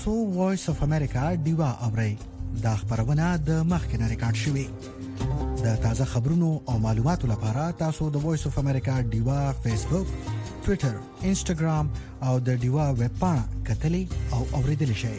تاسو وایس اف امریکا دیوا اورئ دا خبرونه د مخکنه ریکارډ شوې د تازه خبرونو او معلوماتو لپاره تاسو د وایس اف امریکا دیوا فیسبوک، ټوئیټر، انسټاګرام او د دیوا ویب پاڼه کتلې او اوریدل شئ.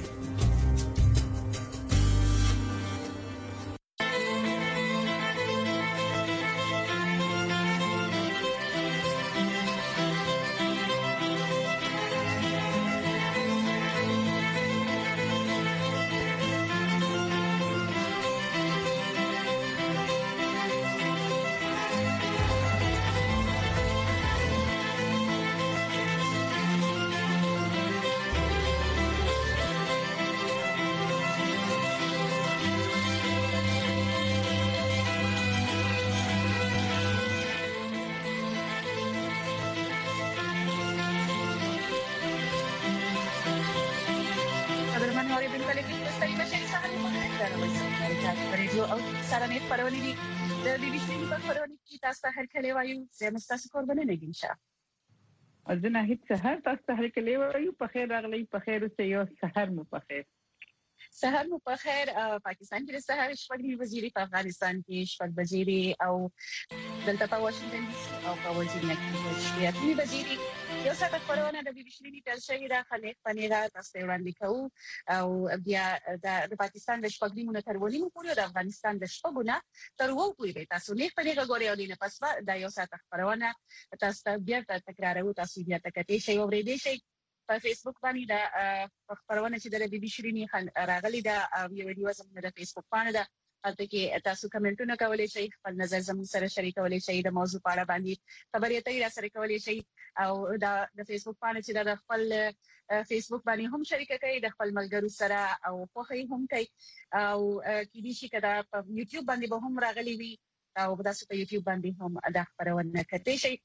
ازنه هیڅ سحر تاسو ته هرکلی وایو. په خیر راغلی، په خیر اوسئ، یو سحر مو په خیر. سحر مو په خیر. پاکستان کې د سحر شپږ بجې، په افغانستان کې شپږ بجې او دلته په واشنگټن ډي سي او په ورجینیا کې شپږ بجې. یو څه خبرونه د بي بي سي نیټل شوی دا خلک پنیرا تاسو وړاندې کوو او بیا د پاکستان د شپږ نیمو تر ونیمو پورې د افغانستان د شپږونه تر وو پورې تاسو نه پنیرا غوړې او نه پس دا یو څه خبرونه تاسو بیا تکرارو، تاسو بیا تکته شی او ورېدې شي په فیسبوک باندې دا خبرونه چې د بي بي سي نه راغلي دا ویډیو زموږ د فیسبوک باندې دا هلته کې تاسو کمنټونه کولای شئ، خپل نظر زموږ سره شریکولای شئ، د موضوع په اړه باندې خبرې اترې سره کولای شئ او دا د فیسبوک باندې چې د خپل فیسبوک باندې هم شریک کړئ، د خپل ملګرو سره او خوښي هم کوي او کې دي چې کدا په یوټیوب باندې به هم راغلي وي او تاسو په یوټیوب باندې هم دا خبرونه کوي شئ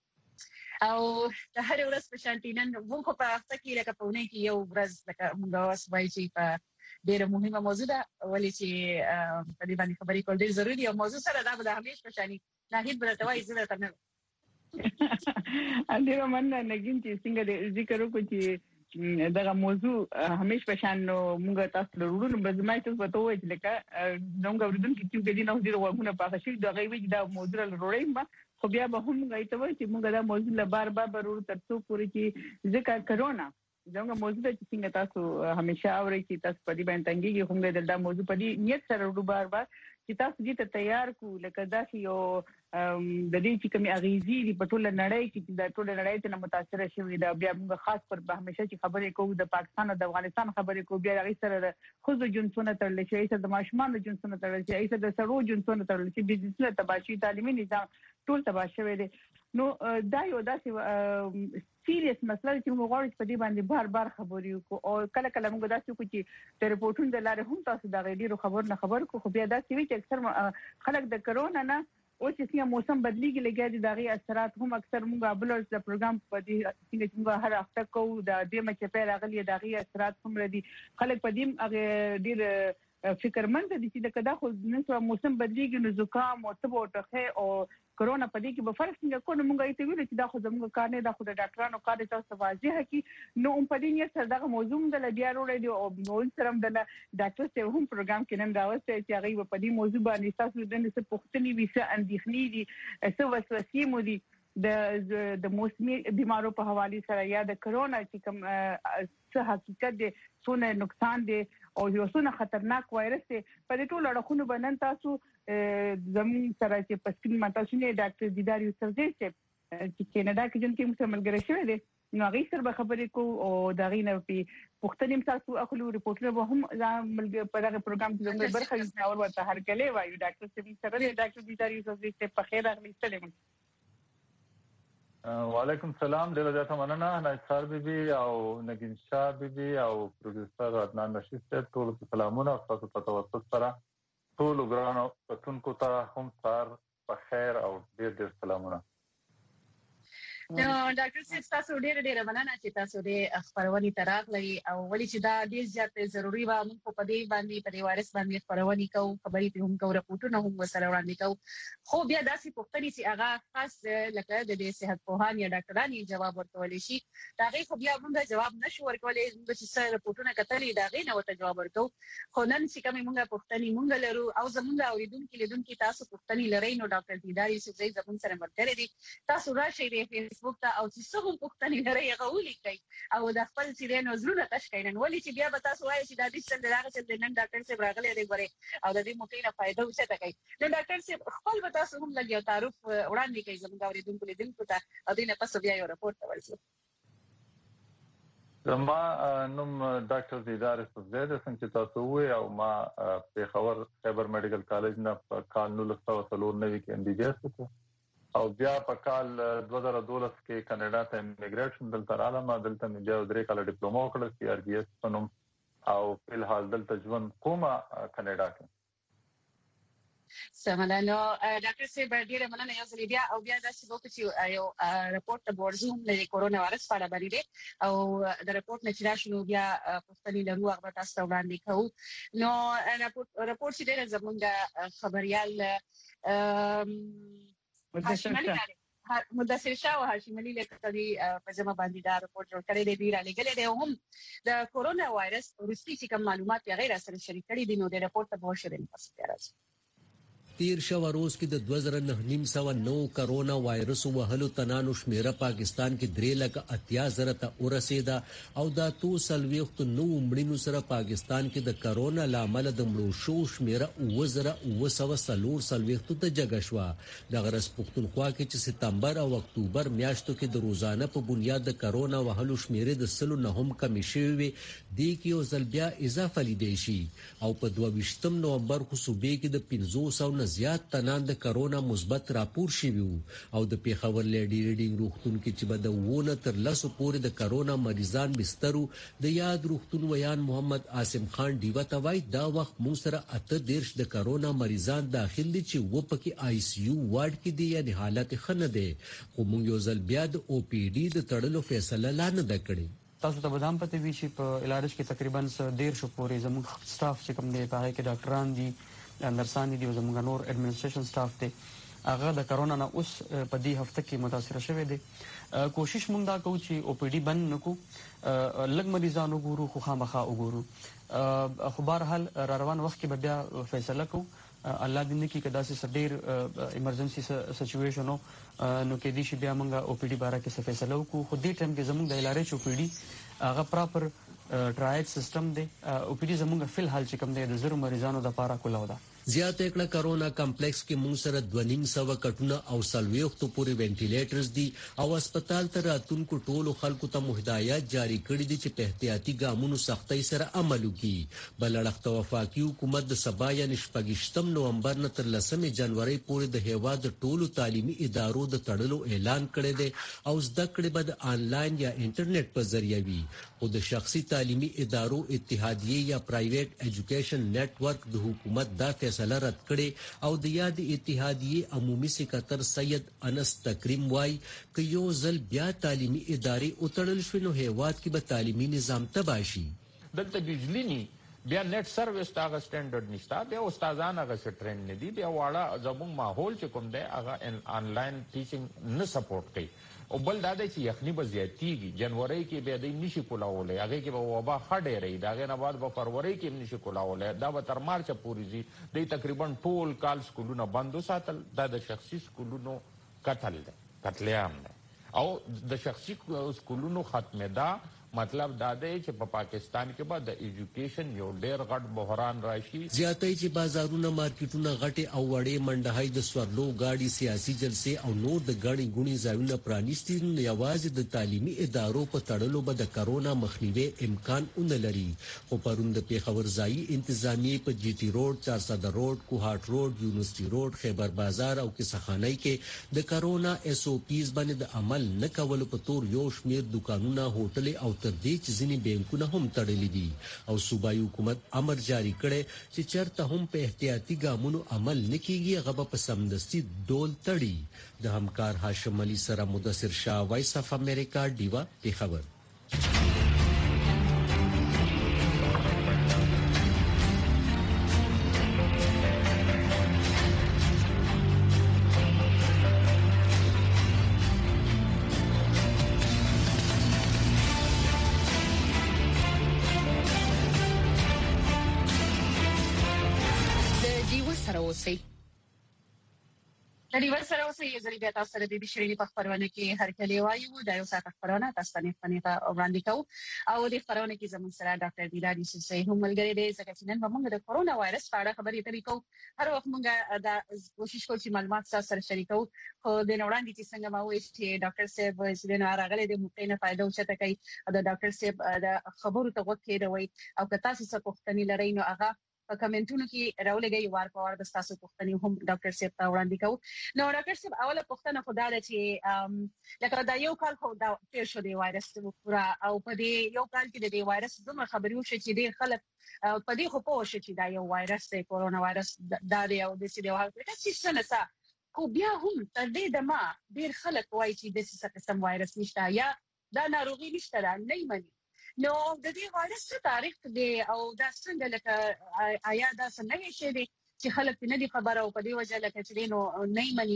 او د هر ورځ په شانتینن موږ په هفته کې لکه په ونه کې یو ورځ لکه موږ واس وایي چې په ډیره مهمه موضوع ده ولې چې په دې باندې خبرې کول ډیر ضروري او موضوع سره دا به همیشه په شانی ناهید برته وایي زه ته نه ډیره مننه نګین چې څنګه ذکر وکړي چې دغه موضوع همیشه په شان موږ تاسو لرونو بزمای تاسو په توګه چې لکه نوګ اوریدونکو چې د دینه ډیره وګونه پاخه شي دا غوي دا موضوع لرورې ما خو بیا به هم غوښته وای چې موږ دا موضوع له بار ورو ترڅو پورې چې ذکر کرونا زموږ موضوع چې څنګه تاسو همیشه اورئ چې تاسو په دې باندې تنګيږي هم دا موضوع په دې نیت سره ورو بار چې تاسو دې ته تیار کو لکه دا یو د دې چې کومي اغیزي دی په ټوله نړۍ کې د ټوله نړۍ ته متاثر شوی دا بیا موږ خاص پر همیشه چې خبرې کوو د پاکستان او د افغانستان خبرې کوو بیا هغه سره د خوځو جنسونه ترل شي، د ماشومان جنسونه ترل شي، د سړو جنسونه ترل شي، د بزنس تباشي، تعلیمي نظام ټول تباشوي دي. نو دا یو داسې سیریس مسله چې موږ غواړو په دې باندې بار خبرې وکړو او کله کله موږ داسې وکړو چې د ریپورتونو د لارې هم تاسو دا غیرو خبر کو خو بیا داسې وي چې اکثر خلک د کرونا نه او چې موسم بدلیږي لګي د دغه اثرات هم اکثر موږ بلوز د پروګرام په دې چې موږ هر هفته کوو د دې مچ په راغلي دغه اثرات هم لري. خلک په دې ډیر فکرمند دي چې دا خو نن څو موسم بدلیږي نو زکام او تب او ټخه او کرونا په دې کې به فرق څنګه کوو موږ ایته ویل چې دا خو زموږ کار نه دا خو د ډاکټرانو کار دی تاسو واضح کی نو په دې نیت سره دا موضوع د بیا وروړي او نو سره د ډاکټر ته هم پروګرام کې نن راوځي چې هغه په دې موضوع باندې تاسو د څه پوښتنې ویسه اندېښنې دي څه وسوسې مو دي د موسمي بیمارو په حواله سره یا د کرونا چې کوم څه حقیقت دي څونه نقصان دي او یو څونه خطرناک وایرس دی په دې ټولو اړخونو باندې تاسو زموږ سره چې په سکرین ماته شنه ډاکټر دیدار یوسفزی چې کینیډا کې جن کې موږ ملګری شوی دی نو هغه سره به خبرې کو او دا غینه په پښتنیم تاسو اخلو ریپورټونه به هم ملګری په دغه پروګرام کې زموږ برخه او ورته هرکلی وایو ډاکټر سره ډاکټر دیدار یوسفزی په خیر راغلی سلام. وعلیکم السلام. ډیره زیاته مننه نثار بیبي او نگین شاه بیبي او پروډوسر عدنان رشید صاحب ټول سلامونه تاسو په توسط سره ټول ګرانو پتونکو ته هم سار په خیر او ډیر سلامونه. ډاکټر صاحب تاسو ډېر مننه چې تاسو د خبرونې تراغلي او ولې چې دا ډېر زیات ضروری و موږ په دې باندې په وایرس باندې خبرونې کوو خبرې په هم کوو راپورټونه هم وسره وړاندې کوو خو بیا داسې پوښتنې چې هغه خاص لکه د صحت پوهان یا ډاکټرانو جواب ورکول شي دا غي خو بیا موږ جواب نشو ورکولای موږ چې سره راپورټونه کتلې دا غي نه وته جواب ورکو خو نن چې کومه موږ پوښتنې موږ لرو او زموږ اوریدونکو تاسو پوښتنې لرئ نو ډاکټر دیدار یوسف زئی زموږ سره مرکه دي تاسو راشئ د فیسبوک ته او چې څه هم پوښتنې لرئ هغه ولیکئ او د خپل چې نظرونه تشکین ولې چې بیا به تاسو وایئ چې د دې څنګه راغلی چې نن ډاکټر صاحب راغلی دی غوړي او د دې موټی نه فائدہ وشته کوي نو ډاکټر صاحب خپل به تاسو هم لګیو تعارف وړاندې کوي زموږ اوریدونکو ته او دې نه پس بیا یو راپورټ ورسو زما نوم ډاکټر دیدار یوسف زئی د څنګه تاسو وې او ما په خیبر میډیکل کالج نه په کال 1993 کې MBBS وکړ او بیا په کال 2012 کې کاناډا ته ایمیګریټ شوم دلته راغلم دلته مې بیا 3 کال ډیپلوما وکړ CRBS په نوم او په الحال دلته ژوند کوم کاناډا کې سمانه ډاکټر صاحب ډیره مننه یو ځل بیا او بیا دا چې وکړو چې یو راپورټ ورزوم د کورونا وایرس په اړه باندې او د راپورټ نه چې راشنو بیا پوښتنې لرو هغه تاسو وړاندې کوو نو راپورټ چې ډیره زموږ خبريال مدثر شاه او هاشم علي لکتري په جمع باندې دا راپورټ جوړ کړی دی را لګل دی هم د کورونا وایرس ورستي چې کوم معلومات غیر سره شریک کړي دي نو د راپورټ په بوشرن پس راځي تیر شو روز کې د 2009 کرونا وایرس وهلو تنانو شمیره پاکستان کې 3,80,000 ته ورسیدا او دا تو سلويخت نو مړینو سره پاکستان کې د کرونا لامل د مړو شو شمیره 2,900 سلويخت ته جګ شو د غرس پښتونخوا کې چې سپتمبر او اکتوبر میاشتو کې د روزانه په بنیاد د کرونا وهلو شمیره د سلو نه هم کمی شوی دی کې او ځل بیا اضافه لیدای شي او په 22 نومبر خو صوبې کې د 500 زیات تنان د کرونا مثبت راپور شوی او د پیښور لیډی ریډینګ روغتون کې چې بده ونه تر لاسو پورې د کرونا مریضان بسترو د یاد روغتون ویان محمد عاصم خان دیوا توای دا وخت مو سره 18 د کرونا مریضان داخل دي چې و پکې ICU وارډ کې دي یعنی حالت خنه ده خو موږ یو ځل بیا د OPD د تړلو فیصله لانه د کړی تاسو ته بدام پته وی چې په علاج کې تقریبا 1.5 پورې زموږ سټاف چې کوم دی په هغه کې ډاکټران دي نرسان دي او زموږ نور ایڈمنسټریشن سټاف دی هغه د کرونا نه اوس په دې هفته کې متاثر شوی دی کوشش مونږ دا کوو چې OPD بند نکو لږ مریضانو ګورو خو خامخا وګورو خو بهرحال را روان وخت کې بیا فیصله کوو الله دې نه کې کدا سي ډېر ایمرجنسي سچويشن نو کې دې شي بیا مونږه OPD باره کې څه فیصله وکړو خو دې ټیم کې زموږ د علاج OPD هغه پراپر ټرایډ سیستم دی OPD زموږ فل حال چې کوم دی د زرو مریضانو د پاره کولاو ده زیات کړه کرونا کمپلیکس کې مونږ سره 2.5 کټونه او سلويختو پورې وینټیلیټرز دي او هسپتال ته راتونکو ټولو خلکو ته هدایت جاری کړي دي چې په احتیاطي ګامونو سختۍ سره عمل وکړي بلړخته وفاقي حکومت د سبا یا نشپګشتم نومبر نه تر 10 جنوري پورې د هیواد ټولو تعلیمي ادارو د تړلو اعلان کړی دی او زده کړې به د آنلاین یا انټرنیټ په ذریعہ وي خو د شخصي تعلیمي ادارو اتحادیه یا پرایویټ ایجوکیشن نت ورک د حکومت دا فیصله رد کړي او د یاد اتحادیه عمومي سکرټر سید انس تکریم وای ک یو ځل بیا تعلیمي ادارې اتړل شوی نو هیواد کې به تعلیمي نظام تباشي دلته بجلی ني بیا نت سرویس تا سټانډرډ نشته بیا استادان هغه ټرین نه دي بیا واړه زموږ ماحول چې کوم دی هغه آنلاین ټیچینګ نه سپورټ کوي او بل دا دی چې یخني به زیاتیږي جنوري کې به د نشي کولاولې هغه کې به وبا خډې رہی دا غنه بعد به فروری کې نشي کولاولې دا به تر مارچ پورې زی د تقریبا ټول کال سکولونه بند وساتل دا د شخصي سکولونو قتل عام او د شخصي سکولونو ختمه دا مطلب دا دی چې په پاکستان کې به د ایجوکیشن یو ډېر غټ بحران راشي زیاتې چې بازارونه مارکیټونه غټي او وړې منډهای د سورلو گاډي سیاسي جلسې او نور د غړي ګونی ځایونه پرانیستي نه یوازې د تعلیمي ادارو په تړلو به د کرونا مخنیوي امکان ونلري خو پروند د پیښور ځای انتظامی په جی ټی روډ 400 روډ کوهاټ روډ یونیورسيټي روډ خیبر بازار او کیسخانای کې د کرونا SOPs باندې د عمل نه کولو په تور یو شمیر دکانونه هوټل او تر دې چې ځینې بانکونه هم تړلي دي او صوبایي حکومت امر جاری کړي چې چرته هم په احتیاطي ګامونو عمل نکېږي هغه په سمدستي ډول تړي. د همکار هاشم علي سره مدثر شاه، وایس اف امریکا، ډیوا پیښور. ډیوه سره اوسې یزري بیا تاسو سره د شریري په خبرونه کې هر کله وایو د یو ساعت خبرونه تاسو ته وړاندې کوو او د خبرونه کې زموږ سره ډاکټر دیدار یوسفزی هم ملګری دی. ځکه چې نن موږ د کورونا وایرس په اړه خبرې اترې کوو. هر وخت موږ دا کوشش کوو چې معلومات تاسو سره شریکو. خو د وړاندې چې څنګه ما وایي چې ډاکټر صاحب چې د راغلي د مقینه فائدہ اوچته کوي او د ډاکټر صاحب د خبرو ته وخت کېدوي او که تاسو څه پوښتنې لرئ نو هغه په کمنټونو کې راولګي وار په وار د تاسو پوښتنې هم ډاکټر صاحب ته وړاندې کوو. نو ډاکټر صاحب اوله پوښتنه خدا ده چې لکه دا یو کال خو دا تیر شو دی وایرس پورا او په دې یو کال کې د دې وایرس دومره خبرې وشي چې ډېر خلک په دې خو پوه شي چې دا یو وایرس دی، کورونا وایرس دا دی او د سې دی هغه څه څه خو بیا هم تر دې دمه ډېر خلک وایي چې د څه قسم وایرس نشته یا دا ناروغي نشته نه مني. نو د دې وایرس تاریخ دی او دا څنګه لکه آیا دا څنګه شي دی چې خلک نه دي خبره او په دې وجه لکه چې نو نه مني.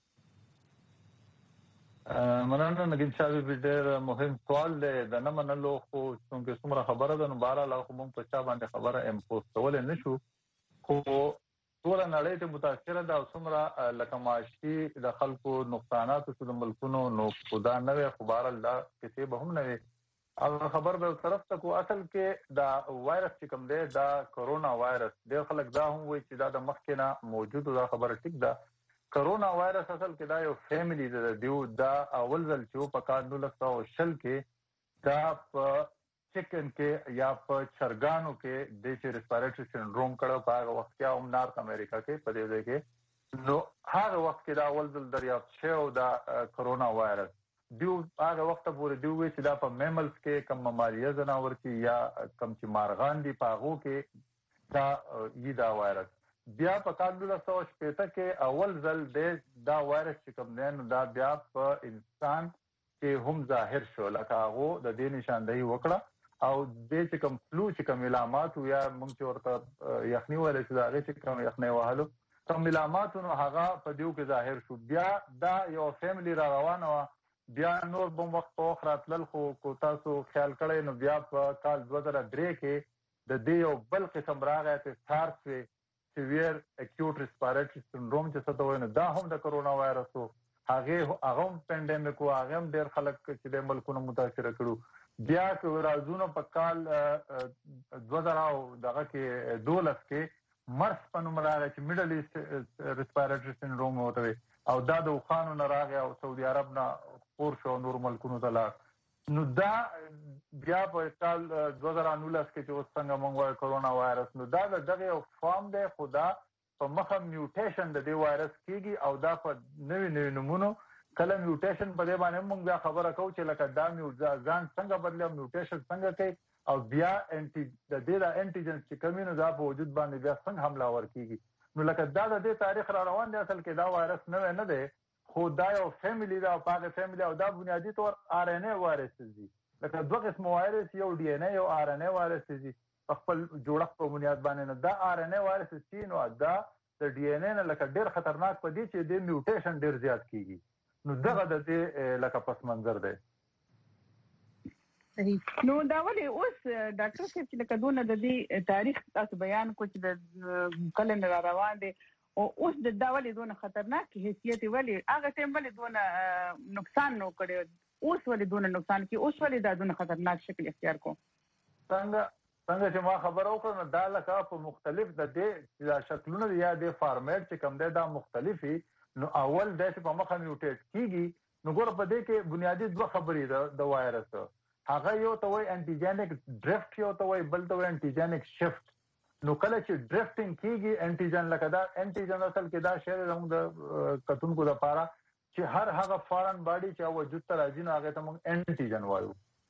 مننه نګین شاوی ډېر مهم سوال دی د نه منلو خو څنګه څومره خبره ده نو بهر له کوم په چا باندې خبره امپوز کول نه شو خو ټول نړۍ ته متاثر ده او څومره لکه معاشي د خلکو نقصانات او د ملکونو نو خدا نه وي خو بهر الله کته به هم نه وي او خبر به طرف ته کو اصل کې دا وایرس چې کوم دی دا کورونا وایرس ډېر خلک دا هم وایي چې دا د مخکې نه موجود دا خبره ټیک ده. کورونا وایرس اصل کې دا یو فیملی دی دا اول ځل چې په کال 1920 کې دا په چکن کې یا په چرګانو کې د ریسپیریټری سنډروم کړه په هغه وخت کې هم نارت امریکا کې په دې ځای کې نو هغه وخت کې دا اول ځل دریافت شو دا کورونا وایرس دیو هغه وخت پورې دیو چې دا په میملز کې کم ممالیه جناور کې یا کم چې مارغان دي پاغو کې دا یدا وایرس بیا په کال 1960 کې اول ځل دا وایرس چې کوم نه دا بیا په انسان کې هم ظاهر شو لکه هغه د دې نشاندهي وکړه او د چې کوم فلو چې کوم علامات یا موږ چې ورته یخني ولا چې دا چې کوم یخني وهلو کوم علامات نو هغه په دیو کې ظاهر شو. بیا دا یو فیملی را روانه بیا نور بم وخت په وخت راتلل خو تاسو خیال کړئ نو بیا په کال 2003 کې د دې یو بل قسم راغی ته سارس سیویر اکیوټ ریسپیریټری سنډروم چې څه ته وایي دا هم د کورونا وایرس هغه هم پینډیمیک هغه هم ډېر خلک چې د ملکونو متاثر کړو. بیا که راځو په کال 2000 دغه کې 12 کې مرس په نوم راغی چې میډل ایست ریسپیریټری سنډروم وته او دا د وخانو نه راغی او سعودي عرب نه پور شو نور ملکونو ته لاړ. نو دا بیا په کال 2019 کې چې اوس څنګه موږ وایو کورونا وایرس نو دا دغه یو فارم دی خدا په مخه میوټیشن د دې وایرس کیږي او دا په نوې نمونو کله میوټیشن په دې باندې موږ بیا خبره کوو چې لکه دا ځان څنګه بدلې میوټیشن څنګه کوي او بیا د دې د انټیجن چې کمینو دا په وجود باندې بیا څنګه حمله ور کیږي. نو لکه دا د تاریخ را روان دی اصل کې دا وایرس نه دی خو دا یو فیملی دا په هغه فیملی او دا بنیادی طور آر ان اے وایرس دي لکه دوه قسم وایرس یو ډي ان اے او آر ان اے وایرس دي خپل جوړښت په بنیاد باندې نه دا آر ان اے وایرس چې نو دا د ډي ان اے نه لکه ډېر خطرناک پدې چې د میوټیشن ډېر زیات کیږي نو دغه د دې لکه پس منظر دی. نو دا ولې اوس ډاکټر صاحب چې لکه دونه د دې تاریخ تاسو بیان کو چې د کلن را روان دي او اوس د دا ولې دونه خطرناک حیثیت ولې هغه ټیم ولې دونه نقصان نو کړي اوس ولې دونه نقصان کې اوس ولې دا دونه خطرناک شکل اختیار کو څنګه چې ما خبر اوکړم دا لکه په مختلف د دې شکلونو یا د فارمیټ چې کوم دی دا مختلفي نو اول د په مخه میوټیټ کیږي نو ګور په دې کې بنیادی دوه خبرې د وایرس هغه یو ته وای انټیجنیک ډرفټ یو ته وای بل ته وای انټیجنیک شفت. نو کله چې ډرفټینګ کیږي انټیجن لکه دا انټیجن اصل کې دا شی زموږ د کتونکو لپاره چې هر هغه فارن باډي چې وجود ته راځي نو هغه ته موږ انټیجن وایو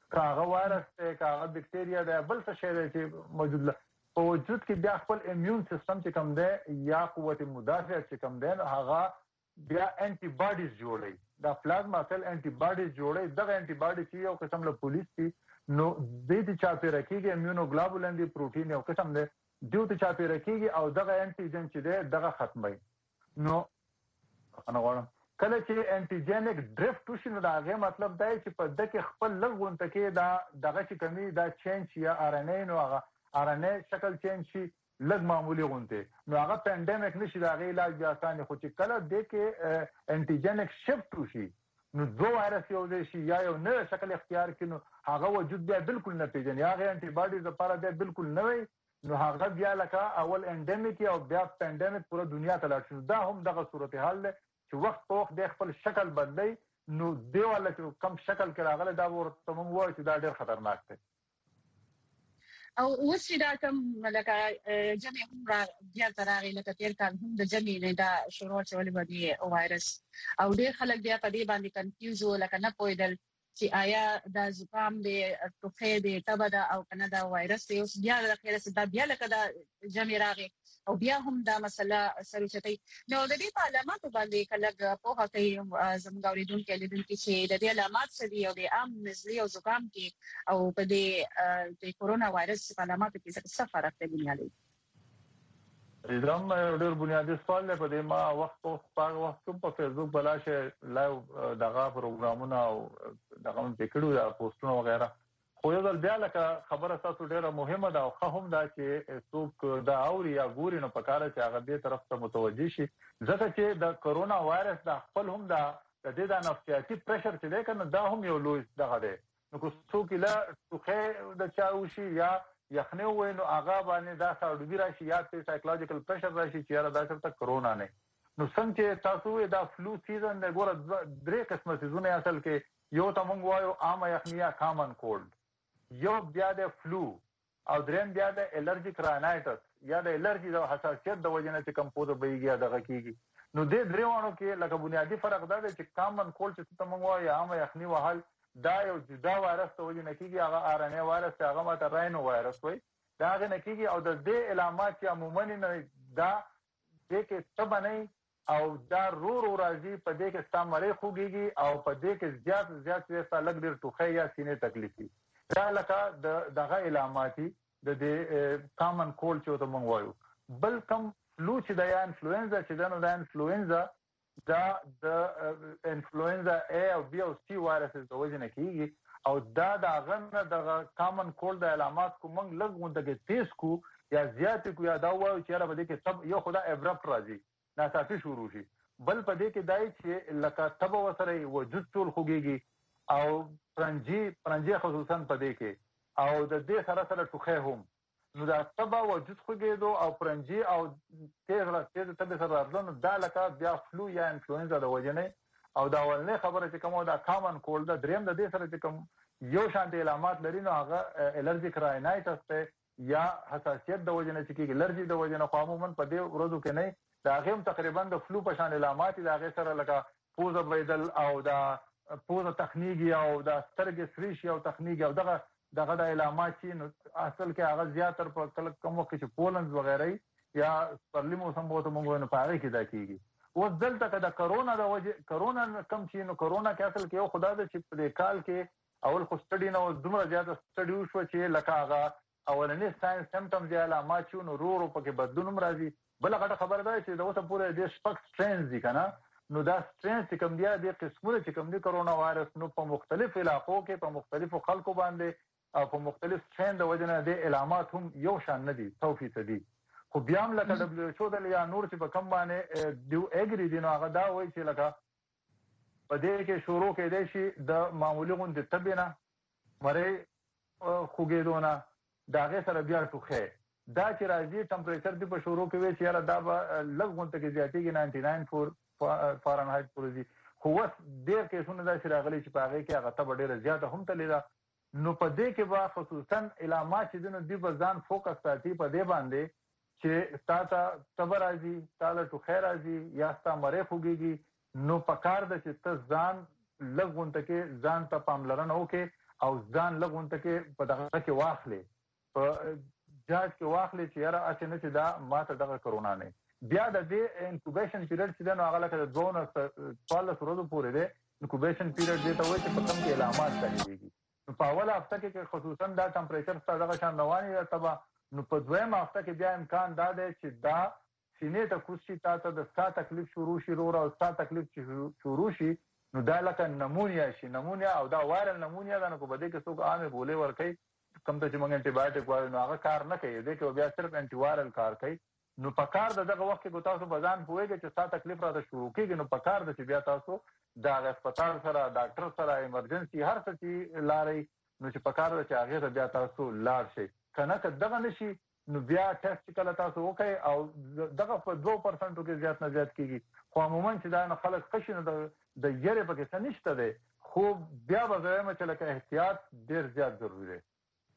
کاغه وایرس ته کاغه بکټیریا ده بل څه شی چې موجود په وجود کې بیا خپل ایمیون سیستم چې کوم ده یا قوت مدافع چې کوم ده هغه بیا انټي باډیز جوړي دا پلازما سیل انټي باډیز جوړي دغه انټي باډی چې یو قسم له پولیس دي نو د چاپیره کېږي ایمیونوګلوبولین دی پروتین یو قسم ده دیو ته چاپیره کېږي او دغه انټیجن چې ده دغه ختمي نو انا غواړم کله چې انټیجنیک ډرفټ وشي نو دا غي مطلب دی چې په دغه خپل لغون تکي دا دغه چې کمی دا چینج یا ار ان اے نو هغه ار ان اے شکل چینج شي لږ معمولی غونته نو هغه پاندیمک نشي دا غي علاج بیا اسانه خو چې کله د کې انټیجنیک شفت وشي نو دو وایرس یو دی شي یا یو نه شکل اختیار کینو هغه وجود بیا بالکل نه پیژني هغه انټي باډیز لپاره دی بالکل نه وي نو هغه بیا لکه اول انډیمیک او بیا پاندیمک پوره دنیا ته لاړ شي دا هم دغه صورتحال ده چې وخت په وخت د خپل شکل بدلی نو دیواله چې کم شکل کې راغله دا ورته موږ وایو چې دا ډېر خطرناک دی او اوس دا کوم لکه جمع هم بیا تراغي لکه تیر کال هم د جمع نه دا شروع شول باندې وایرس او ډېر خلک بیا په دې باندې کنفیوز و لکه نه پوهیدل چې آیا دا زکام دی ټوخی دی تبه ده او کنه دا وایرس دی اوس بیا د خیره دا بیا لکه دا جمع راغی او بیا هم دا مسله سره چتای نو د دې په علاماتو باندې کله په هغه کې زموږ اوریدونکو لیدونکو چې د دې علامات څه دي او د عام نزلې او زکام کې او په دې د کورونا وایرس په علاماتو کې څه فرق دی بنیادی زم ډېر بنیادی سوال دی په دې ما وخت په فیسبوک بلاشه لایو دغه پروګرامونه او دغه پکړو دا پوسټونه وغیرہ خو یو ځل بیا لکه خبره تاسو ډیره مهمه ده او هم دا چې څوک دا اوري یا ګوري نو پکاره چې هغه دې طرف ته متوجي شي ځکه چې د کورونا وایرس د خپل هم د دې د نفسیاتي پریشر چې دی کنه دا هم یو لوی دغه دی نو کو څوک لا توخه د چاوشي یا یخنه وای نو هغه باندې دا ساډوبی راشي یا په سایکولوژیکل پریشر راشي چې را دا څه کورونا نه نو څنګه تاسو دا فلو سیزن د ګوره درې قسمه سيزونه اصل کې یو ته موږ وایو عام یخنیا کامن کولډ یو بیا د فلو او دریم بیا د الرجیک رانایټس یا د الرجی د حساسیت د وجې نه چې کمپوز بهيږي دغه کیږي نو د دریوانو کې لکه بنیادی فرق دا دی چې کامن کولډ چې ته موږ وایو عام یخنی وهل دا یو جدا وایرس ته وجې نه کیږي هغه ار ان اے وایرس هغه ماته راینو وایرس وایي دا هغه نه کیږي او د دې علامات چې عموما نه دا د کې تب نه او دا رو راځي په دې کې ستامره خوږيږي او په دې کې زیات څه لګ ډیر ټوخه یا سینې تکلیفي دا لکه دغه علاماتي د کامن کولډ چې ته مونږ وایو بل کم فلو چې د انفلوئنزا چې د انفلوئنزا دا د انفلوئنزا A او B او C وایرس د وجې نه کیږي او دا د غنه د کامن کولډ د علامات کو مونږ لږ غونډه تیز کو یا زیات کو یا دا وایو چې را بده کې تب یو خدا ابرپټ راځي ناڅاپي شروع شي بل پدې کې دای چې لکه تب وسره وجود ټول خوږيږي او پرنجي خصوصا پدې کې او د دې سره ټوخه هم نو دا تبا وجود خوږیدو او پرنجي او تیز تبه سره راځنو دا لکه بیا فلو یا انفلوئنزا د وجنه او دا ولنه خبره چې کومه دا کامن کولډ د دریم د دې سره چې کوم یو شانتي علامات لري نو هغه الرجیک رایټایټس ته یا حساسیت د وجنه چې کې الرجی د وجنه خو عموما په دې ورځو کې نه دا غیم تقریبا د فلو په شان علامات دا غي سره لکه پوزه بيدل او دا پوزه تخنیګي او دا سترګې سریش او تخنیګي او دغه د علامات چې نو اصل کې هغه زیاتره په کوم وخت چې پولند وغیرہ یا پرلی موسم بوته موږ نه پاره کې دا کیږي اوس دلته د کرونا د وجه کرونا کم چې نو کرونا کې اصل کې یو خدای د چې په کال کې اول خو سټډي نو دومره زیاته سټډي وشو چې لکه هغه اولنې ساينس سمپټمز یا علامات چې نو رو په کې بدلون راځي بل غټه خبر ده چې دا اوسه پوره د شپږ سټرینز دي کنه نو دا سټرینز چې کوم دی د قسمونه چې کوم دی کرونا وایرس نو په مختلف علاقو کې په مختلفو خلکو باندې او په مختلف سټرین د وجنه د علامات هم یو شان نه دي 100% خو بیا هم لکه دبليو ایچ او د یا نور چې په کم باندې دیو اګری دي نو هغه دا وایي چې لکه په دې کې شروع کېدای شي د معمولی غوند تبینه مری خوګېدونه دا غي سره بیا ټوخه دا چې راځي ټمپریچر دی په شروع کې وي چې یاره دا لږ غونډه کې زیاتېږي 99 فارنهایت پورې خو وس ډېر کیسونه دا چې راغلي چې په هغه کې هغه تب ډېر زیاته هم تللی دا نو په دې کې با خصوصا علامات چې دنو دی په ځان فوکس ساتي په دې باندې چې تاسو تبر راځي تاسو ټوخه راځي یا تاسو مړې خوږيږي نو په کار د چې تاسو ځان لږ غونډه کې ځان ته پاملرنه وکړي او ځان لګون ته کې په دغه کې واخلې په جاج کې واخلې چې یاره اته نه چې دا ماته دغه کرونا نه بیا د دې انکوبیشن پیریډ چې دا نو هغه لکه 12 ورځې پورې دی انکوبیشن پیریډ دی ته وایي چې په کوم کې علامات ځایږي نو په اوله هفته کې خصوصا دا ټمپریچر ستاسو دغه شان رواني تبا نو په دویمه هفته کې بیا امکان دا دی چې دا سینې ته کوشي تاسو د ستا تکلیف شروع شي او ستا تکلیف شروع شي نو دا لکه نمونیا شي نمونیا او دا وایرل نمونیا دا نو په بده کې څوک عامه بوله ورکي کوم ته چې موږ انټي بایوټیک وایو نو هغه کار نه کوي دغه بیا صرف انټي وایرل کار کوي نو په کار دغه وخت کې تاسو بزان پوهیږئ چې ستا تکلیف راته شروع کیږي نو په کار د چې بیا تاسو دا هسپتال سره ډاکټر سره ایمرجنسي هر څه چې لاري نو چې په کار د چې هغه بیا تاسو لاړ شئ کنه که دغه نشي نو بیا ټیسټ کله تاسو وکړئ او دغه په 2% کې زیات نه زیات کیږي خو عموما چې دا نه خلک خشنه د یره پکې څه نشته دی خو بیا به زما چې لکه احتیاط ډیر زیات ضروری دی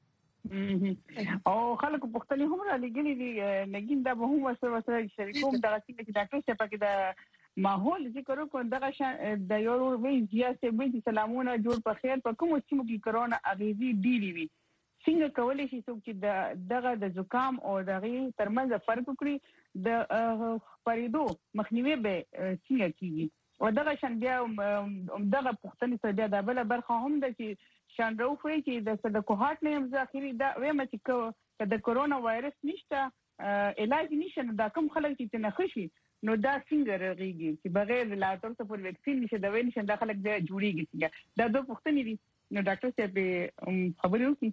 او خلک په خپل هم را لګلې دي نګین دا به هم سره شریکوم دغه چې ډاکټر څخه پکې دا ماحول ذکر کو دغه د یو وی زیاته به سلامونه جوړ په خیر په کوم چې موږ کرونا اغیزي ډیری وي څنګه کولای شي چې دغه د زکام او دغه ترمنځ فرق وکړي د خپرېدو مخنیوي به څنګه کیږي او دغه شان بیا دغه پښتنې سره بیا د بل برخه هم د چې شان راوفي چې د کوهات نه هم ځاخري دا وایم چې د کرونا وایرس نشته علاج نشته دا کوم خلک چې نه خشي نو دا څنګه راغيږي چې بغیر لا تر څه پر ویکسین نشه دا وین نشه دا خلک د جوړیږي دا دوه پښتنې دي نو ډاکټر صاحب خبرې وکړي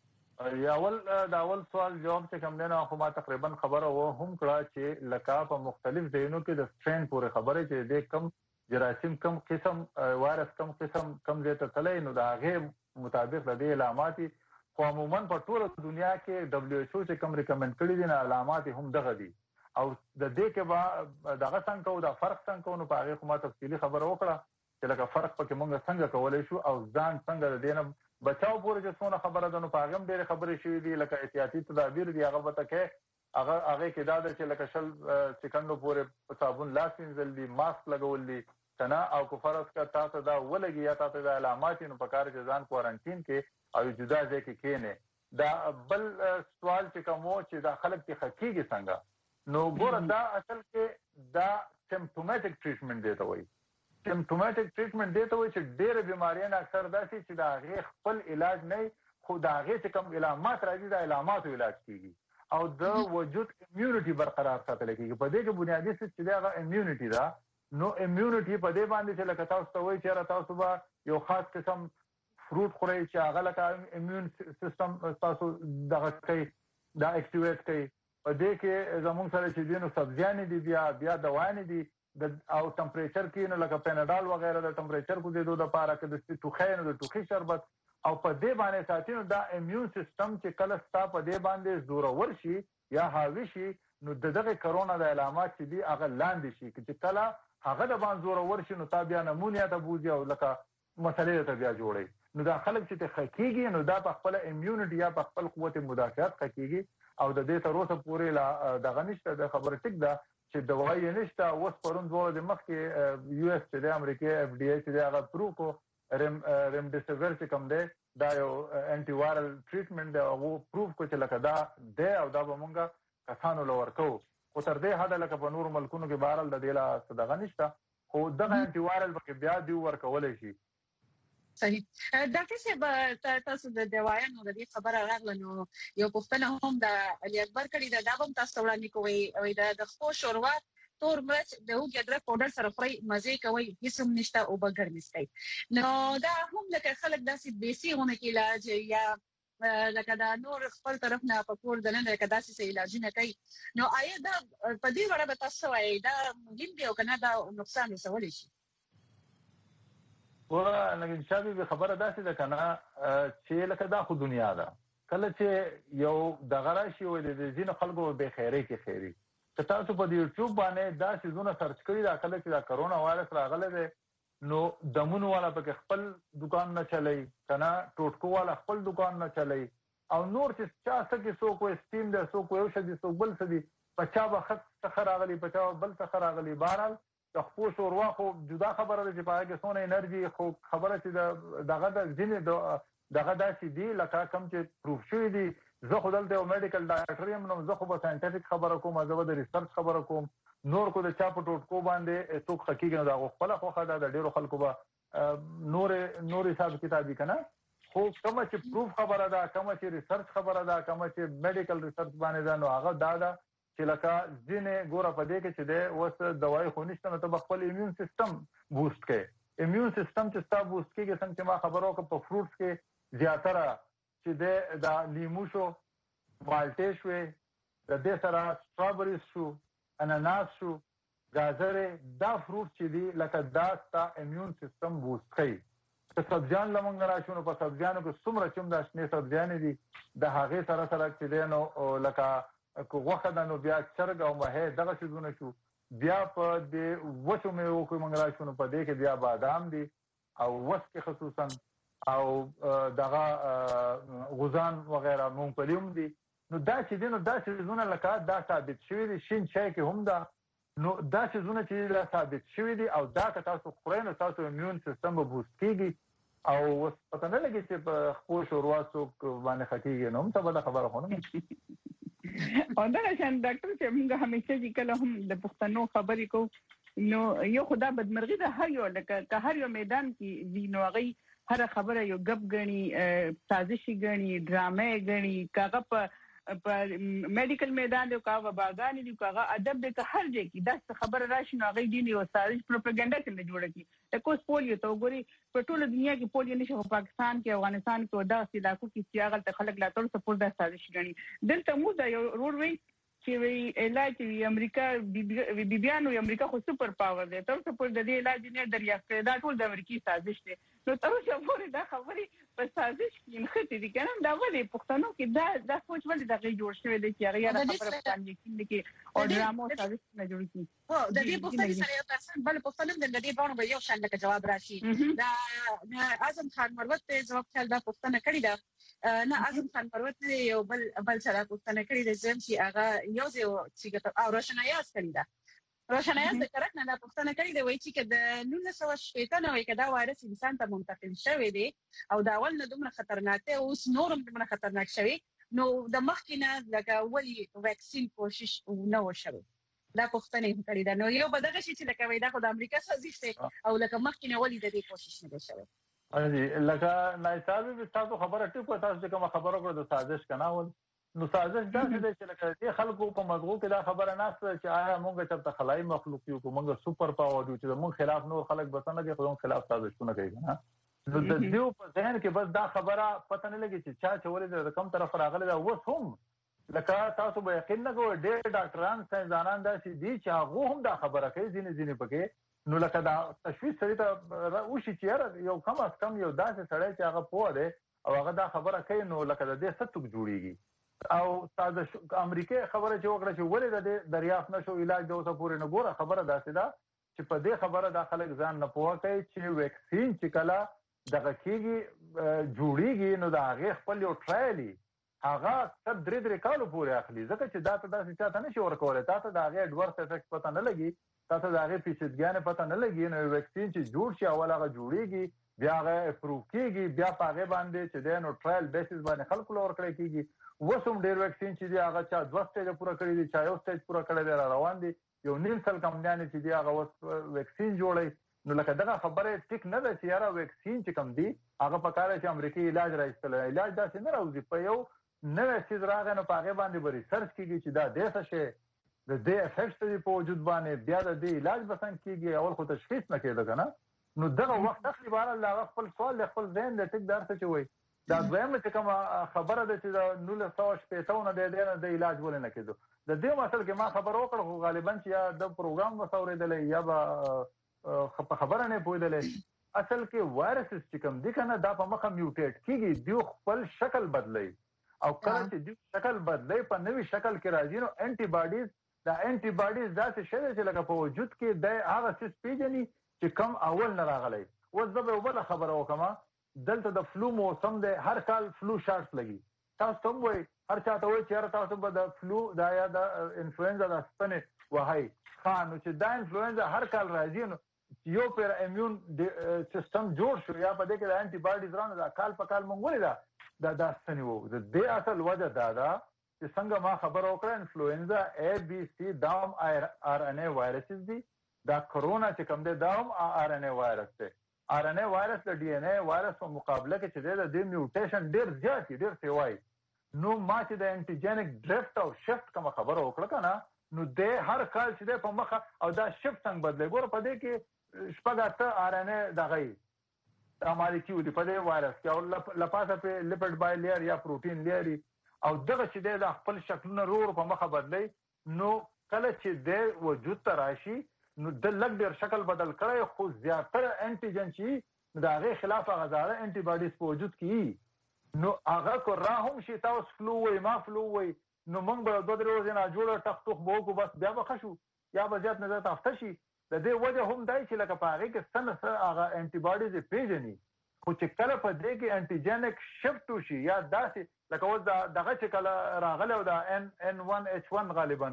یا اول سوال جواب چې کوم نه خو ما تقریبا خبره و هم کړه چې لکه په مختلف ځایونو کې د سټرین پورې خبره چې د کم جراثیم کم قسم وایرس کم قسم کم ځای ته تللی نو دا هغه مطابق د علامات خو عموما په ټول دنیا کې دبليو ایچ او چې کوم ریکمند کړی دي علامات هم دغه دي او د دې کې با دغه څنګه او د فرق څنګه نو په هغه کومه تفصیلی خبره وکړه چې لکه فرق پکې مونږ څنګه کولای شو او ځان څنګه د دینه بچاو پورې چې څونه خبره ده نو په هغه ډېر خبرې شوې دي لکه احتیاطي تدابیر دي هغه به تکه هغه کې دا چې لکه شل سکندو پورې صابون لاس وینځل دي ماسک لګول دي کنا او کو فرض کا تاسو دا ولګي یا تاسو د علامات نو په کار کې ځان کوارانتین کې او جدا ځای کې کېنه دا بل سوال چې کوم چې دا خلک ته حقيقي څنګه نو ګور دا اصل کې دا سیمپټومټک ټریټمنټ دی ته وایي سیمپټومټک ټریټمنټ دی ته وایي چې ډېر بیماریاں اکثر داسي چې دا غي خپل علاج نه خو دا غي چې کوم علامات راځي دا علامات علاج کیږي او د وجود امیونټي برقرار ساتل کیږي په دې کې بنیادی څه چې دا امیونټي دا نو امیونټي په دې باندې چې لکه تاسو ته وایي چې تاسو به یو خاص قسم فروټ خورئ چې هغه لکه امیون سیستم تاسو دغه کوي دا اکټیویټ کوي په دې کې زموږ سره چې دینو سبزیان دي بیا دوايان دي او ټمپریچر کې نو لکه پیناډال وغیرہ د ټمپریچر کو زیاتو د پاره کې د ټوخې نو د ټوخې شربت او په دې باندې ساتینو دا امیون سیستم چې کله ستا په دې باندې زورور شي یا حاوی شي نو دغه کرونا د علامات چې دي هغه لاندې شي چې کله هغه د باندې زورور شي نو تا بیا نمونیا ته بوزي او لکه مسلې ته بیا جوړي نو دا خلک چې ته حقيقي نو دا په خپل امیونټي یا په خپل قوت مدافعت حقيقي او د دې تر اوسه پورې دغه نشته د خبره ټیک ده چې دوايي نشته اوس پرون دوه د مخ کې یو اس چې د امریکا اف ډي ای چې هغه پرو کو رمډیسیویر چې کوم دی دا یو انټي وایرل ټریټمنټ دی او پروف کو چې لکه دا دی او دا به مونږه کسانو لور کو خو تر دې حد لکه په نور ملکونو کې بهرال د دې لا صدقه نشته خو دغه انټي وایرل به بیا دی ورکولای شي صحیح ډاکټر صاحب تاسو د دوايانو د دې خبره راغله نو یو پښتنه هم د علي اکبر کړي دا هم تاسو وړاندې کوي او د خو شوروا تور مرچ د هوګ ادرک پاوډر سره خوري مزه کوي هیڅ نشته او بغیر مسکي نو دا هم لکه خلک داسې بیسیونه کې علاج یا لکه دا نور خپل طرف نه په کور دنه لکه داسې علاجونه کوي نو آیا دا په دې وړه به تاسو وایي دا مهم دی او کنه دا نقصان رسولی شي ورا نګین شابي به خبره داسې ده کنه چې لکه دا خو دنیا ده کله چې یو د غراشي ولې د زین خلکو به خیري کې خیري که تاسو په یوټیوب باندې دا سيزونه سرچ کړئ دا کله چې دا کرونا وایرس راغله ده نو دمونو والا په خپل دکان نه چلای کنه ټوټکو والا خپل دکان نه چلای او نور چې چا څه کې سو کوی سټیم ده سو کوی شدي سو بل سدي پچا به خط څخه راغلي پچا بل څخه راغلي بهرال د خپل شوروا خو جدا خبره ده چې پاره کې سونه انرژي خو خبره چې دغه د ځینې د دغه داسې دی لکه کوم چې پروف شوی دی. زه خو دلته یو میډیکل ډاکټر یم نو زه خو به ساينټیفیک خبره کوم، زه به د ریسرچ خبره کوم، نور کو د چا په ټوټکو باندې څوک حقیقت نه دا خپل خوخه د ډیرو خلکو به نور حساب کتابي کنه. خو کوم چې پروف خبره ده، کوم چې ریسرچ خبره ده، کوم چې میډیکل ریسرچ باندې ده، نو هغه دا چې لکه ځینې ګوره په دې کې چې د اوس دوايي خو نشته نو ته خپل ایمیون سیستم بوست کړي. ایمیون سیستم چې ستا بوست کېږي څنګه چې ما خبرو کوم په فروټس کې زیاتره چې د لیمو شو، مالټې شوې، د دې سره سټرابریز شو، اناناس شو، ګازرې، دا فروټ چې دی لکه دا ستا ایمیون سیستم بوست کوي. که سبزیان لمونږ راشو نو په سبزیانو کې څومره چې دا شنې سبزیانې دي د هغې سره چې دی نو لکه غوښه ده نو بیا چرګ او مهې دغه څیزونه شو. بیا په د وچو میوو کې موږ راشو نو په دې کې بیا بادام دي او وسکې خصوصا او دغه غوزان وغیره مونګفلي هم دي. نو دا چې دی نو دا څیزونه لکه دا ثابت شوي دي. شین چای کې هم ده. نو دا څیزونه چې دا ثابت شوي دي او دا که تاسو خورئ نو تاسو ایمیون سیستم به بوست کېږي او اوس پته نه لګي چې په خپل شوروا څوک باندې خټېږي نو هم ته به دا خبره خو نه او دا شان ډاکټر چې موږ همیشه چې کله هم د پښتنو خبرې کوو نو یو خدا بدمرغي ده هر یو لکه هر یو میدان کې دی نو هغه هر خبره یو غب غني سازشي غني ډرامې غني کاغه په میډیکل میدان دی کاغه باغان دی کاغه ادب دی که هر ځای کې دا خبره راشي نو هغه دین یو سازش پروپاګاندا څنګه جوړه کی د پولیو ته وګوري په ټوله دنیا کې پولیو نشي په پاکستان کې افغانستان کې دا علاقو کې چې هغه خلک لا ټول سپورټ د سازش غني دلته مو دا یو روډ وی چې وی علاج امریکا بیبيانو امریکا خو سپر پاور دی تر څو پر د دې علاج نه دریافت دا ټول د امریکای سازش دی. نو تر اوسه پورې دا خبرې په سازش کې نخته دي کنه. دا ولې پښتنو کې دا سوچ ولې دا جوړ شوی دی چې هغه خبره باندې کې او ډرامو سازش نه جوړ کی. او د دې پښتني سره یو تاسو بل پښتنم د دې باندې به یو شان لکه جواب راشي. دا اعظم خان مروت ته جواب کړل دا پښتنه کړی دا نه اعظم خان مروت یو بل سره پښتنه کړی د زم چې هغه یو چې او روشنایاس کړی دا روشنایاس د کرک نه د پښتنه کړی دی وایي چې د 1990 کې دا وایرس انسان ته منتقل شوی دی او دا اول نه دومره خطرناک دی او اوس نورم دومره خطرناک شوی نو د مخکینه لکه ولی ویکسین کوشش نه وشوي. دا پښتنه کړی دا نو یو بدغه شي چې لکه وای دا خو د امریکا سازش دی او لکه مخکینه ولی د دې کوشش نه شوی. لکه نایصابي تاسو خبره ټکو تاسو کوم خبره کړو د سازش کنه ول نو سازش دا چې لکه دې خلکو په مغزو کې دا خبره ناشته چې آیا موږ چې په خلای مخلوق یو موږ سپر پاور یو چې موږ خلاف نور خلک بسنه کې خو خلاف سازشونه کوي نه. نو د دې په ذهن کې بس دا خبره پته نه لګي چې چا چولې د کوم طرف راغله دا وس هم لکه تاسو به یقین نه کوئ ډېر ډاکټران ساينسدانان دا چې چې هغه هم دا خبره کوي ځینې پکې نو لکه دا تشویش سړی ته وشي چې یو کم از کم یو داسې سړی چې هغه پوه دی او هغه دا خبره کوي نو لکه د دې ستوک جوړیږي او تاسو امریکای خبره چې وکړه چې ولې د دریافت نشو علاج د اوسه پورې نه ګوره خبره داسې ده چې په دې خبره د خلک ځان نه پوه کوي چې ویکسین چې کله دغه کېږي جوړیږي نو د هغه خپل یو ټرایل هغه تر 3 کالو پورې اخلي ځکه چې دا ته داسې چاته نشي ورکولای تاسو د هغه اډورس افیکټ پته نه لګي تاسو د هغه پیچیدګیانه پته نه لګي نو ویکسین چې جوړ شي اول هغه جوړیږي بیا هغه اپروو کیږي بیا په هغه باندې چې د نو ټرایل بیسس باندې خلکو لور کړی کیږي وسوم ډیر ویکسین چې دی هغه چا 2 سټیج پوره کړی دي چا یو سټیج پوره کړی دی روان دي یو نیم سل کمپنیانه چې دی هغه وس ویکسین جوړي نو لکه دغه خبره ټیک نه ده چې یاره ویکسین چې کم دی هغه په کار چې امریکایي علاج راځي علاج داسې نه راوځي په یو نوې چیز راغی نو په هغه باندې به ریسرچ کیږي چې دا د څه شي د دې افیکټ دی په وجود باندې بیا د دې علاج بسنګ کیږي اول خو تشخیص نه کېده کنه نو دغه وخت اخلي بار الله خپل سوال خپل ذهن د ټیک درته چوي دا دویم چې کوم خبره ده چې د 1950 نه د علاج ولې نه کېدو د دې مسل کې ما خبر وکړ خو غالبا چې یا د پروګرام وسورېدل یا به خبره نه پوهېدل اصل کې وایرس چې کوم دي کنه دا په مخه میوټیټ کیږي دیو خپل شکل بدلي او کله چې دیو شکل بدلي په نوې شکل کې راځي نو انټي باډیز دا انټي باډیز داسې شی چې لکه په وجود کې د هغه څه پیژني چې کم اول نه راغلی اوس زه به بل خبره وکم دلته د فلو موسم دی هر کال فلو شارټ لګي تاسو هم وایي هر چاته وایي چې تاسو به د فلو دا یا د انفلوئنزا د سپنې وهاي خان چې دا انفلوئنزا هر کال راځي نو یو پر ایمیون سیستم جوړ شو یا په دې کې د انټي باډیز رانه دا کال په کال مونږ ولې دا ستنی وو د دې اصل وجه دا چې څنګه ما خبر وکړه انفلوئنزا A B C دام RNA وایرسز دي دا کرونا چې کوم دی دا هم RNA وایرس دی RNA وایرس د DNA وایرس په مقابله کې چې د میوټیشن ډیر زیات ډیر سیوای نو ما چې د انټيجنیک ډرفټ او شفت کوم خبر وکړه کنه نو د هر کال چې په مخه او دا شفت څنګه بدلې ګور په دې کې شپږ RNA دغه دا مالیکول په دې وایرس کې او لپاسه په لیپټ بای لیر یا پروتین لیر او دغه چې د خپل شکلونه رور په مخه بدلې نو کله چې د وجود ته راشي نو د لګ ډیر شکل بدل کړي خو زیاتره انټيجن چې دا غي خلاف غزاله انټي باډیز په وجود کې نو هغه کو راهم شي تاسو فلو وي ما فلو وي نو موږ به دوه درې ورځې نه جوړه ټخټوخ بو کو بس بیا به خشو یا به زیات نه زیات افته شي د دې وجه هم دای چې لکه پاغه کې سره هغه انټي باډیز پیژني خو چې کله په دې کې انټيجنیک شفت شي یا داسې لکه اوس دغه چې کله راغله او دا N1H1 غالبا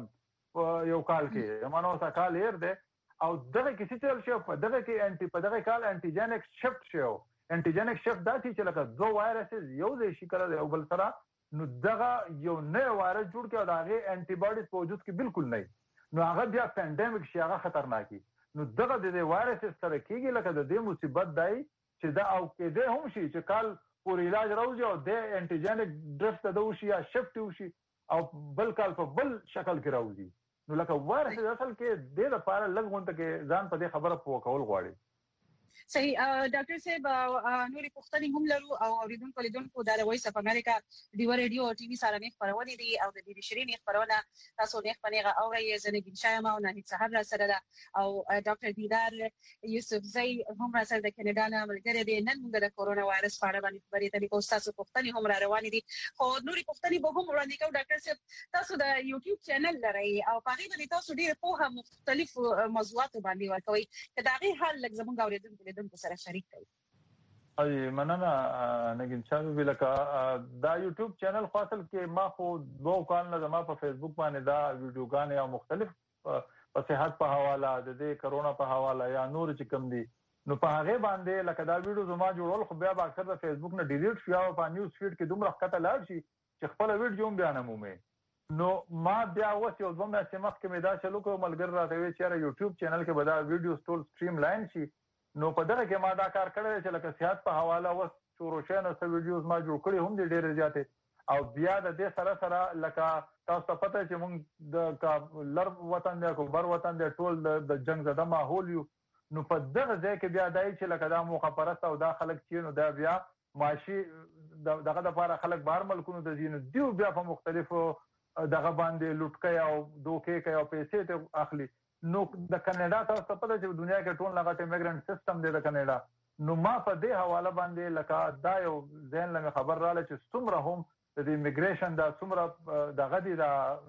یو کال کې مانو تا کال هر ده او دغه کې چې شو په دغه کې په دغه کال انټيجنیک شفت شو انټيجنیک شفت دا چې لکه دوه وایرسز یو ځای شي کله یو بل سره نو دغه یو نه وایرس جوړ کې او دغه انټي باډیز په وجود کې بالکل نه نو هغه بیا پاندیمیک شي هغه خطرناکي نو دغه د وایرس سره کېږي لکه د دې مصیبت دی چې دا او کې ده هم شي چې کال پور علاج راوځي او د انټيجنیک ډرفت د وشي یا شفت وشي او بل کال په بل شکل کې راوځي نو لکه وایرس اصل کې د لپاره لږ کې ځان په دې خبره پوه کول غواړي صحیح ډاکټر صاحب نورې پوښتنې هم لرو او اوریدونکو لیدونکو د وایس اف امریکا دی ریډیو او ټي وي سره نه خبرونه دي او د دې شيرین خبرونه تاسو نه خبرونه او یې زنګین شایما او نه سحر را سره ده او ډاکټر دیدار یوسف زئی هم را سره د کینیډا نه ملګری دی نن موږ د کورونا وایرس په اړه باندې خبرې ته کوو تاسو پوښتنې هم را روان دي خو نورې پوښتنې به هم وړاندې کوو ډاکټر صاحب تاسو د یوټیوب چینل لرئ او په هغه باندې تاسو ډېر په مختلف موضوعات باندې ورکوي دا غي حل لږ زموږ اوریدونکو دونکو سره شریک کړئ اي مننه نګین شاه ویلکا دا یوټیوب چینل خاصل کې ما خو دوه کال نه زما په فیسبوک باندې دا ویډیوګانې او مختلف په صحت په حواله د دې کرونا په حواله یا نور چې کم دي نو په هغه باندې لکه دا ویډیو زما جوړول خو بیا اکثر د فیسبوک نه ډیلیټ شو او په نیوز فیډ کې دومره خطه لاړ شي چې خپل ویډیو هم بیان مومه نو ما بیا اوس یو دوه میاشتې مخکې مې دا چلو کوم ملګر راته وی چې یوټیوب چینل کې به دا ویډیو ټول سټریم لاین شي نو په دغه کې ما دا کار کړی چې لکه صحت په حواله اوس شروع شنه څه ویډیوز ما جوړ کړی هم دي ډېر زیاتې او بیا د دې سره لکه تاسو ته پته چې موږ د لر وطن دی کو بر وطن دی ټول د جنگ زده ماحول یو نو په دغه ځای کې بیا دای چې لکه دا مخابرات او دا خلک چې نو دا بیا ماشي دغه د لپاره خلک بهر ملکونو د زینو دیو بیا په مختلفو دغه باندې لوټکي او دوکې کوي او پیسې ته اخلي نو د کاناډا تاسو ته پته چې دنیا کې ټول لغه ایمګرانت سیستم دی د کاناډا نو ما په دې حواله باندې لکه دا یو ځین لمه خبر رااله چې څومره هم د ایمګریشن دا څومره دغه دی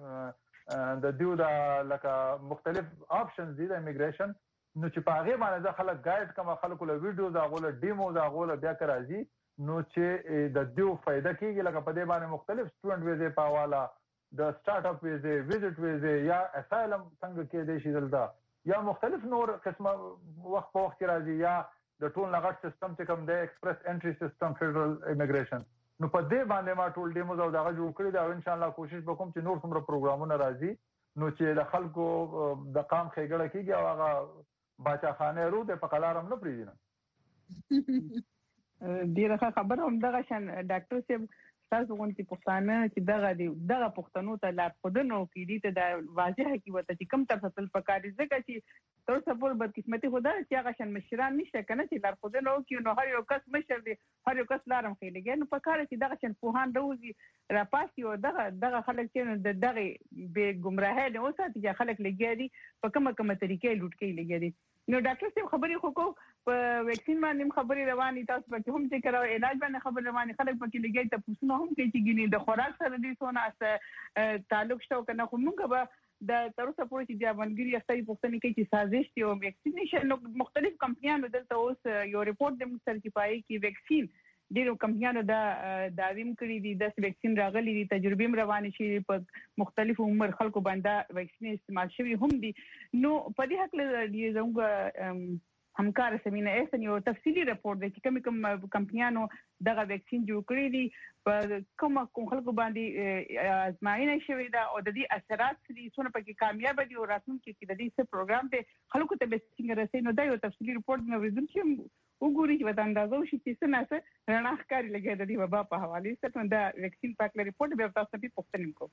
د دیو دا لکه مختلف آپشنز دي د ایمګریشن نو چې په هغه باندې خلک ګایډ کوم خلکو له ویډیو دا غوله ډیمو دا غوله بیا راځي نو چې د دیو فائدہ کیږي لکه په دې باندې مختلف سټوډنټ ویزه په حواله د سٹارټ اپ ویزه ویزټ ویزه یا اسایلم څنګه کې دی شي دلته یا مختلف نور قسمه وخت په وخت راځي یا د ټول نغټ سیستم چې کوم دی ایکسپریس انټری سیستم فدرال ایمګریشن نو په دې باندې ما ټول ډیموز او دغه جوړ کړی دا او ان شاء الله کوشش وکوم چې نور څومره پروګرامونه راځي نو چې د خلکو د قام خېګړه کیږي او هغه باچاخانه رو د پکلارم نه پریږدي ډیره خبر هم دغه شان ډاکټر صاحب تاسو غونډې پښتانه چې دغه پښتنو ته لار خودنو کې دي ته د واضح کی وته چې کم تر فصل پکاري ځکه چې تر څو په بد قسمتي خدا چې هغه شان مشران نشته کنه چې لار خودنو کې نو هر یو کس مشر دی هر یو کس لارم خېلګي نو پکاره چې دغه شان پوهان روزي را پاسي او دغه خلک چې دغه به گمراهه نه اوسه چې خلک لګي په کومه طریقې لوټ کې لګي نو ډاکټر صاحب خبرې خو په ویکسین باندې خبرې رواني تاسو په هم چې کراو علاج باندې خبرې رواني خلک پکې لګي ته پوښتنه هم کوي چې ګینه د خوراک سره دي سونه اس تعلق شته کنه خو موږ به د تر اوسه پورې چې د افغانګری اختیاري پوښتنه کوي چې سازش دی او ویکسینیشن مختلف کمپنیانو دلته اوس یو ریپورت د مستر چې پای کې ویکسین ډیرو کمپنیانو دا داویم کړی دي د ویکسین راغلي دي تجربې روانې شي په مختلف عمر خلکو باندې ویکسین استعمال شوی هم دي نو په دې حق له زموږ همکار سمینه ایسن یو تفصیلی راپور دی چې کوم کمپنیانو دغه ویکسین جوړ کړی دي په کوم خلکو باندې آزمایښت شوی دا او د دې اثرات دي څونه پکې کامیاب دي او راتلونکي کې د دې څه پروګرام دی خلکو ته به څنګه رسېنو دا یو تفصیلی راپور دی ورزون چې وګوري چې ودا اندازو شي چې څه نه څه رڼا ښکاري لګي د دې وبا په حواله سره دا ویکسین پاکله ریپورت به تاسو ته پوښتنه کوم.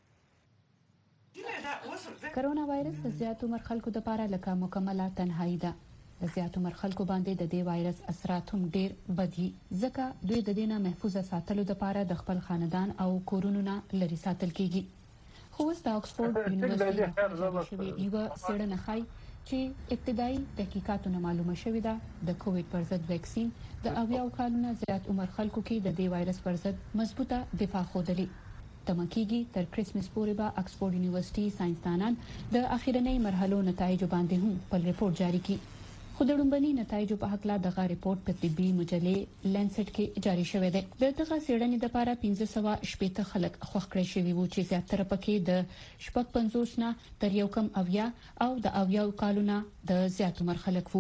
کرونا وایرس د زیاتو عمر خلکو لپاره لکه مکمله تنهایی ده. د زیاتو عمر خلکو باندې د دې وایرس اثرات هم ډیر بدی ځکه دوی د دې نه محفوظ ساتلو لپاره د خپل خاندان او کورونو نه لري ساتل کیږي. خو اوس د آکسفورد یونیورسيټي یو څېړنه ښيي چې ابتدایي تحقیقاتونه معلومه شوې ده د کووډ پر ضد ویکسین د 90 کالونو زیات عمر خلکو کې د دې وایرس پر ضد مضبوطه دفاع خوده. تمکیږي تر کریسمس پورې به آکسفورد یونیورسيټي ساينسدانان د اخیرنۍ مرحلو نتایج باندې هم خپل ریپورت جاری کړي. خو د لومبني نتایجو په حق لا دغه ریپورت په طبي مجلې لینسټ کې جاری شوی دی. د دغه څېړنې لپاره 1580 خلک خوښ کړی شوی وو چې زیاتره پکې د 55 نه تر یو کم 90 او د 90 کالونو د زیات عمر خلک وو.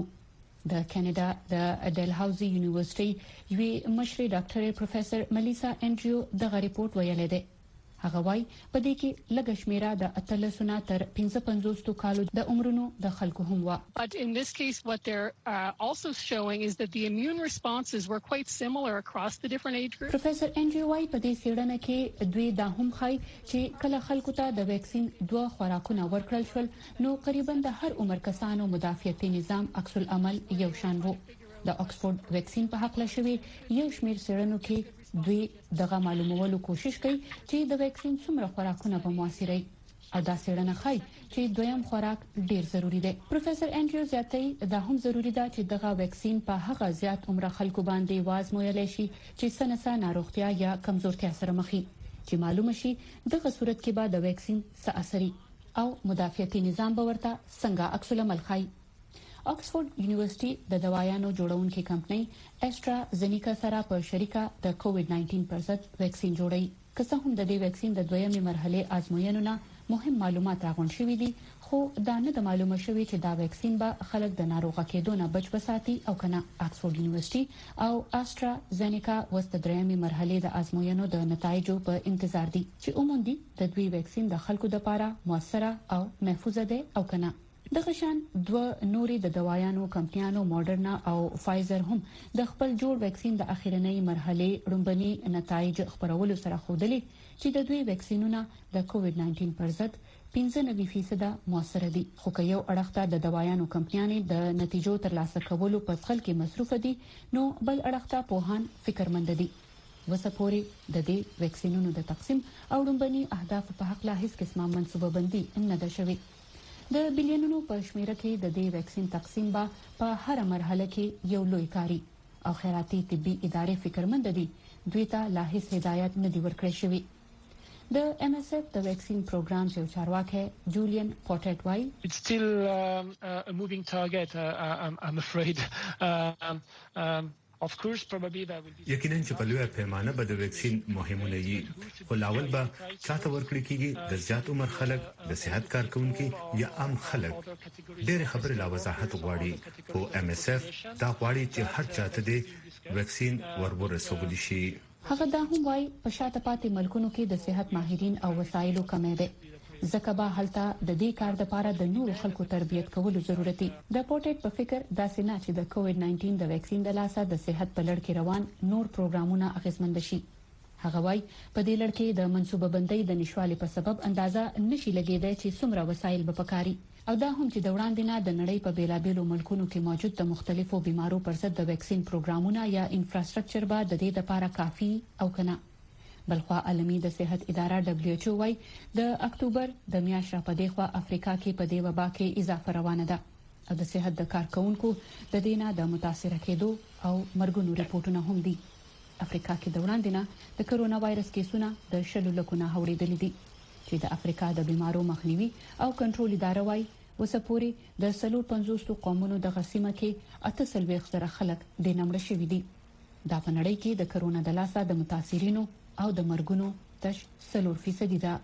د کاناډا د ډلهاوزي یونیورسيټي یوې مشري ډاکټر پروفیسور ملیسا انډریو دغه ریپورت ویلی دی. هغه وايي په دې کې لږ شمیره د 13 تر 55 کالو د عمرونو د خلکو هم و. But in this case what they're also showing is that the immune responses were quite similar across the different age groups. پروفیسور انډریو وايي په دې څېړنه کې دوی دا هم ښيي چې کله خلکو ته د ویکسین 2 خوراکونه ورکړل شول نو تقریبا د هر عمر کسانو مدافعتي نظام عکس العمل یو شان وو. د آکسفورد ویکسین په حق لا شوی یو شمیر څېړنو کې دوی دغه معلومولو کوشش کوي چې د ویکسین څومره خوراکونه به موثري او دا څېړنه ښيي چې دویم خوراک ډیر ضروری دی. پروفیسور انډریو زیاتوي دا هم ضروری ده چې دغه ویکسین په هغه زیات عمر خلکو باندې وازمویل شي چې سنسا ناروغتیا یا کمزورتیا سره مخ چې معلومه شي دغه صورت کې به د ویکسین څه اثر او مدافعتي نظام به ورته څنګه عکس العمل ښيي. آکسفورد یونیورسيټي د دوايانو جوړونکو کمپنۍ اسټرازینیکا سره په شریکه د کووډ 19 پر ضد ویکسین جوړوي. که څه هم د دې ویکسین د دویمې مرحله آزموینو نه مهم معلومات راغونډ شوي دي خو دا نه د معلومه شوی چې دا ویکسین به خلک د ناروغه کېدو نه بچ وساتي او کنه. آکسفورد یونیورسيټي او اسټرازینیکا وست د درېمې مرحله د آزموینو د نتایجو په انتظار دي چې اوموندي د دوی ویکسین د خلکو لپاره موثره او محفوظه ده او کنه. دغه شان دوه نوري د دوايانو کمپنیانو ماډرنا او فایزر هم د خپل جوړ ویکسین د اخیرنۍ مرحله رومبني نتایج خبرولو سره خوده چې د دوی ویکسینونه د کووډ 19 پر ضد 95% موثر دي. خو که یو اړخته د دوايانو کمپنیانې د نتیجو ترلاسه کولو په ځخل کې مصروف دي نو بل اړخته پوهان فکرمند دي. وسپوري د دې ویکسینونو د تقسیم او رومبني اهداف په حق لا هیڅ قسمه منصوبه بندي نه ده شوې. د بلیونونو په شمیره کې د دې ویکسین تقسیم به په هر مرحله کې یو لوی کاری او خیراتي طبي ادارې فکرمند دي دوی ته لا هیڅ هدایت نه دی ورکړی شوی. د ام اس اف د ویکسین پروګرام یو چارواکي جولین پورټټ وايي It's still a moving target I'm afraid Of course probably there will be یقینا چې په لویه پیمانه به د ویکسین مهمونه وي خو لاول به چاته ورکړي کیږي د زیات عمر خلک د صحت کارکونکو یا عام خلک ډېر خبرې لا وضاحت غواړي خو ام اس اف دا غواړي چې هر چاته د ویکسین ورسول شي. هغه دا هم وايي په شاته پاتې ملکونو کې د صحت ماهرین او وسایلو کمی ده ځکه به هلته د دې کار لپاره د نورو خلکو تربیت کولو ضرورت دی. د پورټټ په فکر داسې نه چې د کووډ 19 د ویکسین د لاسه د صحت په لړ کې روان نور پروګرامونه اغیزمند شي. هغه وايي په دې لړ کې د منصوبه بندۍ د نشوالي په سبب اندازه نشي لګیدای چې څومره وسایل به پکاري او دا هم چې د وړاندې نه د نړۍ په بیلابېلو ملکونو کې موجود د مختلفو بیمارو پر ضد د ویکسین پروګرامونه یا انفراستراکچر به د دې لپاره کافي او کنه. بلخوا عالمي د صحت اداره WHO وايي د اکتوبر د میاشتې په دغه افریقا کې په دې وبا کې اضافه روانه ده او د صحت د کارکونکو د دینه د متاثر کېدو او مرګونو ریپورتونه هم دي. افریقا کې د وړاندې نه د کرونا وایرس کیسونه د شلو لکونه هوریدل دي چې د افریقا د بیمارو مخنیوي او کنټرول اداره وايي وسپوري د 50 قومونو د غسیمه کې 8 خلک د نمړ شوي دي. دا په نړۍ کې د کرونا د لاسه د متاثرینو او د مرګونو تش 4% ده.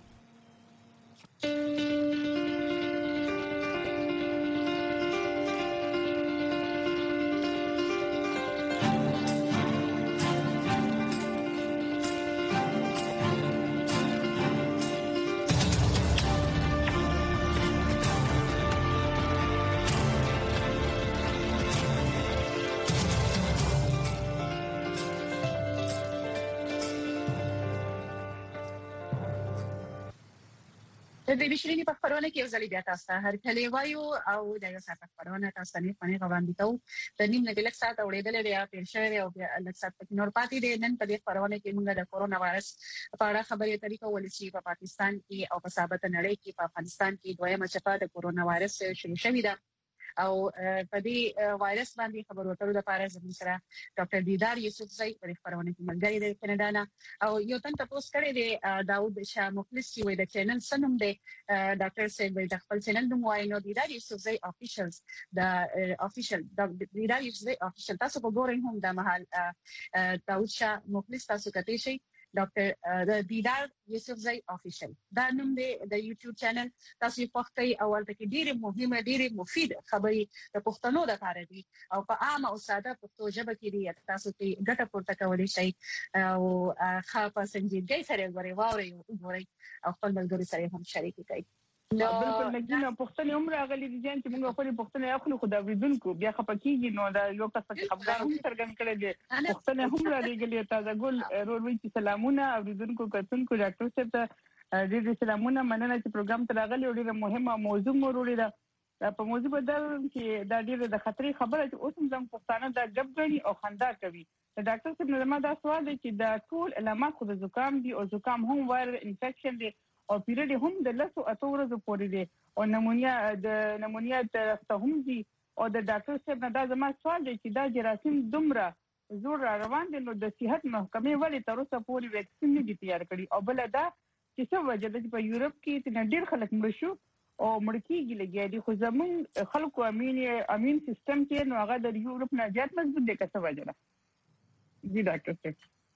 د بشرینی په خبرونه کې یو ځل بیا تاسو هر کله وایو او د یو ساعت خبرونه تاسو نه پني غواړم ته د نیم نه لږ ساعت اورېدل بیا تیر شوی او بیا لږ ساعت پکې نور پاتې دي. نن په دې خبرونه کې موږ د کورونا وایرس په اړه خبرې طریقه ولسی په پاکستان کې او په ثابت نړۍ کې په افغانستان کې دویمه چپه د کورونا وایرس شروع شوې ده او په دې وایرس باندې خبرو اترو لپاره زموږ سره ډاکټر دیدار یوسفزئی په خبرونه کې ملګری دی کینیډا نه او یو تن تاسو کړی دی داود شاه مخلص چې د چینل سنوم دی ډاکټر سیب د خپل چینل نوم وایي نو دیدار یوسفزئی افیشلز د افیشل د دیدار یوسفزئی افیشل تاسو په ګورئ هم د محل داود شاه مخلص تاسو کته شي ډاکټر د دیدار یوسفزئی افیشل دا نوم دی د یوټیوب چینل تاسو په وختي اول ته کې ډیره مهمه ډیره مفید خبرې د پښتنو لپاره دي او په عامه او ساده پښتو ژبه کې دي تاسو ته ګټه پورته کولی شئ او خاصه سنجیدګي سره غوړي او خپل ملګري سره هم شریک کړئ. بالکل نګینه پښتنې عمر غلي دي چې موږ خپل پښتنې اخلو خو دا ویدونکو بیا خپکیږي نو دا یو کس په خبردار هم څرګند کړی دی پښتنې هم را لګلې تازه ګل روروي چې سلامونه او ویدونکو کتونکو ډاکټر صاحب ته ډېر سلامونه مننه چې پروګرام ته راغلي ډېر مهمه موضوع مو وروړي دا په موضوع بدل چې دا ډېر د خطرې خبره چې اوس هم زموږ پښتانه دا جب غني او خندا کوي. ډاکټر صاحب نظم دا سوال دی چې دا ټول علامات خو د زکام دي او زکام هم وایرل انفیکشن دی او پیریډ هم د لاسو اتو ورځې پورې دی او نمونیا ته هم دي او د ډاکټر صاحب نه دا زما سوال دی چې دا جراثیم دومره زور روان دي نو د صحت محکمې ولې تر اوسه پورې ویکسین نه دي تیار کړی او بل دا چې څه وجه ده چې په یورپ کې تل ډېر خلک مړ شو او مړ کېږي لګیا دي خو زموږ خلکو امین سیستم کې نو هغه د یورپ نه زیات مضبوط دی که څه وجه ده جی ډاکټر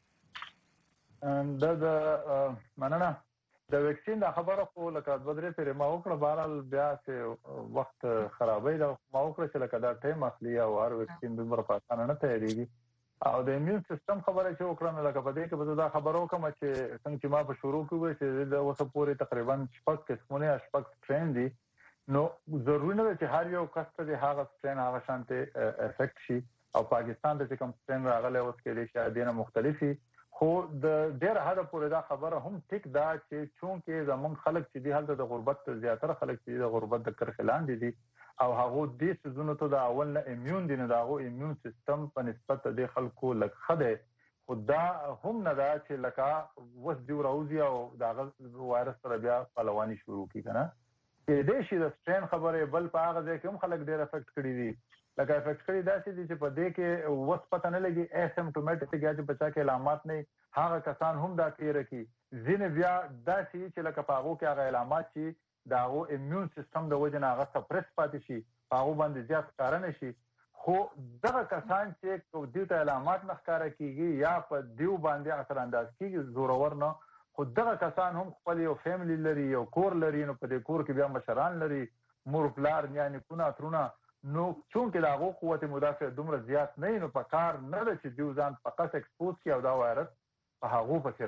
صاحب دا مننه د ویکسین د خبره خو لکه بدرې پرې ما وکړه بهرحال بیا چې وخت خرابوي دا ما وکړه چې لکه دا ټایم اخلي او هر ویکسین دومره په اسانه نه تیاریږي او د ایمیون سیستم خبره چې وکړم لکه په دې کې به دا خبرو کوم چې څنګه چې ما په شروع کې وې چې د اوسه پورې تقریبا 6 قسمونه 6 سټرین دي نو ضروري نه چې هر یو کس ته هغه سټرین هغه شانته افیکټ شي او پاکستان ته کوم سټرین راغلی اوس کې د شادینه مختلفي خو د ډېر حد پورې دا خبره هم ټیک دا چې چونکې زمون خلک چې دی حالت د غربت زیاتره خلک چې د غربت د کرخلان دي او هغه د سيزونو ته د اول نه ایمیون دي نه دا هغه ایمیون سیستم په نسبت د خلکو لک خده خدا هم نه دا چې لکه وس دی راوځي او دا وایرس سره بیا پلوانی شروع کی کنه کې د شي د سټرین خبره بل په هغه ځای کې هم خلک ډېر افیکټ کړي دي لکه افیکټ کړي دا چې په دې کې وس پته نه لګي اسیمپټومټیک یا چې بچا کې علامات نه هغه کسان هم دا کوي ځینې بیا دا چې لکه په هغه کې هغه علامات چې دا هغه ایمیون سیستم د وجه نه هغه سپریس پاتې شي هغه باندې زیات کارونه شي خو دغه کسان چې د دې علامات نه ښکارا کیږي یا په دیو باندې اثر انداز کیږي زورور نه خو دغه کسان هم خپل یو فیملی لري یو کور لري نو په دې کور کې بیا مشران لري مور پلار یعنی کونه ترونه نو چونکه دا هغه قوت مدافع دومره زیات نه نو په کار نه ده چې دیو ځان فقط ایکسپوز کی او دا وایرس په هغه پکې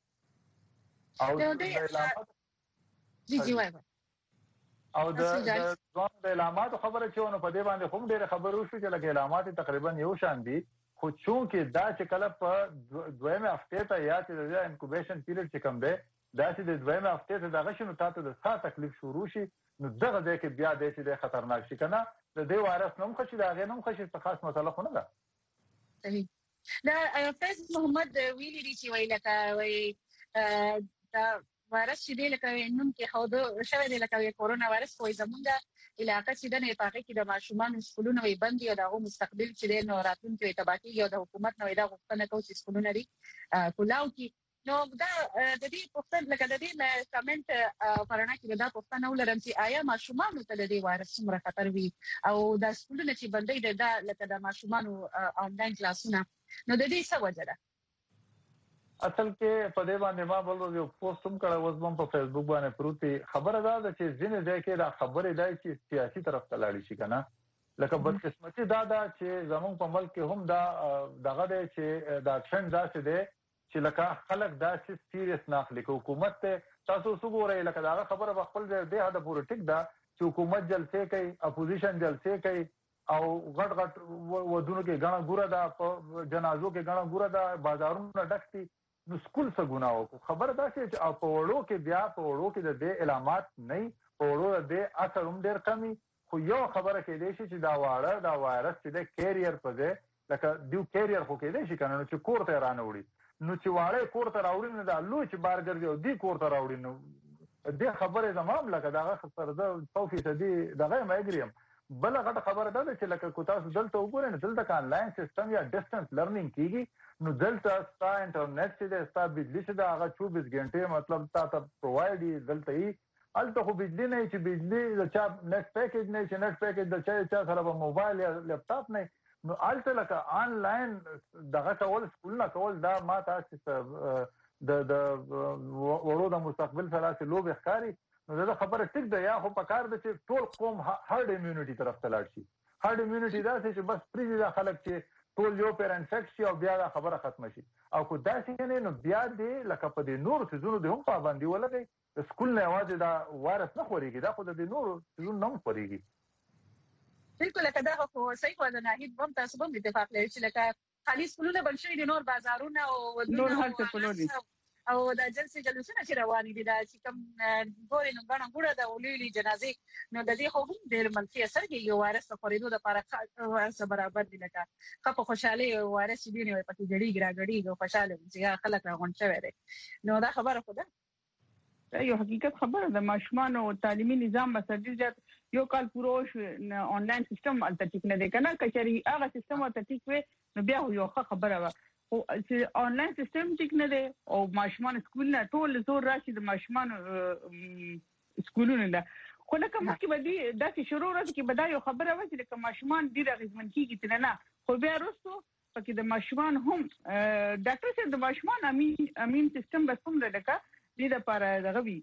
راوړي او د علامات جی وای او د ځوان د علامات خبره چې نو په دې باندې هم ډېر خبرو شو چې لکه علامات تقریبا یو شان دي خو چونکه دا چې کله په دویمه هفته ته یا چې د انکوبیشن پیریډ چې کوم دی دا چې د دویمه هفته ته دغه شنو تاسو د سات تکلیف شروع شي نو دغه ځای کې بیا د دې خطرناک شي کنه د دې وایرس نوم خشي دا غي نوم خشي څه خاص مسله خو نه ده صحیح دا فیض محمد ویلي دي چې ویلکه وای دا وایرس چې د لکه نوم کې خو شوی د لکه کورونا وایرس کوی زمونږ علاقې چې د نه پاکه کې د ماشومان سکولونه وي بند او دغه مستقبل چې د نو راتلونکي تباکی او د حکومت نو دا غوښتنه کوي چې سکولونه لري کولاو کې نو دا د دې پوښتنه لکه د دې کمنټ پرونه کې دا پوښتنه ولرم چې آیا ماشومان ته د دې وایرس څومره خطر وي او د سکولونو چې بندي دا لکه د ماشومان آنلاین کلاسونه نو د دې څه وجه ده اصل کې په دې باندې ما بل یو پوسټ هم کړو اوس هم په فیسبوک باندې پروتي خبره ده چې ځینې ځای کې دا خبره ده چې سیاسي طرف ته لاړ شي کنه لکه بدقسمتي دا چې زمونږ په ملک کې هم دا دغه ده چې دا ټرند دا څه ده چې لکه خلک دا چې سیریس نه اخلي حکومت ته تاسو وګورئ لکه دا خبره په خپل ځای ده پورې ټیک ده چې حکومت جلسه کوي اپوزیشن جلسه کوي او غټ غټ ودونو کې غاڼه ګوره ده په جنازو کې غاڼه ګوره ده بازارونو ډکتي نو سکول څه ګناه وکړو. خبره دا چې په وړو کې بیا په وړو کې د دې علامات نه په وړو د اثر هم ډېر کمی، خو یو خبره کېدای شي چې دا واړه دا وایرس چې د کیریئر په ځای لکه دیو کیریئر خو کېدای شي کنه، نو چې کور ته رانه وړي، نو چې واړه کور ته راوړي نو دا لوی چې بار ګرځي او دی کور ته راوړي، نو دې خبره زمام لکه دا سره د 100% دغه مېګریم. بل غټه خبره ده چې لکه کو تاسو دلته وګورئ نو دلته آنلاین سیستم یا ډیسټنس لرنینګ کیږي، نو دلته ستا انټرنیټ چې د ستا بجلی چې دا هغه 24 غنټې مطلب تاسو پرووایډ یې دلته یې الته خو بجلی نه چې بجلی د چا نت پیکیج نه چې نت پیکیج د چا سره په موبایل یا لپټاپ نه، نو الته لکه آنلاین دغه کول سکول نه کول دا ما تاسو د وړو د مستقبل سره چې لوب ښکاری. نو دا خبره ټیک ده، یا خو په کار ده چې ټول قوم هرډ امیونټي طرف ته لاړ شي. هرډ امیونټي دا چې بس پریږدي دا خلک چې ټول یو پیر انفیکټ شي او بیا دا خبره ختم شي، او کو دا څنګه نه، نو بیا دې لکه په دې نور سيزونو د هم پابندي ولګي. د سکول نه واځي دا وایرس نه خوريږي، دا خو د دې نور سيزونو نه خوريږي. بالکل لکه دا خو صحیح و د ناهید بم تاسو هم اتفاق لري چې لکه خالي سکولونه بل شي د نور بازارونه او نور هر څه کولونی او د جلسې جلوسونه چې روانې دي دا چې کوم ګورې نو غاڼه ګوره د ولولي جنازې نو د دې خو هم ډېر منفي اثر کوي. وایرس په خورېدو د لپاره وایرس برابر دي لکه خپ خوشاله وایرس دی نه پکې جړی ګراګړی خوشاله چې خلک راغونډ شوی دی. نو دا خبره خو ده یو حقیقت خبره ده. ماشومان او تعلیمي نظام مسجد جات یو کال پورو آنلاین سیستم الټیک نه دی کنه، کچري هغه سیستم الټیک وي نو بیا یو خبره و او چې آنلاین سیستم ټیک نه دی او ماشومان سکول نه ټول زور راشي د ماشومان سکولونه ده. خو لکه مخکې بدی داسې شروع راځي کې بدایو خبره و چې لکه ماشومان ډیر غیزمن کیږي تل نه، خو بیا وروسته پکې د ماشومان هم ډاکټر صاحب د ماشومان امین سیستم بس هم لکه دې لپاره دغوي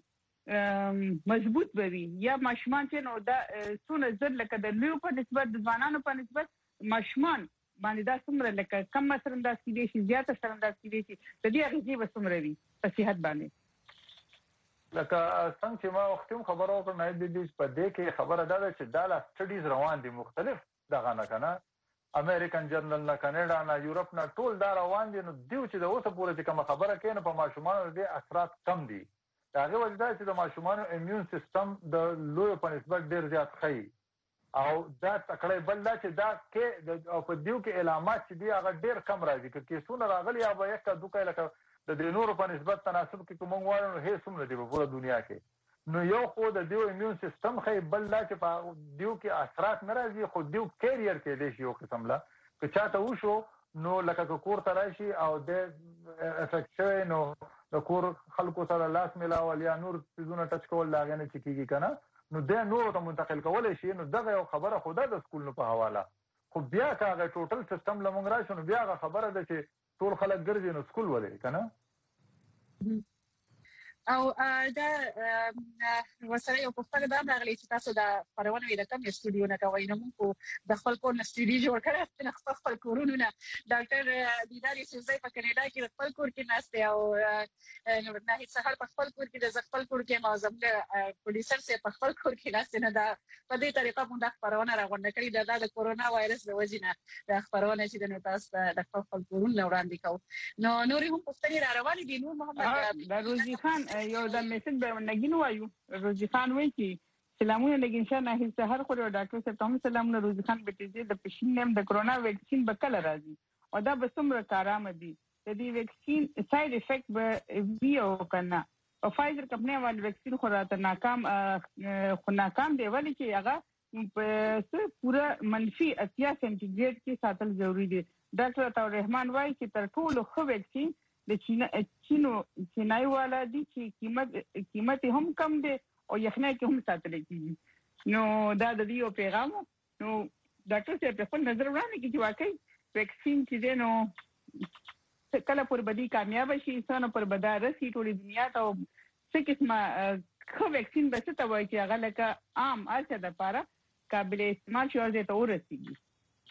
مضبوط وي یا ماشومان چې نو دا څونه زر لکه د لوی په نسبت د ځوانانو په نسبت ماشومان باندې دا څومره لکه کم مثلا دا سیدي شي زیاته سره دا سیدي شي د دې اغیزې وسمره وي په صحت باندې. لکه څنګه چې ما وختم خبرو کړ نه دي په دې کې خبره ده چې دا لا سټډیز روان دي مختلف دغه نه کنه، امریکن جرنل نه، کاناډا نه، یورپ نه، ټول دا روان دي. نو دیو چې د اوسه پورې چې کوم خبره کین په ماشومان دي اثرات کم دي. هغه وجه ده چې د ماشومان امیون سیستم د لوی په نسبت ډیر زیات خي او دا تکړه بل دا چې دا کې او په دیو کې علامات چې دی هغه ډیر کم راځي کې سونه راغلي یا به یک دوه لکه د نورو په نسبت تناسب کې کوم وایو نو هیڅ هم نه دی په پوره دنیا کې. نو یو خو د دیو امیون سیستم خي بل دا چې په دیو کې اثرات ناراضي، خو دیو کیریئر کې دی یو قسم لا که چاته وشو نو لکه کور ته راشي او د افیکټ شوی نو د کور خلکو سره لاس ملاول یا نور څه ټچ کول لا غنه چې کیږي کنه، نو د نور ته منتقل کولای شي. نو دغه یو خبره خو د سکول نو په حواله، خو بیا کاغه ټوټل سیستم لمونږ راشي نو بیا خبره ده چې ټول خلک ګرځي نو سکول ولې کنه. او دا وسره یو پوښتنه دا راغلی چې تاسو دا خبرونه د کوم استودیو نه کوي؟ نو موږ د خپل کور نه استودیو جوړ کړو چې خپل کورونه ډاکټر دیدار یوسفزئی په کینیډا کې خپل کور کې ناشته او نو نه هیڅ هر په خپل کور کې د خپل کور کې معظم پروډوسر سي په خپل کور کې ناشته نه دا په دې طریقه موږ د خبرونه راغونډ کړی د کورونا وایرس د وجې نه د خبرونه چې د تاسو د خپل کورونه وړاندې کوو. نو نورې هم پوښتنې را روانې دي. نور محمد د روزي خان یو د میسج به نګین وایو. روزي خان وایي چې سلامونه نګین شاه نه هیڅ هر خو ډاکټر صاحب ته سلامونه. روزي خان بټیزي د پښین نیم د کرونا ویکسین به کله راځي او دا به څومره کارآمد دي؟ د دې ویکسین ساید افیکټ به وی او کنه او فایزر کمپنی ول ویکسین خو راته ناکام دی ولی چې هغه په پورا منفي 80 سنټیګریډ کې ساتل ضروری دي. ډاکټر عطا الرحمن وایي چې تر ټولو خو ویکسین د چینای والا دي چې قیمت هم کم دي او یخنۍ کې هم ساتل کیږي. نو دا د دې پیغام نو ډاکټر صاحب په خپل نظر وړاندې کې چې واقعي ویکسین چې دی نو کله پر بدی کامیاب شي انسان پر بدار رسي ټول دنیا ته څه قسمه خو ویکسین به څه ته وایي چې هغه لکه عام اړتیا ده لپاره قابل استعمال شي او ته ورسیږي.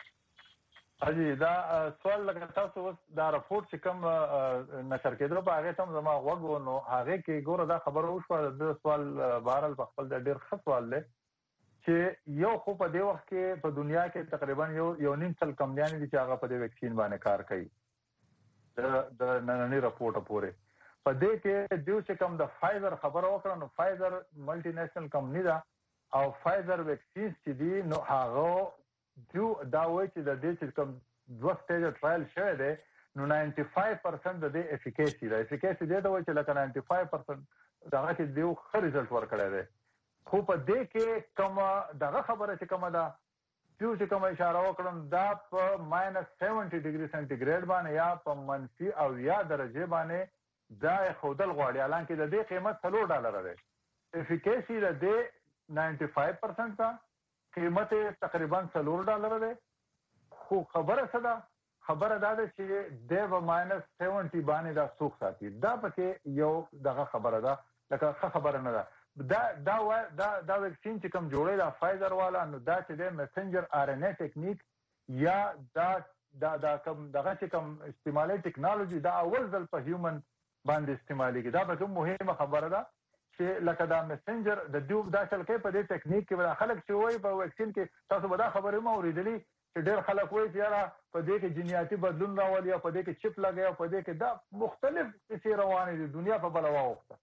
اجي دا سوال لکه تاسو دا راپورټ چې کوم نشر کېدو په هغه تم زما وګو نو هغه کې ګوره دا خبره وشوه د سوال بهرال په خپل د ډیر ښه سوال دی چې یو خو په دې وخت کې په دنیا کې تقریبا یو نیم سل کمپنیانې دي چې هغه په دې ویکسین باندې کار کوي. د نننی راپورټ پورې په دې کې دیو چې کوم د فایزر خبره وکړه نو فایزر ملټي نېشنل کمپنی دا او فایزر ویکسین چې دی نو هغه دیو دا وایي چې د دې چې کوم دوه سټیج ټرایل شوی دی نو 95% د دې افیکاسي دا افیکاسي دی دا وایي چې لکه 95% دغه کې دیو ښه رزلټ ورکړی دی خو په دې کې کوم دغه خبره چې کومه ده چې کوم اشاره وکړم دا په -70 ډیګري سنټیګریډ باندې یا په منفي او یا درجه باندې دا خودل غواړي حالانکه د دې قیمت $4 دی افیکاسي د دې 95% دا قیمت تقریبا $4 دی خو خبره څه ده خبره دا ده چې د -70 باندې دا سوق ساتي دا پکې یو دغه خبره ده لکه خبره نه ده دا ویکسین چې کوم جوړی دا فایزر والا نو دا چې د میسنجر آر ان اے ټیکنیک یا دا کوم دغه چې کوم استعمالي ټیکنالوژي دا اول ځل په هیومن باندې استعمالي دا به مهمه خبره ده چې لکه دا میسنجر د دیو دا چل کې په دې ټیکنیک کې خلک چې وایي په ویکسین کې تاسو به دا خبره مو اوریدلی چې ډېر خلک وایي چې یاره په دې کې جنیاتي بدلون راولي او په دې کې چپ لګي او په دې کې دا مختلف څه روانې دي دنیا په بل واوخته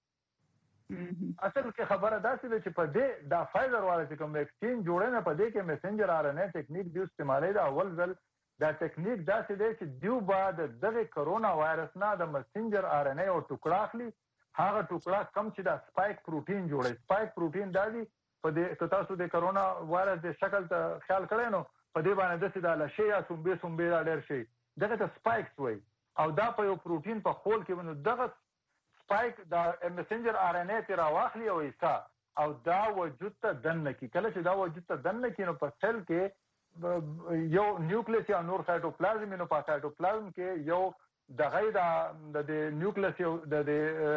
اصل کې خبره دا چې په دې دا فایزر والا چې کوم ویکسین جوړنه په دې کې میسنجر آر ان اے ټیکنیک دی استعمالي دا اول ځل دا ټیکنیک دا چې دیو بعد دغه کرونا وایرس نه د میسنجر آر ان اے او ټوکړه اخلي هغه ټوکړه کم چې دا سپایک پروتین جوړي سپایک پروتین دا دی په دې تاسو د کرونا وایرس د شکل ته خیال کړئ نو په دې باندې د سیدا لشي یا سومبه ډېر شي دغه ته سپایکس وای او دا په یو پروتین په خول کې ونو دغه سپایک دا میسنجر آر ان اے تر واخلي او ایسا او دا وجود ته دنه کی کله چې دا وجود ته دنه کی نو په سیل کې یو نیوکلیس یا نور سایټوپلازم نو په سایټوپلازم کې یو د نیوکلیس یو د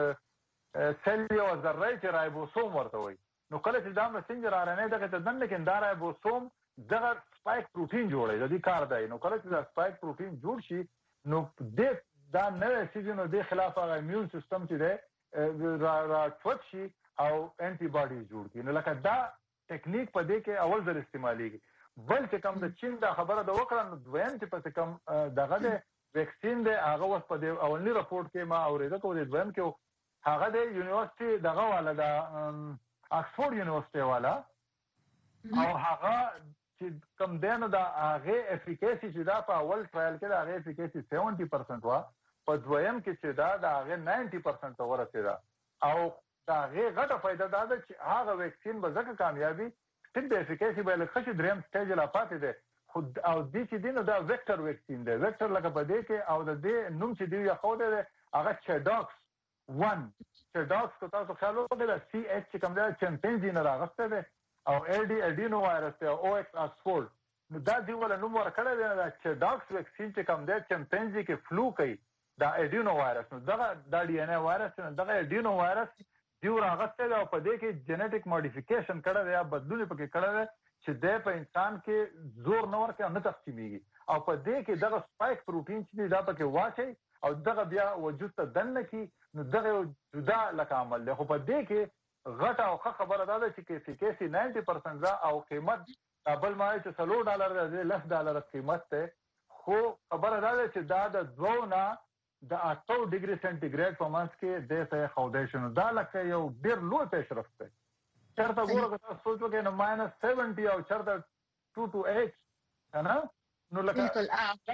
سیل یو ذره چې رایبوسوم ورته وي نو کله چې دا میسنجر آر ان اے دغه ته دنه کې دا رایبوسوم دغه سپایک پروتین جوړي د دې کار دی نو کله چې دا سپایک پروتین جوړ شي نو د دا نه سيزونو د خلاف هغه ایمیون سیستم چې دی را ټوټ شي او انټي باډیز جوړ کړي نو لکه دا ټیکنیک په دې کې اول ځل استعماليږي بل چې کوم د چین دا خبره د وکړه نو دویم چې په کوم دغه د ویکسین د هغه وس په دې اولنی رپورت کې ما اوریده کوم د دویم کې هغه د یونیورسيټي دغه والا د اکسفورد یونیورسيټي والا او هغه چې کوم دنه د هغه افیکاسي چې دا په اول ټرایل کې د هغه افیکاسي 70% وا په دویم کې چې دا د هغه 90% ورسېده او دا هغه غټه فائدہ ده چې هغه ویکسین به ځکه کامیابی ټیک د افیکاسي به لکه چې دریم سټیج لا پاتې ده خود او دې چې دینه دا ویکټر ویکسین ده ویکټر لکه په دې کې او د دې نوم چې دی یو خو ده هغه چډاکس 1 چډاکس کو تاسو خیال وکړئ سی ایچ چې کوم ده چمپینزي نه راغسته ده او اډینو وایرس ته او ایکس اکسفورد نو دا دی ول نوم ورکړی دی چې ډاکس ویکسین چې کوم دی چمپینزي کې فلو کوي دا اډینو وایرس نو دا ډي ان اے وایرس نه دا اډینو وایرس دی راغسته دی او په دې کې جنیټیک ماډیفیکیشن کړی دی یا بدلون پکې کړی دی چې د په انسان کې زور نه ورکه نه تقسیمیږي او په دې کې دغه سپایک پروتین چې دا پکې واچي او دغه بیا وجود ته دنه کې نو دغه جدا لکه عمل دی خو په دې کې غټه او خبره ده چې افیکاسي 90% ده او قیمت بل ما چې $4 دی $10 قیمت ته خو خبره ده چې دا د دوه د 8 ډیګري سنټیګریډ په منځ کې د څه فاونډیشن دا لکه یو ډیر لوی پیشرفت دی چرته ګوره تاسو سوچ وکړئ نو -70 او چرته 2 to 8 نه نو لکه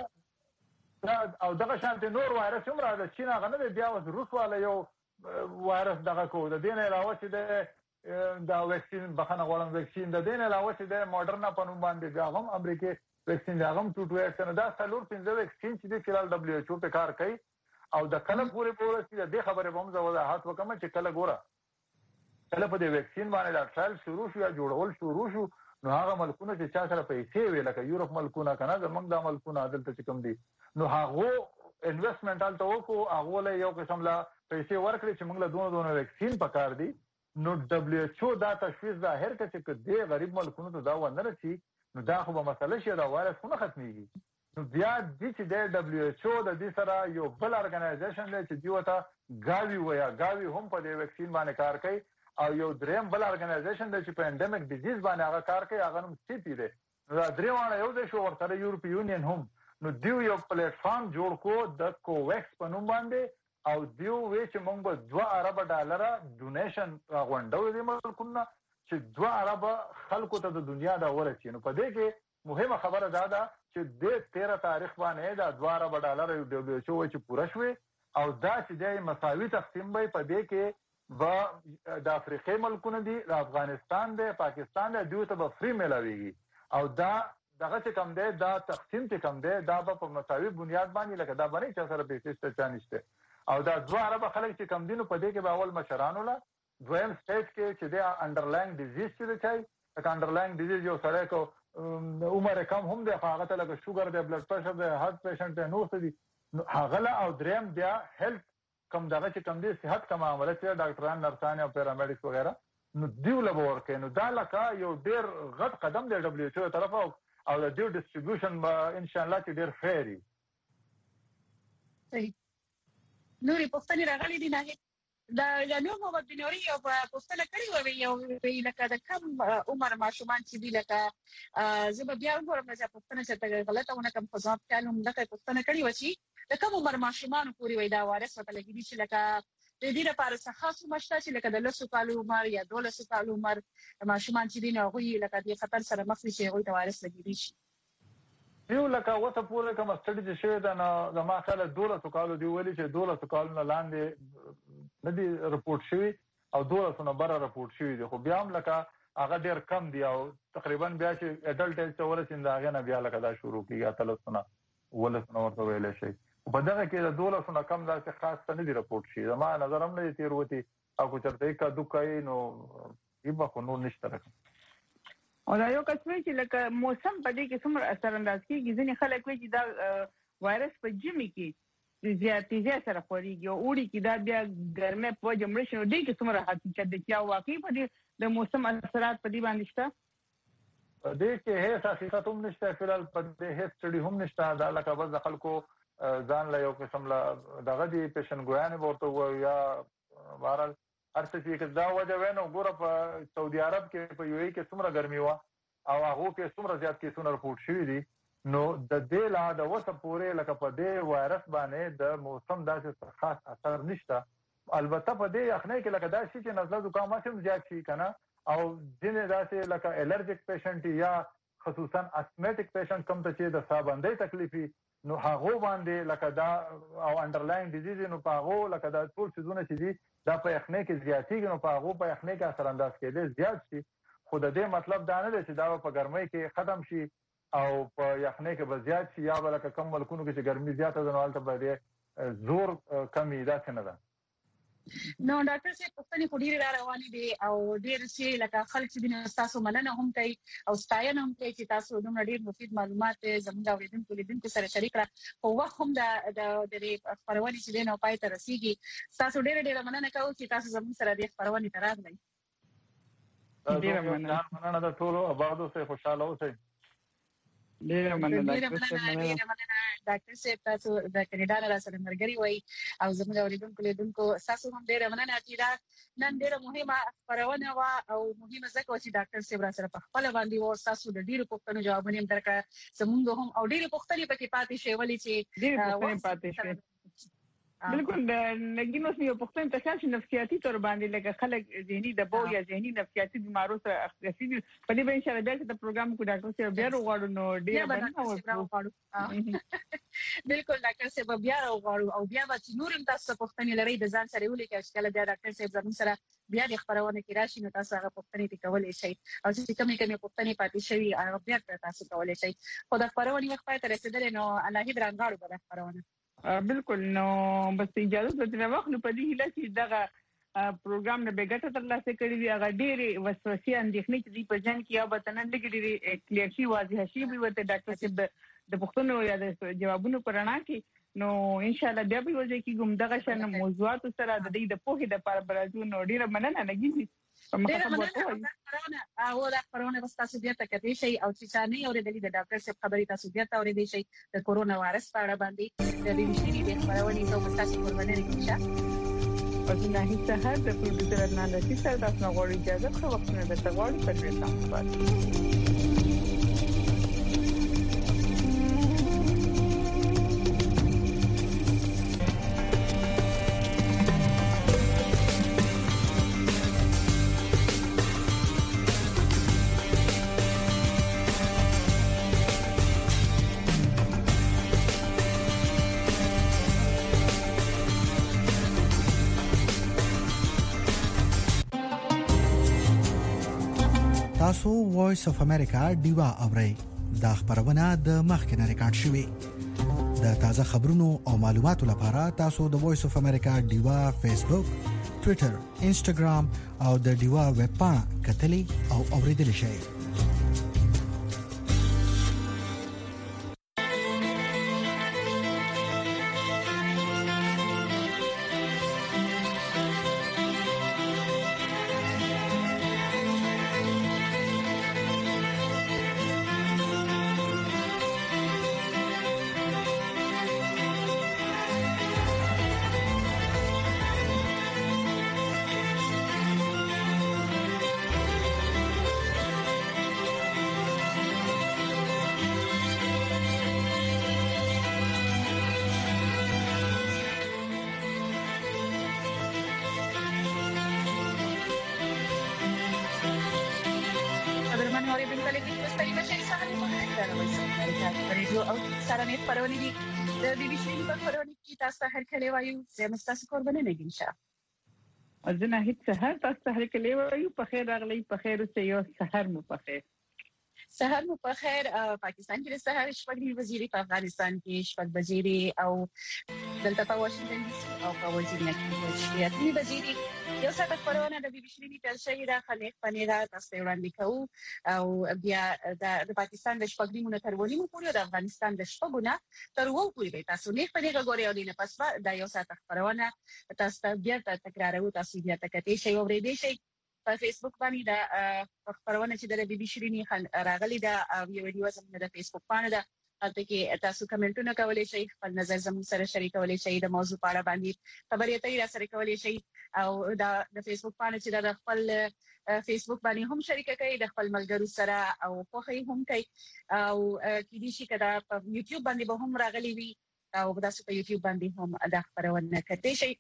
او دغه شانتي نور وایرس هم راځي چې نه غنه بیا اوس روس والا یو وایرس دغه کو د دین علاوه چې د ویکسین بخنه غوړم ویکسین د دین علاوه چې د ماډرنا په نوم باندې بیا هم امریکای ویکسین هغه 2 to 8 نه دا څلور پنځه ویکسین چې د فلال دبليو ایچ او په کار کوي او د کله پورې چې د خبره به موږ وضاحت وکم چې کله ګوره کله په دې ویکسین باندې دا ټرایل شروع شو یا جوړول شروع شو نو هغه ملکونه چې چا سره پیسې وی لکه یورپ ملکونه کنه زمونږ د ملکونه عدالت چې کوم دي نو هغه انویسټمنټ الته وکړو هغه له یو قسم لا پیسې ورکړي چې موږ له دونه ویکسین پکار دي نو دبليو ایچ او دا تشویش ظاهر کړي چې د غریب ملکونو ته دا ونه رسي نو دا خو به مسله شي دا وایرس نه ختميږي نو بیا د چې د دبليو ایچ او د دې سره یو بل ارګنایزیشن دی چې دیو ته گاوی هم په دې ویکسین باندې کار کوي او یو دریم بل ارګنایزیشن دی چې په انډیمیک ډیزیز باندې هغه کار کوي هغه نوم سی پی دی نو دا درېوانه یو د شو ورته یورپی یونین هم نو دیو یو پلیټ فارم جوړ کو د کوویکس په نوم باندې او دیو وی چې موږ به 2 ارب ډالر ډونیشن غونډو دې ملکونه چې 2 ارب خلکو ته د دنیا دا ورچې. نو په دې کې مهمه خبره دا چې د 13 تاریخ باندې دا 2 ارب ډالر WHO چې پوره شوی او دا چې د مساوي تقسیم به په دې کې د افریقای ملکونه دي، د افغانستان دی، پاکستان دی، دوی ته به فری ملاويږي او دا دغه چې کم دی دا تقسیم چې کم دی دا په مساوي بنیاد باندې لکه دا باندې چې سره پیسې چانشته او دا 2 ارب خلک چې کم دي نو په دې کې به اول مشرانو لا دویم سټیج کې چې د انډرلاین ډیزیز چې دی چې انډرلاین ډیزیز یو سره کو عمر کم هم دی، هغه ته لکه شوګر دی، بلډ پريشر دی، هارت پیشنټ دی، نو څه دي هغه او دریم بیا هیلث کم دغه چې کم دي صحت کم عمله چې ډاکټران نرسان او پیرامډیکس وغیرہ نو دیو لبور کې نو دا لکه یو ډیر غټ قدم دی WHO طرف او د دیو ډیسټریبیوشن ان شاء الله چې ډیر فیری. صحیح. نوري پښتني راغلي دي نه دا یو محمد بنوري او پښتنه کړی وي یو لکه د کم عمر ماشومان چې دی لکه زه بیا وګورم چې پښتنه چې غلطه ونه کوم خو ځاب کالم لکه پښتنه کړی و چې د کوم عمر ماشومان پورې وای دا وارث وته لګیدي چې لکه د دې لپاره څه خاص مشته چې لکه د 10 کال عمر یا 12 کال عمر ماشومان چې دین هغه لکه د خطر سره مخ شي هغه ته وارث لګیدي شي. یو لکه وته پورې کوم سټډي چې شوی دا د ما خاله 12 کال دی ویلي چې 12 کال نه لاندې نه دی رپورټ شوی او 12 نه بره رپورټ شوی دی، خو بیا هم لکه هغه ډیر کم دی او تقریبا بیا چې اډلټ ایج ته ورسېند هغه نه بیا لکه دا شروع کیږي تلسونه ولسنه ورته ویل شي په دغه کې د 12 نه کم دا چې خاص ته نه دی رپورټ شي. زما نظر هم نه تیر وتی او کو چرته کا دوکای نو یبه کو نو نشته راځي او دا یو کسمه چې لکه موسم په دې کې څومره اثر انداز کوي. ځینې خلک وایي چې دا وایرس په جمی کې زیاتې سره خوريږي او اوري کې دا بیا ګرمه په جمړ شنو دي چې څومره حقیقت دی چې واقعي په دې د موسم اثرات په دې باندې شته. په دې کې هیڅ حقیقت هم نشته، فلال په دې هیڅ سټډي هم نشته. دا لکه بس د خلکو ځان له یو قسم له دغه دی پیشنګویان ورته و یا بهرحال هر څه چې دا وجه وینو ګوره په سعودي عرب کې په یو ای کې څومره ګرمي و او هغه کې څومره زیات کیسونه رپورټ شوي دي نو د دې لا د وسه پورې لکه په دې وایرس باندې د موسم داسې خاص اثر نشته. البته په دې یخنۍ کې لکه دا شي چې نزله زکام هم زیات شي کنه او ځینې داسې لکه الرجیک پیشنټ یا خصوصا اسمیټیک پیشنټ کوم ته چې د ساه تکلیفي نو هغه باندې لکه دا او انډرلاین ډیزیز نو په هغه لکه دا ټول څه چې دي دا په یخنۍ کې زیاتېږي نو په هغه په یخنۍ کې اثر انداز کېږي زیات شي. خو د دې مطلب دا نه دی چې دا په ګرمۍ کې ختم شي او په یخنۍ کې به زیات شي یا لکه کم ملکونو کې چې ګرمي زیاته ده نو هلته به زور کمی دا څه نه ده. نو ډاکټر صاحب پښتني خوري را روانې دي او ډېر شي لکه خلک چې د تاسو مننه هم کوي او ستاینه هم کوي چې تاسو دومره ډېر مفید معلومات زموږ اوریدونکو لیدونکو سره شریک کړه او وخت هم د خبرونه چې دینه پای ته رسیدي تاسو ډېر مننه کوم چې تاسو زموږ سره د خبرونه ته راغلئ. ډېر مننه د ټولو آبادو سره خوشاله اوسئ. ډېر مننه ډاکټر صاحب تاسو د کینیډا نه سره مرګري وای او زموږ اوریدونکو لیدونکو تاسو هم ډېر مننه چې دا نن ډېر مهمه خبرونه وا او مهمه ځکه چې ډاکټر صاحب را سره په خپل باندې و تاسو د ډېر پوښتنو جوابونه هم درکړه زموږ هم او ډېر پوښتنې پکې پاتې شي ولې چې ډېر پوښتنې پاتې شي. بالکل نګینو سمې پوښتنه تاسو چې نفسیاتي تور باندې لکه خلک ذهني دباو یا ذهني نفسیاتي بیمارو سره اختصاصي په دې باندې چې دا د پروګرام کو ډاکټر صاحب بیا وغواړو نو ډېر باندې بالکل ډاکټر صاحب بیا وغواړو او بیا چې نورم تاسو پوښتنې لري د ځان سره ولې چې کله بیا ډاکټر صاحب زموږ سره بیا د خبرونه کې راشي نو تاسو هغه پوښتنې کولای شئ او چې کومې پوښتنې پاتې شوي هغه بیا تاسو کولای شئ. خو د خبرونه وخت پاتې رسیدل نو الله دې رانغاړو په خبرونه. بالکل نو بس اجازه درته واخلو په دې هیله چې دغه پروګرام نه بیګټه ترلاسه کړی دی هغه ډېری وسوسې اندېښنې چې دی په ځان کې یا به تنن لګړي کلیر شي واضح شي به ورته ډاکټر صاحب د پښتنو یا د جوابونو پرانا کې نو ان شاء الله بیا به ورځي کې کوم دغه شان موضوعات سره د دې د پوهې د لپاره برازو نو ډېر مننه نګینې او دا خبرونه تاسو بیا تکرار شي او چې څنګه اورېدلې د ډاکټر صاحب خبرې تاسو بیا اورېدې شي د کورونا وایرس په اړه باندې د دې مشري د خبرونه په تاسو ورباندې کوي. پس نه هیڅ هر د پروډوسر نه لسی سره تاسو غوړي اجازه خو وخت نه د تغوړي په دې تاسو تاسو وایس اف امریکا ډیوا اورئ دا خبرونه د مخکنه ریکارډ شوې د تازه خبرونو او معلوماتو لپاره تاسو د وایس اف امریکا ډیوا فیسبوک ټوئیټر انسټاګرام او د ډیوا ویب پاڼه کتلې او اوریدل شئ پرونی د بي بي سي په پرونی کې تاسو هر کله وایو زموږ تاسو قربانه نه ګنشه ازنه هیڅ سحر تاسو هر کله وایو په خیر راغلی په خیر اوسه یو سحر مو په خیر سحر مو په خیر پاکستان کې سحر شپږ وزیري په افغانستان کې شپږ وزیري او دلته په واشنگټن ډي سي او په وزیري کې شپږ وزیري یو څه خبرونه د بي بي سي په شهید خلیق پنیرا تاسو وړاندې کوو او بیا د پاکستان د شپږ نیمه ترونی مو پوره د افغانستان د شپږونه تر وو پوره تاسو نه پنیرا غوړی او نه پس دا یو څه خبرونه تاسو بیا تکرارو تاسو بیا تکته شی او ورېدې شي په فیسبوک باندې دا خبرونه چې د بي بي سي راغلي دا یو ویډیو زموږ د فیسبوک باندې دا هلته کې تاسو کمنټونه کولای شئ خپل نظر زموږ سره شریکولای شئ د موضوع په اړه باندې خبرې اترې را سره کولای شئ او دا د فیسبوک باندې چې د خپل فیسبوک باندې هم شریک کړئ د خپل ملګرو سره او خوښي هم کوي او کې دي چې کدا په یوټیوب باندې به هم راغلي وي او تاسو په یوټیوب باندې هم دا خبرونه کوي شئ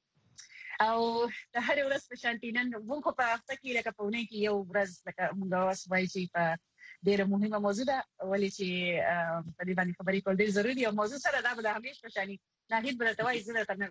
او د هر ورځ په شانتینن موږ په هفته کې لکه په ونه کې یو ورځ لکه موږ وایي چې په ډیره مهمه موضوع ده ولې چې په دې باندې خبرې کول ډیر ضروري دي او موضوع سره دا به همیشه په شانی ناهید برته وایي زه ته نه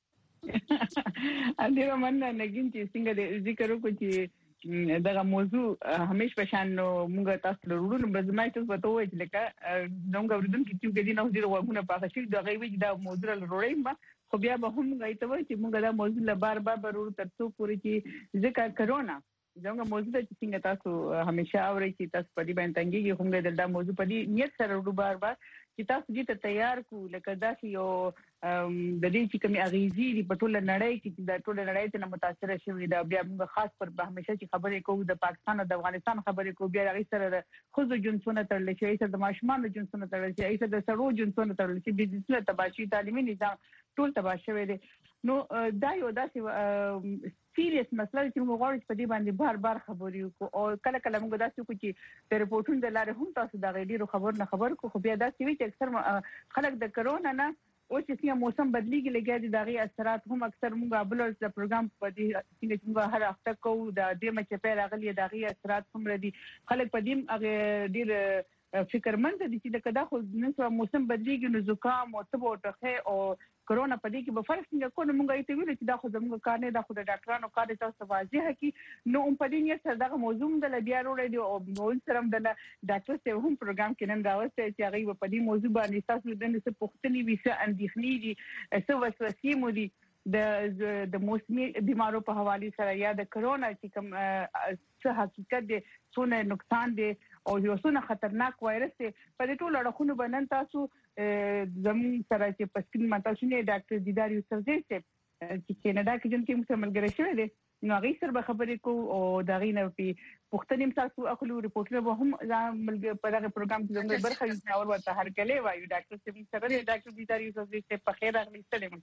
ا دې ومنه نګین چې څنګه د ذکر وکړو چې دغه موضوع همیشه په شان موږ تاسو له وروڼو بزمای تاسو په توګه چې لکه نوم غوړدون کې چې دې نو ډیر وګونه پاخه شي دا غوي دا موضوع له وروړې ما خو بیا به هم غوښته وای چې موږ دا موضوع له بار ورو ترڅو پوری چې ذکر کرونا څنګه موضوع د څنګه تاسو همیشه اوري چې تاسو په دې باندې تنګي هم دا موضوع په دې نیت سره ورو بار چې تاسو دې ته تیار کو لکه دا یو د دې چې کومي اغیزي دی په ټوله نړۍ کې د ټوله نړۍ ته متاثر شوی دا بیا موږ خاص پر همیشه چې خبرې کوو د پاکستان او د افغانستان خبرې کوو بیا هغه سره خزو جنسونه تړل شي سره د ماشومان جنسونه تړل شي سره د سړو جنسونه تړل شي د دې تباشي تعلیمي نظام ټول تباہ شوی دی نو دا یو داسې سیریس مسله چې موږ غواړو په دې باندې بار خبرې وکړو او کله کله موږ داسې وکړو چې د ریپورتونو د لارې هم تاسو دا غیډیرو خبر کو خو بیا داسې وي چې اکثر خلک د کرونا نه او چې څنګه موسم بدلیږي لګیا دي دغه اثرات هم اکثر موږ بلل د پروګرام په دې څنګه چې موږ هر هفته کوو د دې مچ په راغلي دغه اثرات هم ردي خلک په دې ډیر فکرمند دي چې دا خو نن موسم بدلیږي نو زکام او تبو ټخه او کرونا په دې کې به فرق څنګه کوو موږ ایته ویل چې دا خو زموږ کار نه دا خو د ډاکټرانو کار دی تاسو واضح کی نو په دې نه سره دا موضوع د بیا وروړي دی او نو سره د ډاکټر سره هم پروګرام کې نن راوځي چې هغه په دې موضوع باندې تاسو د نس پوښتنې ویسه اندېښنې دي څه وسوسې مو دي د موسمي بیمارو په حواله سره یا د کرونا چې کوم څه حقیقت دي څونه نقصان دي او یو څونه خطرناک وایرس دی په دې ټول اړخونو باندې تاسو زمون سره چې پسکین متاسو نه ډاکټر دیدار یوسفزی چې کینیډا کې جن کې موږ ملګری شوی دی نو هغه سره به خبرې کو او دا غینه په پښتنیم تاسو اخلو ریپورټونه به هم ملګری په دغه پروګرام کې زموږ برخه اور ورته هر کله وایو ډاکټر سره ډاکټر دیدار یوسفزی په خیر راغلی سلام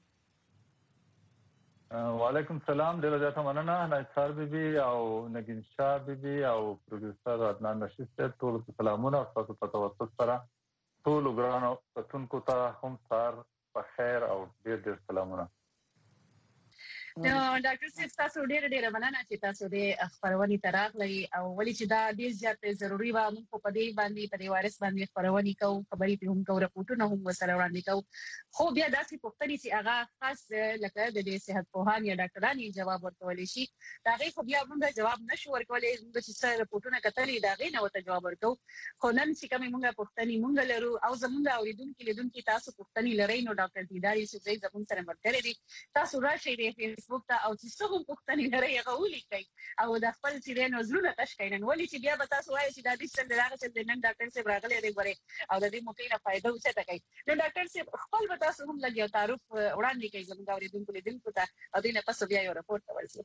وعلیکم السلام ډیره زیاته مننه نثار بیبي او نگین شاه بیبي او پروډوسر عدنان رشید صاحب ټول سلامونه تاسو په توسط سره ټول ګرانو پتونکو ته هم سار په خیر او ډیر سلامونه نو ډاکټر صاحب تاسو ډېر مننه چې تاسو د خبرونې تراغلي او ولې چې دا ډېر زیات ضروری و موږ په دې باندې په وایرس باندې خبرونه کوو خبرې په هم کوو راپورټونه هم وسره وړاندې کوو خو بیا داسې پوښتنې چې هغه خاص لکه د صحت پوهان یا ډاکټرانو جواب ورکول شي دا غي خو بیا موږ جواب نشو ورکولای چې څه راپورټونه کتلې دا غي نه وته جواب ورکو خو نن چې کومه موږ پوښتنې موږ لرو او زموږ اوریدونکو تاسو پوښتنې لرئ نو ډاکټر دیدار یوسفزئی زموږ سره مرګره دي تاسو راشئ د فیسبوک ته او چې څو پوښتنې لرئ هغه ولیکئ او د خپل چې نظرونه تش کړئ نن ولې چې بیا به تاسو وایئ چې دا د څه دغه څه نن ډاکټر صاحب راغلی دی غره او د دې موقع نه فائدہ وڅته کوي نو ډاکټر صاحب خپل به تاسو هم لګیو تعارف وړاندې کوي زموږ اوریدونکو ته او دې نه پس بیا یو راپورټ ورسول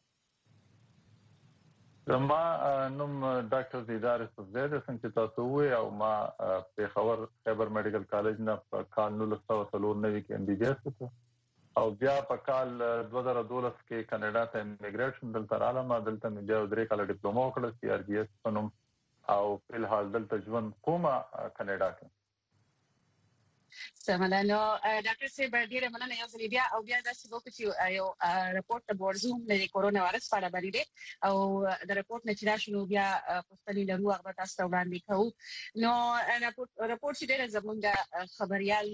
زما نوم ډاکټر دیدار یوسفزئی د څنګه تاسو وې او ما په خیبر میډیکل کالج نه په کال 1993 کې ام بي بي اس وکړ او بیا په کال 2012 کې کاناډا ته ایمیګریشن دلته رااله دلته مې بیا 3 کال ډیپلوما وکړه سی ار بي اس په نوم او په الحال دلته ژوند کومه کاناډا کې سمانه ډاکټر صاحب ډیره مننه یو ځل بیا او بیا دا چې وکړو چې یو راپورټ ته ورزوم د کورونا وایرس په اړه باندې او د راپورټ نه چې راشنو بیا پوښتنې لرو هغه تاسو ته وړاندې کوو نو راپورټ چې ډیره زمونږ خبريال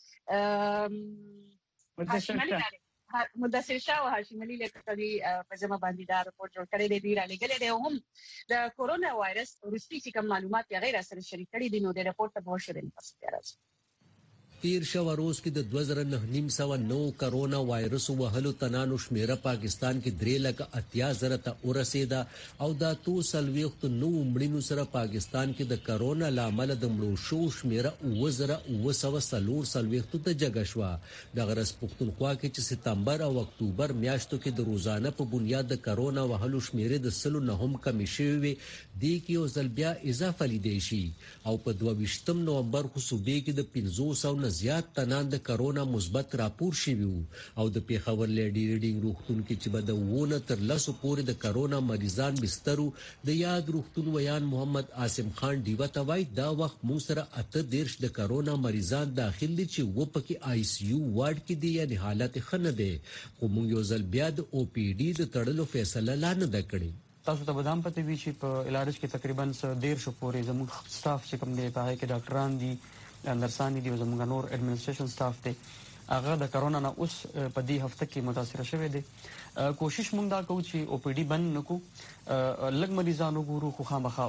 مدثر شاه او هاشم علي لکتري په جمع باندې دا راپورټ جوړ کړی دی را لګلې دی هم د کورونا وایرس ورستي چې کوم معلومات غیر سره شریک کړي دي نو د راپورټ ته به شریک پس راځي تیر شو روز کې د 2009 کرونا وایرس وهلو تنانو شمیره پاکستان کې 3,80,000 ته ورسیدا او دا تو سلويخت نو مړینو سره پاکستان کې د کرونا لامل د مړو شو شمیره 2,900 سلويخت ته جګ شو د غرس پښتونخوا کې چې ستمبر او اکتوبر میاشتو کې د روزانه په بنیاد د کرونا وهلو شمیره د سلو نه هم کم شوی دی کې او زلبیا اضافه لیدي شي او په 22 نومبر خو صوبې کې د 500 زیات تنان د کرونا مثبت راپور شوی او د پیښور لیډي ریډینګ روغتون کې چې بده ونه تر لاسو پورې د کرونا مریضان بسترو د یاد روغتون ویان محمد عاصم خان دیوه توای دا وخت مو سره 18 د کرونا مریضان داخل دي چې و پکې آی سی یو وارډ کې دي یعنی حالت خنه ده خو موږ یو ځل بیا د او پی ډي د تړلو فیصله لانه د کړی تاسو ته بدام پته وی چې په علاج کې تقریبا 1.5 پورې زموږ سټاف چې کوم دی په هغه کې ډاکټران دي نرسان دي او زموږ نور ایڈمنسټریشن سټاف دی هغه د کرونا نه اوس په دې هفته کې متاثر شوی دی کوشش مونږ دا کوو چې او پی ډي بند نکو لږ مریضان وګورو خو خامخا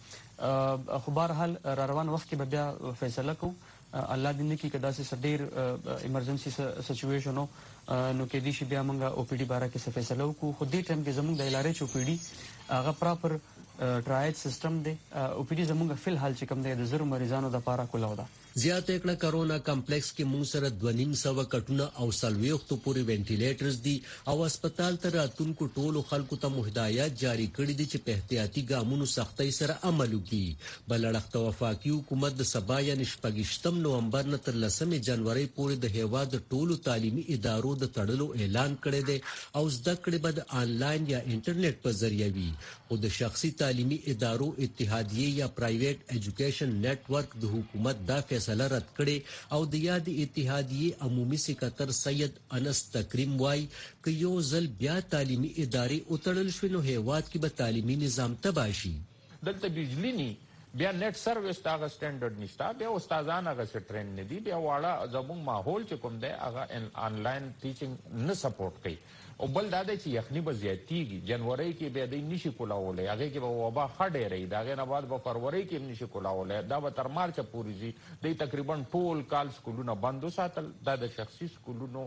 وګورو خو بهر حال روان وخت کې بیا فیصله کوو الله دې نه کې کدا سي ډېر ایمرجنسي سچويشن نو کې دي چې بیا مونږ او پی ډي باره کې فیصله وکړو خو دې ټیم کې زموږ د علاج او پی ډي هغه پراپر ټرایل سیستم دی او پی ډي زموږ فل حال چې کوم دی د زرو مریضانو د پاره کولاو ده زیات کړه کرونا کمپلیکس کې مون سره 2.5 کټونه او سلويخت پورې وینټیلیټرز دي او هسپتال ته راتونکو ټولو خلکو ته هدایت جاری کړي دي چې په احتیاطي ګامونو سختۍ سره عمل وکړي بلړخت وفاقي حکومت د سبا یا نشپګشتم نومبر نه تر 10 جنوري پورې د هیواد ټولو تعلیمي ادارو د تړلو اعلان کړی دی او زده کړې به د آنلاین یا انټرنیټ په ذریعہ وي او د شخصي تعلیمي ادارو اتحادیه یا پرایویټ ایجوکیشن نت ورک د حکومت دا فیصله رد کړي او د یاد اتحادیه عمومي سکرټر سید انس تکریم وای ک یو ځل بیا تعلیمي ادارې اوتړل شنو هیواد کې به تعلیمي نظام تباشي دلته بجلی ني بیا نت سرویس تاغه سټانډرډ نشته بیا استادان هغه ټرین نه دي بیا واړه زموږ ماحول چې کوم دی هغه آنلاین ټیچینګ نه سپورټ کوي او بل دا د چې یخني به زیاتیږي جنوري کې به د نشي کولاولې هغه کې به وبا خډې رہی داغه نه بعد به فروری کې نشي کولاولې دا به تر مارچ پورې دي تقریبا ټول کال سکولونه بند وساتل دا د شخصي سکولونو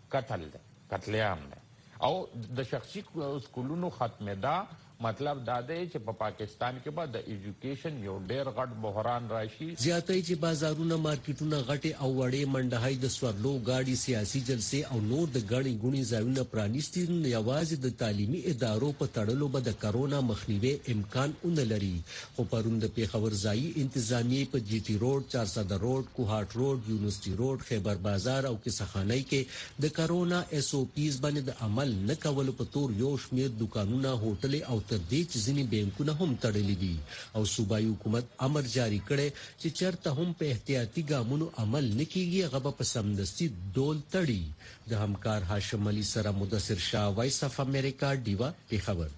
قتل او د شخصي سکولونو ختمه دا مطلب دا دی چې په پاکستان کې به د ایجوکیشن یو ډېر غټ بحران راشي زیاتې چې بازارونه مارکیټونه غټي او وړې منډهای د سورلو گاډي سیاسي جلسې او نور د غړي غوني ځایونه پرانیستي نه یوازې د تعلیمي ادارو په تړلو به د کرونا مخنیوي امکان اون لري خو پروند پیښور ځای انتظامی په جی ټي روډ 400 روډ کوهاټ روډ یونیورسيټي روډ خیبر بازار او کې سخانۍ کې د کرونا اس او پیز باندې د عمل نه کول په تور یو شمیر دکانونه هوټل او تر دې چې ځینې بانکونه هم تړلي دي او صوبایي حکومت امر جاری کړي چې چرته هم په احتیاطي ګامونو عمل نکېږي هغه په سمدستي ډول تړي. د همکار هاشم علي سره مدثر شاه، وایس اف امریکا، ډیوا پیښور.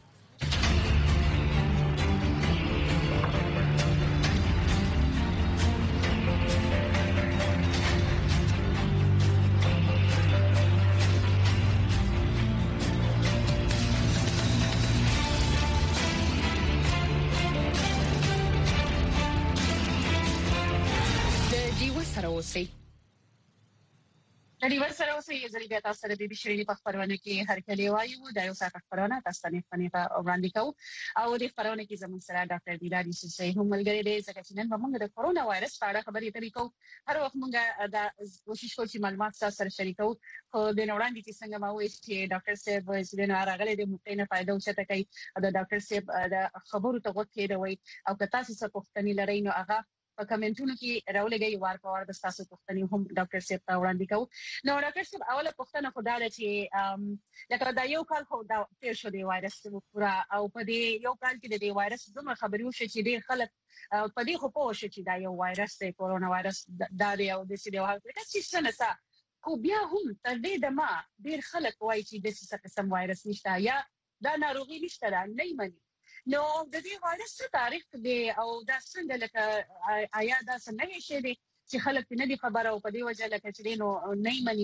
نړیوال سره اوسې ځلې بیا تاسو سره د بشري په خبرونه کې هر کله وایو د یو ساعت خبرونه تاسو ته په وړاندې کوو او د خبرونه کې زموږ سره ډاکټر دیدار یوسفزی هم ملګری دی ځکه چې نن موږ د کورونا وایرس په اړه خبرې کوو. هر وخت موږ دا کوشش کوو چې معلومات تاسو سره شریکو. خو د وړاندې چې څنګه ما وایي چې ډاکټر صاحب چې نن راغلي د مقینه فائدہ اوچته کوي د ډاکټر صاحب د خبرو ته وخت کېدوي او که تاسو څه پوښتنې لرئ نو هغه په کمنټونو کې راولګي وار په وار د تاسو پوښتنې هم ډاکټر صاحب ته وړاندې کوو. نو ډاکټر صاحب اوله پوښتنه خو دا ده چې لکه دا یو کال خو دا تیر شو دی وایرس پورا او په دې یو کال کې د دې وایرس دومره خبرې وشي چې ډېر خلک په دې خو پوه شي چې دا یو وایرس دی کورونا وایرس دا دی او د سیده حالت کې څه نه خو بیا هم تر دې دمه ډېر خلک وایي چې د څه قسم وایرس نشته یا دا ناروغي نشته نه مني. نو د دې وایرس تاریخ دی او دا څنګه لکه آیا دا څنګه شي دي چې خلک نه دي خبره او په دې وجه لکه چې نو نه مني.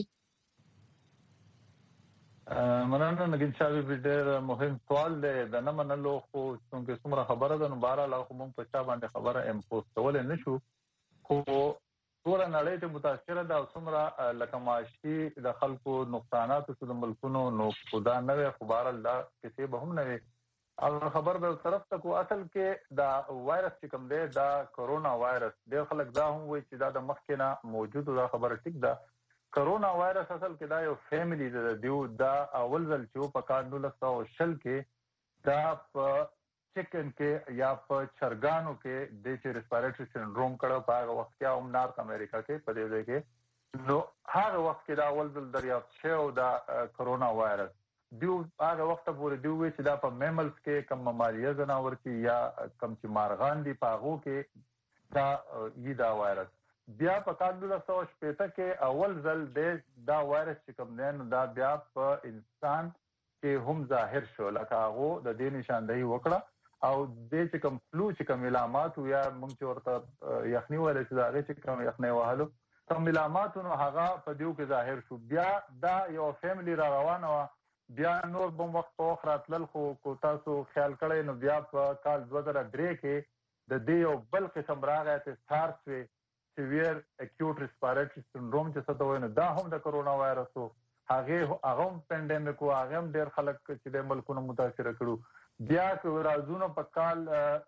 مننه نګین شاوی ډېر مهم سوال دی د نه منلو خو څنګه څومره خبره ده نو بهر له کوم په چا باندې خبره امپوز کول نه شو خو ټول نړۍ ته متاثر ده او څومره لکه معاشي د خلکو نقصانات او د ملکونو نو خدا نه خو بهر الله کسی به هم نه او خبر به طرف ته کو اصل کې دا وایرس چې کوم دی دا کورونا وایرس ډېر خلک دا هم وایي چې دا د مخکې نه موجود دا خبره ټیک ده. کورونا وایرس اصل کې دا یو فیملی دی دا اول ځل چې په کال 1960 کې دا په چکن کې یا په چرګانو کې د ریسپیریټری سنډروم کړه په هغه وخت کې هم نارت امریکا کې په دې ځای کې نو هغه وخت کې دا اول ځل دریافت شو دا کورونا وایرس دیو هغه وخت پورې دیو چې دا په میملز کې کم ممالیه جناور کې یا کم چې مارغان دي پاغو کې دا دا وایرس بیا په کال 1960 کې اول ځل دا وایرس چې کوم نه دا بیا په انسان کې هم ظاهر شو لکه هغه د دې نشاندهي وکړه او د چې کوم فلو چې کوم علامات یا موږ چې ورته یخني ولې چې دا چې کوم یخني وهلو کوم علامات نو هغه په دیو کې ظاهر شو. بیا دا یو فیملی را روانه بیا نور بم وخت په وخت راتلل خو تاسو خیال کړئ نو بیا په کال 2003 کې د دې یو بل قسم راغی چې سارس وی سیویر اکیوټ ریسپیریټری سنډروم چې څه ته وایي دا هم د کورونا وایرس وو هغه هم پینډیمک وو هغه هم ډېر خلک چې د ملکونو متاثر کړو. بیا که راځونو په کال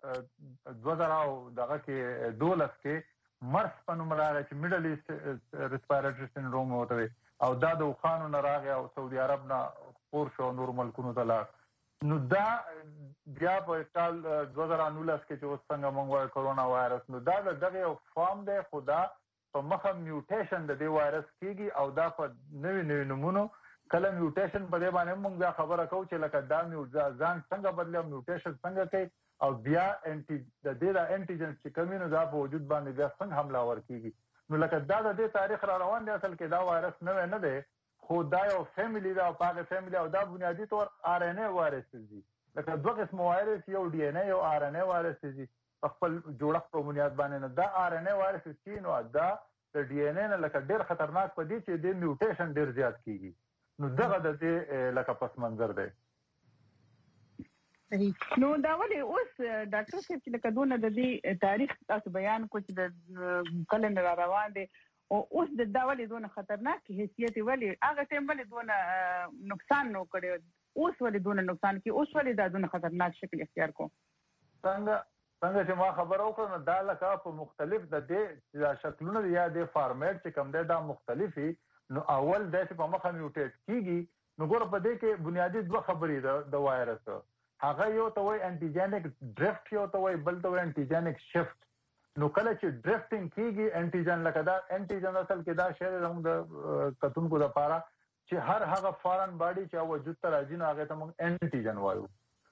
2000 کې 12 کې مرس په نوم راغی چې میډل ایست ریسپیریټری سنډروم وته او دا د وخانو نه راغی او سعودي عرب نه پور شو نور ملکونو ته لاړ. نو دا بیا په کال 2019 کې چې اوس څنګه موږ وایو کورونا وایرس نو دا دغه یو فارم دی خو دا په مخه میوټیشن د دې وایرس کیږي او دا په نوې نمونو کله میوټیشن په دې باندې موږ بیا خبره کوو چې لکه دا ځان څنګه بدلي میوټیشن څنګه کوي او بیا د دې د انټیجن چې کمینو دا په وجود باندې بیا څنګه حمله ور کیږي. نو لکه دا د دې تاریخ را روان دی اصل کې دا وایرس نه دی خو دا یو فیملی دا په هغه فیملی او دا بنیادی طور آر ان اے وایرس دي لکه دوه قسم وایرس یو ډي ان اے او آر ان اے وایرس دي خپل جوړښت په بنیاد باندې نه دا آر ان اے وایرس چې نو دا د ډي ان اے نه لکه ډېر خطرناک پدې چې د میوټیشن ډېر زیات کیږي نو دغه د لکه پس منظر دی. نو دا ولې اوس ډاکټر صاحب چې لکه دونه د دې تاریخ تاسو بیان کوئ چې د کله را روان دي او اوس د دا ولې دونه خطرناک حیثیت ولې هغه ټیم ولې دونه نقصان نو کړي اوس ولې دونه نقصان کوي اوس ولې دا دونه خطرناک شکل اختیار کو څنګه چې ما خبر اوکړم دا لکه په مختلف د دې شکلونو یا د فارمیټ چې کوم دی دا مختلفي نو اول د په مخه میوټیټ کیږي نو ګور په دې کې بنیادی دوه خبرې د وایرس هغه یو ته وایي انټیجنیک ډرفټ یو ته وایي بل ته وایي انټیجنیک شفت. نو کله چې ډرفټینګ کیږي انټیجن لکه دا انټیجن اصل کې دا شی زموږ د کتونکو لپاره چې هر هغه فارن باډي چې وجود ته راځي نو هغه ته موږ انټیجن وایو.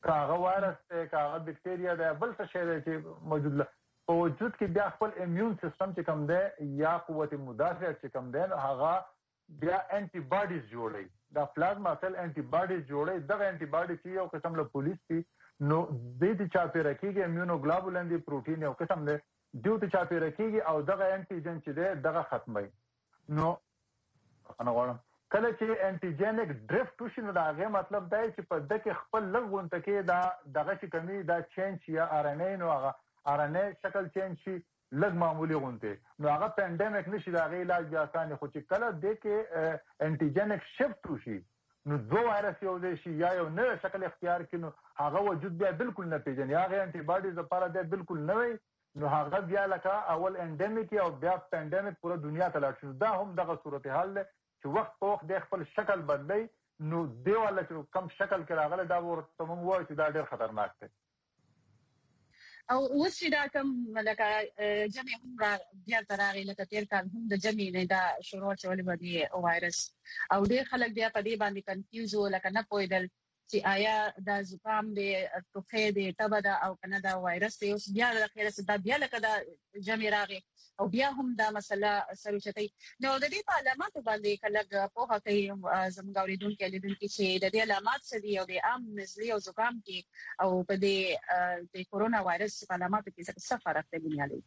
کاغه وایرس ته کاغه بکټریا ده بل څه شی چې موجود په وجود کې بیا خپل ایمیون سیستم چې کوم ده یا قوت مدافعت چې کوم ده هغه بیا انټي باډیز جوړي دا پلازما سیل انټي باډیز جوړي دغه انټي باډي چې یو قسم له پولیس دي نو د دې چاپی رکیږي ایمونوګلوبولین دی پروتین یو قسم ده دیو ته چاپی رکیږي او دغه انټیجن چې ده دغه ختمي نو انا غواړم کله چې انټیجنیک ډرفټ وشي نو دا غي مطلب دی چې په دغه خپل لغونته کې دا دغه چې کمی دا چینج یا ار ان اے نو هغه ار ان اے شکل چینج شي لږ معمولی غونته نو هغه پاندیمک نشي دا غي علاج بیا اسانه خو چې کله د کې انټیجنیک شفت وشي نو دو وایرس یو دی شي یا یو نوې شکل اختیار کینو هغه وجود بیا بالکل نه پیژني هغه انټي باډیز لپاره دی بالکل نه وي نو هغه بیا لکه اول انډیمیک او بیا پاندیمک پوره دنیا ته لاړ شو دا هم دغه صورتحال ده چې وخت په وخت د خپل شکل بدلی نو دیواله چې کم شکل کې راغله دا ورته موږ وایو چې دا ډېر خطرناک دی او اوس چې دا کوم لکه جمع هم بیا تراغي لکه تیر کال هم د جمع نه دا شروع شولې باندې وایرس او ډېر خلک بیا په دې باندې کنفیوز و لکه نه پوهیدل چې آیا دا زکام دی ټوخی دی تبه ده او کنه دا وایرس دی اوس بیا د خیره دا بیا لکه دا جمع راغی او بیا هم دا مسله سره چتای نو د دې په علامات باندې کله په هغه زموږ اوریدونکو لیدونکو چې د دې علامات څه دي او د عام نزلي او زکام کې او په دې د کورونا وایرس په علامات کې څه فرق دی بنیادی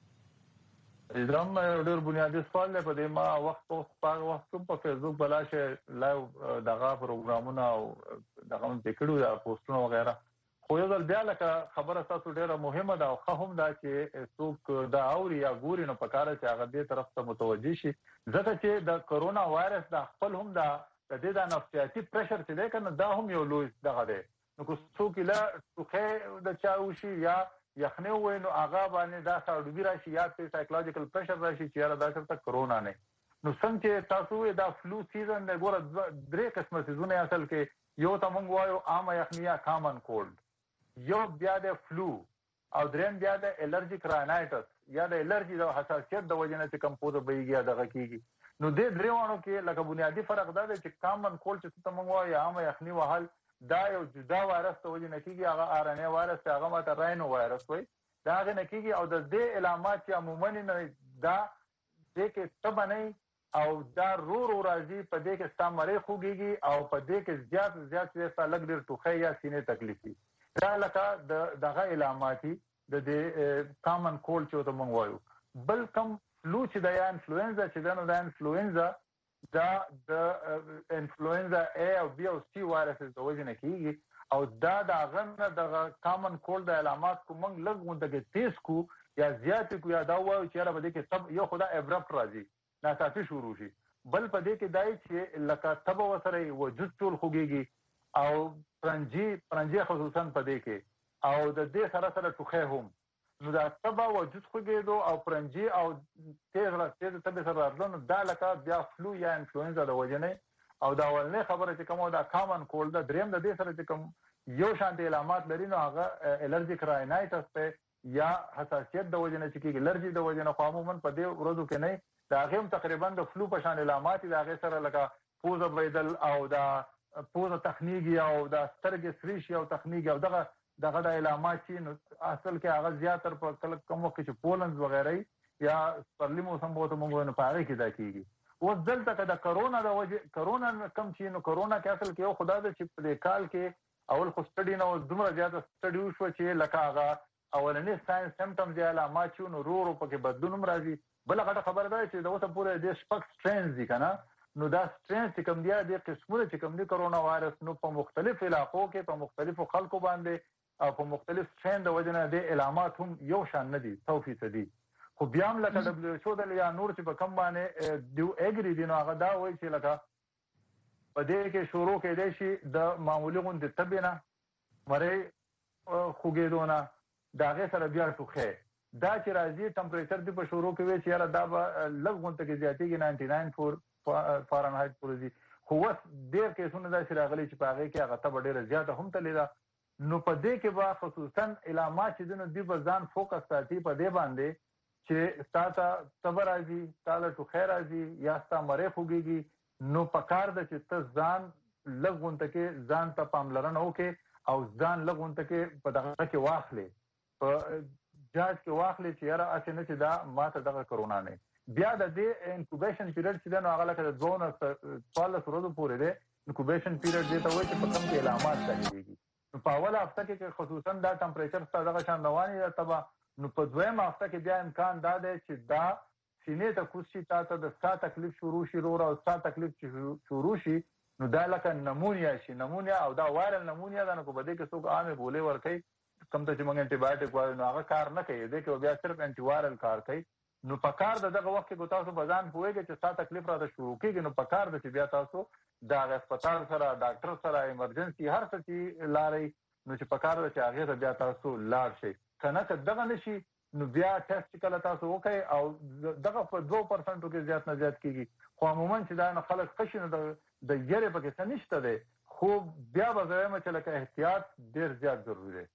زم ډېر بنیادی سوال په دې ما وخت په فیسبوک بلاشه لایو دغه پروګرامونه او دغه ذکرو یا پوسټونه وغیرہ خو یو ځل بیا لکه خبره تاسو ډیره مهمه ده او هم دا چې څوک دا اوري یا ګوري نو پکاره چې هغه دې طرف ته متوجي شي ځکه چې د کورونا وایرس د خپل هم د دې د نفسیاتي پریشر چې ده کنه دا هم یو لوی دغه ده نو څوک لا ټوخه د چاوشي یا یخنه وای نو هغه باندې دا ساړوبی راشي یا په سایکولوژیکل پریشر راشي چې دا څه کورونا نه نو څنګه تاسو دا فلو سیزن د ګوره درې قسمه سيزونه اصل کې یو ته موږ وایو عام یخنیا کامن کولډ یو بیا د فلو او دریم بیا د الرجیک راینا یا د الرجی د حساسیت د وجې نه چې کمپوز بهيږي دغه کیږي نو د دریوانو کې لکه بنیادی فرق دا دی چې کامن کولډ چې ته موږ وایو عام یخنی وهل دا یو جدا وایرس ته وجه نکیږي هغه ار ان اے وایرس هغه ماته راینو وایرس وای دا هغه نکیږي او د دې علامات چې عموما نه دا د کې تبنه او دا رو راځي په دې کې ستامره خوږيږي او په دې کې زیات څه لګ ډیر ټوخه یا سینې تکلیفي دا لکه دغه علاماتي د دې کامن کولډ چې ته مونږ وایو بل کم فلو چې د انفلوئنزا چې د انفلوئنزا دا د انفلوئنزا A او B او C وایرسز د وجه نه کیږي او دا د غنه د کامن کولډ د علامات کوم لږ غونډه تیز کو یا زیات کو یا دا وایو چې را بده کې تب یو خدا ابرپټ راځي ناڅاپي شروع شي بل په دې کې دای چې لکه تب وسره وجود ټول خوږيږي او پرنجي خصوصا په دې کې او د دې سره سره ټوخه هم نو دا تبا وجود خوږیدو او پرنجي او تیز تبه سره راځلو دا لکه بیا فلو یا انفلوئنزا د وجنه او دا ولنه خبره چې کومه دا کامن کولډ د دریم د دې سره چې کوم یو شانتي علامات لري نو هغه الرجیک راینایټس ته یا حساسیت د وجنه چې کې الرجی د وجنه خو عموما په دې ورځو کې نه دا هم تقریبا د فلو په شان علامات دا غي سره لکه پوزه بيدل او دا پوزه تخنیګي او دا سترګې سریش او تخنیګي او دغه د علامات چې نو اصل کې هغه زیاتره په کوم وخت چې پولند وغیرہ یا پرلی موسم بوته موږ نه پاره کې دا کیږي او دلته د کرونا د وجه کرونا کم چې نو کرونا کې اصل کې یو خدای د چې په کال کې اول خو سټډي نو دومره زیاته سټډي وشو چې لکه هغه اولنې ساينس سمپټمز یا علامات چې نو رو په کې بدلون راځي بل هغه خبر ده چې دا اوسه پوره د شپږ سټرینز دي کنه نو دا سټرینز چې کوم دی د قسمه چې کوم دی کرونا وایرس نو په مختلف علاقو کې په مختلفو خلکو باندې او په مختلف سټرین د وجنه د علامات هم یو شان نه دي 100% خو بیا هم لکه دبليو ایچ او د یا نور چې په کم باندې دیو اګری دي نو هغه دا وایي چې لکه په دې کې شروع کېدای شي د معمولی غوند تبینه مری خوګېدونه دا غي سره بیا ټوخه دا چې راځي ټمپریچر دی په شروع کې وي چې یاره دا لږ غونډه کې زیاتېږي 99 فارنهایت پورې خو وس ډېر کیسونه دا چې راغلي چې په هغه کې هغه ته ډېره زیاته هم تللی ده نو په دې کې با خصوصا علامات چې دنو دی بزان فوکس ساتي په دې باندې چې ستاسو صبر راځي تاسو ټوخه راځي یا ستاسو مری خوږيږي نو په کار د چې ته ځان لږ غونډه کې ځان ته پاملرنه وکې او ځان لغونته کې په دغه کې واخلې په جاج کې واخلې چې یاره اته نه چې دا ماته دغه کرونا نه بیا د دې انکوبیشن پیریډ چې دا هغه لکه 12 ورځې پورې دی انکوبیشن پیریډ دی ته وایي چې په کوم کې علامات ځایږي په اوله هفته کې خصوصا دا ټمپریچر ستاسو دغه شان رواني ده تبا نو په دویمه هفته کې بیا امکان دا دی چې دا سینې ته کوشي تاسو د سا تکلیف شروع شي او سا تکلیف شروع شي نو دا لکه نمونیا شي نمونیا او دا وایرل نمونیا دا نو په بده کې څوک عامه بوله ورکي کوم ته چې موږ انټي بایوټیک وایو نو هغه کار نه کوي دا کې بیا صرف انټي وایرل کار کوي نو په کار دغه وخت کې تاسو بزان پوهیږئ چې سا تکلیف راته شروع کیږي نو په کار د چې بیا تاسو دا هسپتال سره ډاکټر سره ایمرجنسي هر څه چې لاري نو چې په کار د چې هغه بیا تاسو لاړ شئ کنه که دغه نشي نو بیا ټیسټ کله تاسو وکړئ او دغه په 2% کې زیات نه زیات کیږي خو عموما چې دا نه خلک خشنه د یری په کې څه نشته دی خو بیا به زما چې لکه احتیاط ډیر زیات ضروری دی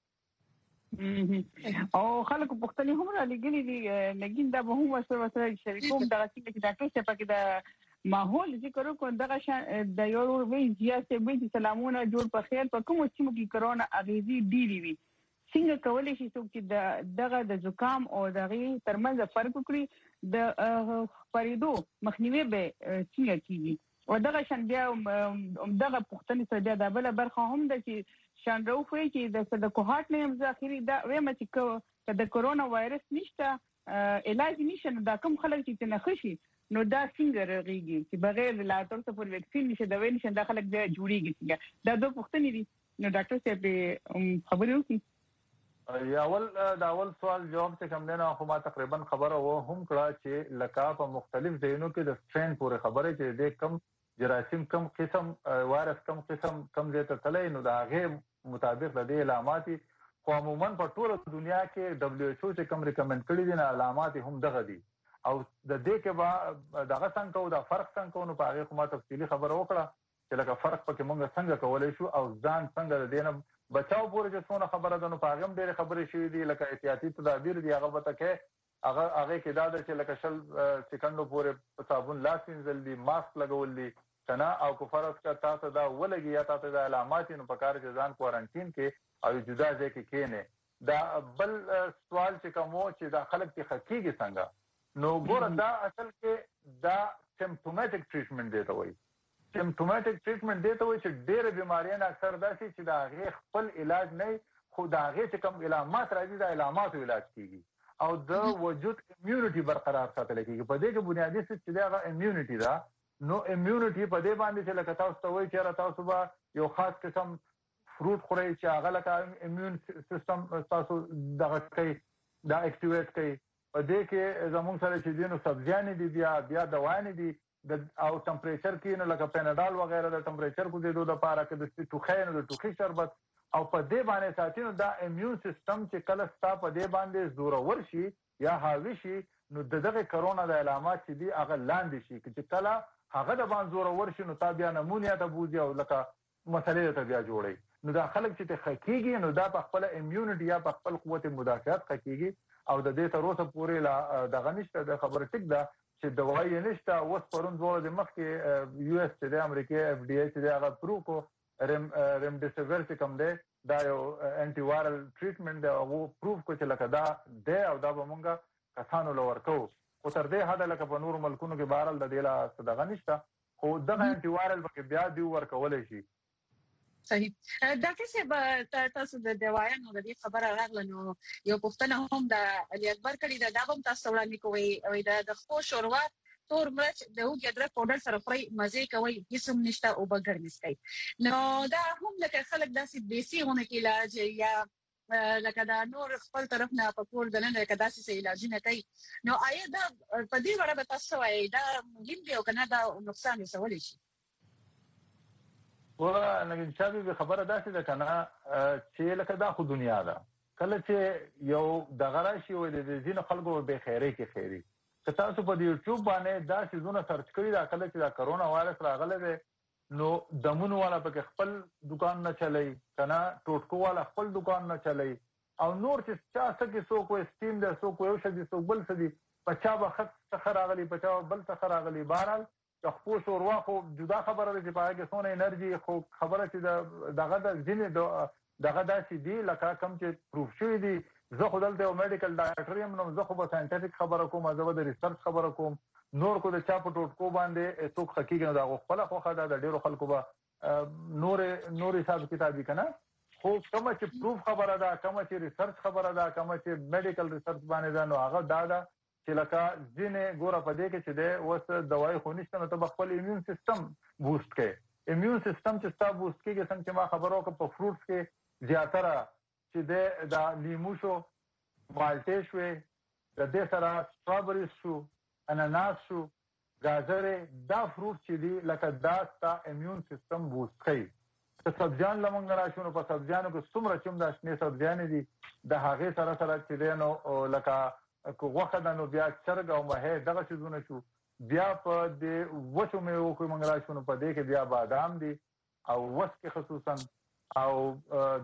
او خلکو پختنی هم را لګلی دي لګین دا به هم سره شریکوم دغه چې ډاکټر څخه پکې دا ماحول ذکر کو دغه د یو وی زیاته به سلامونه جوړ په خیر په کوم چې موږ کرونا اغیزي ډیری وي څنګه کولای شي چې دغه د زکام او دغه ترمنځ فرق وکړي د پریدو مخنیوي به څنګه کیږي او دغه شان بیا دغه پختنی سره بیا د بل برخه هم د چې شان راوفي چې د کوهات نه ذخیره دا وایم چې د کرونا وایرس نشته علاج نشته دا کوم خلک چې نه خشي نو دا څنګه راغیږي چې بغیر لا تر څو پر ویکسین نشه دا وین نشه دا خلک بیا جوړیږي څنګه دا دوه پختنی دي نو ډاکټر صاحب خبرې وکړي دا اول سوال جواب څه کوم نه خو ما تقریبا خبره و هم کړه چې لکه په مختلف ځایونو کې د سټرین پورې خبره چې د کم جراثیم کم قسم وایرس کم قسم کم ځای ته تللی نو د هغه مطابق د دې علامات خو عموما په ټول دنیا کې دبليو ایچ او چې کم ریکمند کړي دي نه علامات هم دغه دي او د دې کې به دغه څنګه دا فرق څنګه نو په هغه کومه تفصیلی خبره وکړه چې لکه فرق پکې موږ څنګه کولای شو او ځان څنګه د دینه بچاو پورې چې څونه خبره ده نو په هغه ډېر خبرې شوې دي لکه احتیاطي تدابیر دي هغه به تکه هغه کې دا چې لکه شل سکندو پورې صابون لاس وینځل دي ماسک لګول دي کنا او کو فرض کا تاسو دا ولګي یا تاسو دا علامات نو په کار کې ځان کوارنټین کې او جدا ځای کې کېنه دا بل سوال چې کوم چې دا خلک کې حقيقي څنګه نو ګور دا اصل کې دا سیمپټومټک ټریټمنټ دی ته وایي سیمپټومټک ټریټمنټ دی ته وایي چې ډېر بیماریاں اکثر داسي چې دا غي خپل علاج نه خو دا غي چې کوم علامات راځي دا علامات علاج کیږي او د وجود امیونټي برقرار ساتل کیږي په دې کې بنیادی څه چې دا امیونټي دا نو امیونټي په دې باندې چې لکه تاسو ته وایي چې تاسو به یو خاص قسم فروټ خورئ چې هغه لکه امیون سیستم تاسو دغه کوي دا اکټیویټ کوي په دې کې زموږ سره چې دینو سبزیانې دي بیا دوايانې دي او ټمپریچر کې نو لکه پیناډال وغیرہ د ټمپریچر کو د دوه لپاره کې د ټوخې نو د ټوخې شربت او په دې باندې ساتینو دا امیون سیستم چې کله ستا په دې باندې زورور شي یا حاوی شي نو دغه کرونا د علامات چې دي هغه لاندې شي چې کله هغه د باندې زورور شي نو تا بیا نمونیا ته بوزي او لکه مسلې ته بیا جوړي نو دا خلک چې ته حقيقي نو دا په خپل امیونټي یا په خپل قوت مدافعت حقيقي او د دې تر اوسه پورې لا دغه نشته د خبره ټیک ده چې دوايي نشته اوس پرون زوړ د مخ کې یو اس چې د امریکا اف ډي ای چې هغه پرو کو رمډیسیویر چې کوم دی دا یو انټي وایرل ټریټمنټ دی او پروف کو چې لکه دا دی او دا به مونږه کسانو لور کو او تر دې حد لکه په نور ملکونو کې بهرال د دې لا صدقه نشته خو دغه انټي وایرل به بیا دی ورکولای شي صحیح ډاکټر صاحب تاسو د دوايانو د دې خبره راغله نو یو پوښتنه هم د علي اکبر کړي دا هم تاسو وړاندې کوي او د خو شوروا تور مرچ د هوګ ادرک پاوډر سره فري مزه کوي هیڅ نشته او بغیر نشته نو دا هم لکه خلک داسې دیسي ونه کې علاج یا لکه دا نور خپل طرف نه په کور دنه لکه داسې علاج نه کوي نو آیا دا په دې وړه به تاسو وایي دا مهم دی او کنه دا نقصان رسول شي ورا لکه چې خبره داسې ده کنه چې لکه دا خو دنیا ده کله چې یو د غراشي وي د ځینو خلکو به خیري کې خیري که تاسو په یوټیوب باندې دا سيزونه سرچ کړئ دا کله چې دا کرونا وایرس راغله ده نو دمونو والا په خپل دکان نه چلای کنه ټوټکو والا خپل دکان نه چلای او نور چې چا څه کې سو کوی سټیم ده سو کوی شدي سو بل سدي پچا به خط څخه راغلي پچا بل څخه راغلي بهرال خو شوروا خو جدا خبره ده چې پاره کې سونه انرژي خو خبره چې دغه د ځینې دغه داسې دی لکه کوم چې پروف شوی دی. زه خو دلته یو میډیکل ډاکټر یم نو زه خو به ساينټیفیک خبره کوم، زه به د ریسرچ خبره کوم، نور کو د چا په ټوټکو باندې څوک حقیقت نه دا خپل خوخه د ډیرو خلکو به نور حساب کتابي کنه. خو کوم چې پروف خبره ده، کوم چې ریسرچ خبره ده، کوم چې میډیکل ریسرچ باندې ده، نو هغه دا چې لکه ځینې ګوره په دې کې چې ده اوس دوايي خو نشته نو ته خپل ایمیون سیستم بوست کړي. ایمیون سیستم چې ستا بوست کېږي څنګه چې ما خبرو کوم په فروټس کې زیاتره چې ده د لیمو شو، مالټې شوې، د دې سره سټرابریز شو، اناناس شو، ګاځرې، دا فروټ چې دي لکه دا ستا ایمیون سیستم بوست کوي. که سبزیان لمونږ راشو نو په سبزیانو کې څومره چې دا شنې سبزیانې دي د هغې سره چې دی نو لکه غوښه ده نو بیا چرګ او مهې دغه څیزونه شو. بیا په د وچو میوو کې موږ راشو نو په دې کې بیا بادام دي او وسکې خصوصا او